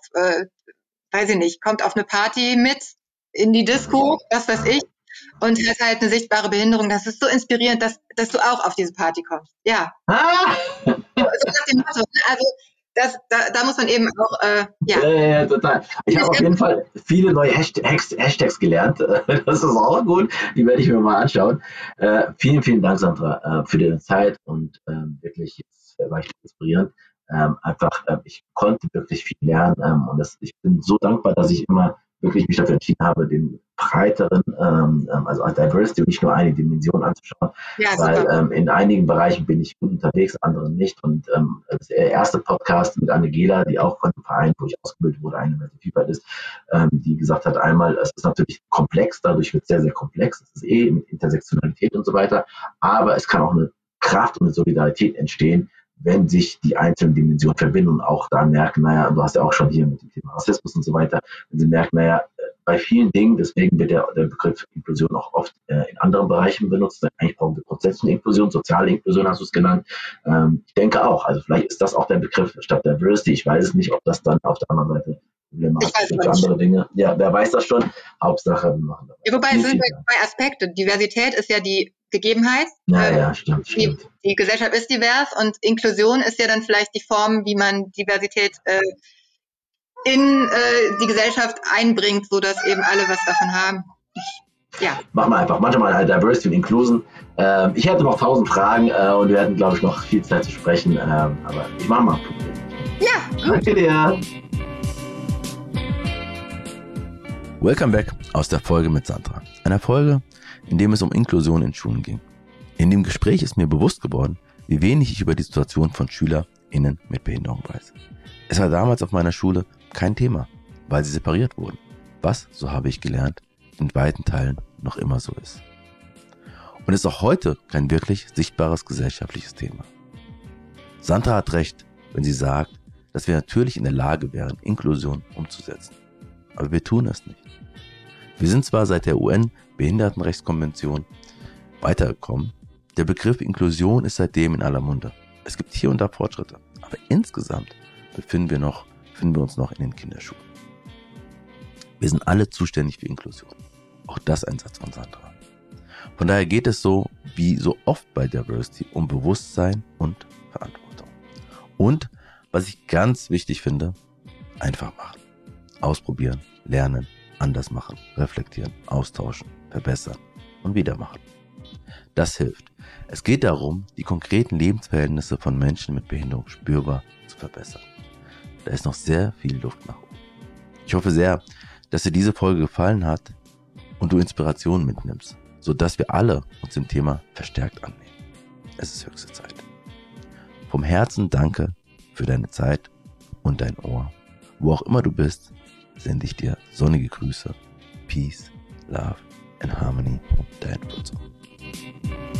kommt auf eine Party mit in die Disco, was weiß ich, und hat halt eine sichtbare Behinderung. Das ist so inspirierend, dass du auch auf diese Party kommst. Ja. So nach dem Motto. Also da muss man eben auch, Ja, total. Ich habe auf jeden Fall viele neue Hashtags gelernt. Das ist auch gut. Die werde ich mir mal anschauen. Vielen, vielen Dank, Sandra, für deine Zeit und wirklich, war ich inspirierend. Ich konnte wirklich viel lernen und ich bin so dankbar, dass ich immer wirklich mich dafür entschieden habe, den breiteren, also als Diversity und nicht nur eine Dimension anzuschauen, Ja, weil in einigen Bereichen bin ich gut unterwegs, anderen nicht. Und das erste Podcast mit Anne Gehler, die auch von dem Verein, wo ich ausgebildet wurde, eine Vielfalt ist, die gesagt hat, einmal, es ist natürlich komplex, dadurch wird es sehr, sehr komplex, es ist mit Intersektionalität und so weiter, aber es kann auch eine Kraft und eine Solidarität entstehen, wenn sich die einzelnen Dimensionen verbinden und auch da merken, naja, du hast ja auch schon hier mit dem Thema Rassismus und so weiter, wenn sie merken, naja, bei vielen Dingen, deswegen wird der Begriff Inklusion auch oft in anderen Bereichen benutzt. Eigentlich brauchen wir Prozessinklusion, soziale Inklusion hast du es genannt. Ich denke auch, also vielleicht ist das auch der Begriff statt Diversity. Ich weiß es nicht, ob das dann auf der anderen Seite problematisch wird für andere Dinge. Ja, wer weiß das schon. Hauptsache, wir machen das. Ja, wobei es sind zwei Aspekte. Diversität ist ja die Gegebenheit. Ja, stimmt. Die Gesellschaft ist divers und Inklusion ist ja dann vielleicht die Form, wie man Diversität in die Gesellschaft einbringt, sodass eben alle was davon haben. Machen wir einfach manchmal halt Diversity und Inclusion. Ich hätte noch 1000 Fragen und wir hätten, glaube ich, noch viel Zeit zu sprechen. Aber ich mache mal. Ja, gut. Danke dir. Welcome back aus der Folge mit Sandra. Einer Folge, in dem es um Inklusion in Schulen ging. In dem Gespräch ist mir bewusst geworden, wie wenig ich über die Situation von SchülerInnen mit Behinderung weiß. Es war damals auf meiner Schule kein Thema, weil sie separiert wurden. Was, so habe ich gelernt, in weiten Teilen noch immer so ist. Und ist auch heute kein wirklich sichtbares gesellschaftliches Thema. Sandra hat recht, wenn sie sagt, dass wir natürlich in der Lage wären, Inklusion umzusetzen. Aber wir tun es nicht. Wir sind zwar seit der UN-Behindertenrechtskonvention weitergekommen, der Begriff Inklusion ist seitdem in aller Munde. Es gibt hier und da Fortschritte, aber insgesamt befinden wir uns noch in den Kinderschuhen. Wir sind alle zuständig für Inklusion. Auch das ein Satz von Sandra. Von daher geht es so, wie so oft bei Diversity, um Bewusstsein und Verantwortung. Und, was ich ganz wichtig finde, einfach machen. Ausprobieren, lernen, anders machen, reflektieren, austauschen, verbessern und wieder machen. Das hilft. Es geht darum, die konkreten Lebensverhältnisse von Menschen mit Behinderung spürbar zu verbessern. Da ist noch sehr viel Luft nach oben. Ich hoffe sehr, dass dir diese Folge gefallen hat und du Inspirationen mitnimmst, sodass wir alle uns dem Thema verstärkt annehmen. Es ist höchste Zeit. Vom Herzen danke für deine Zeit und dein Ohr. Wo auch immer du bist, sende ich dir sonnige Grüße. Peace, Love and Harmony, dein Wurzel.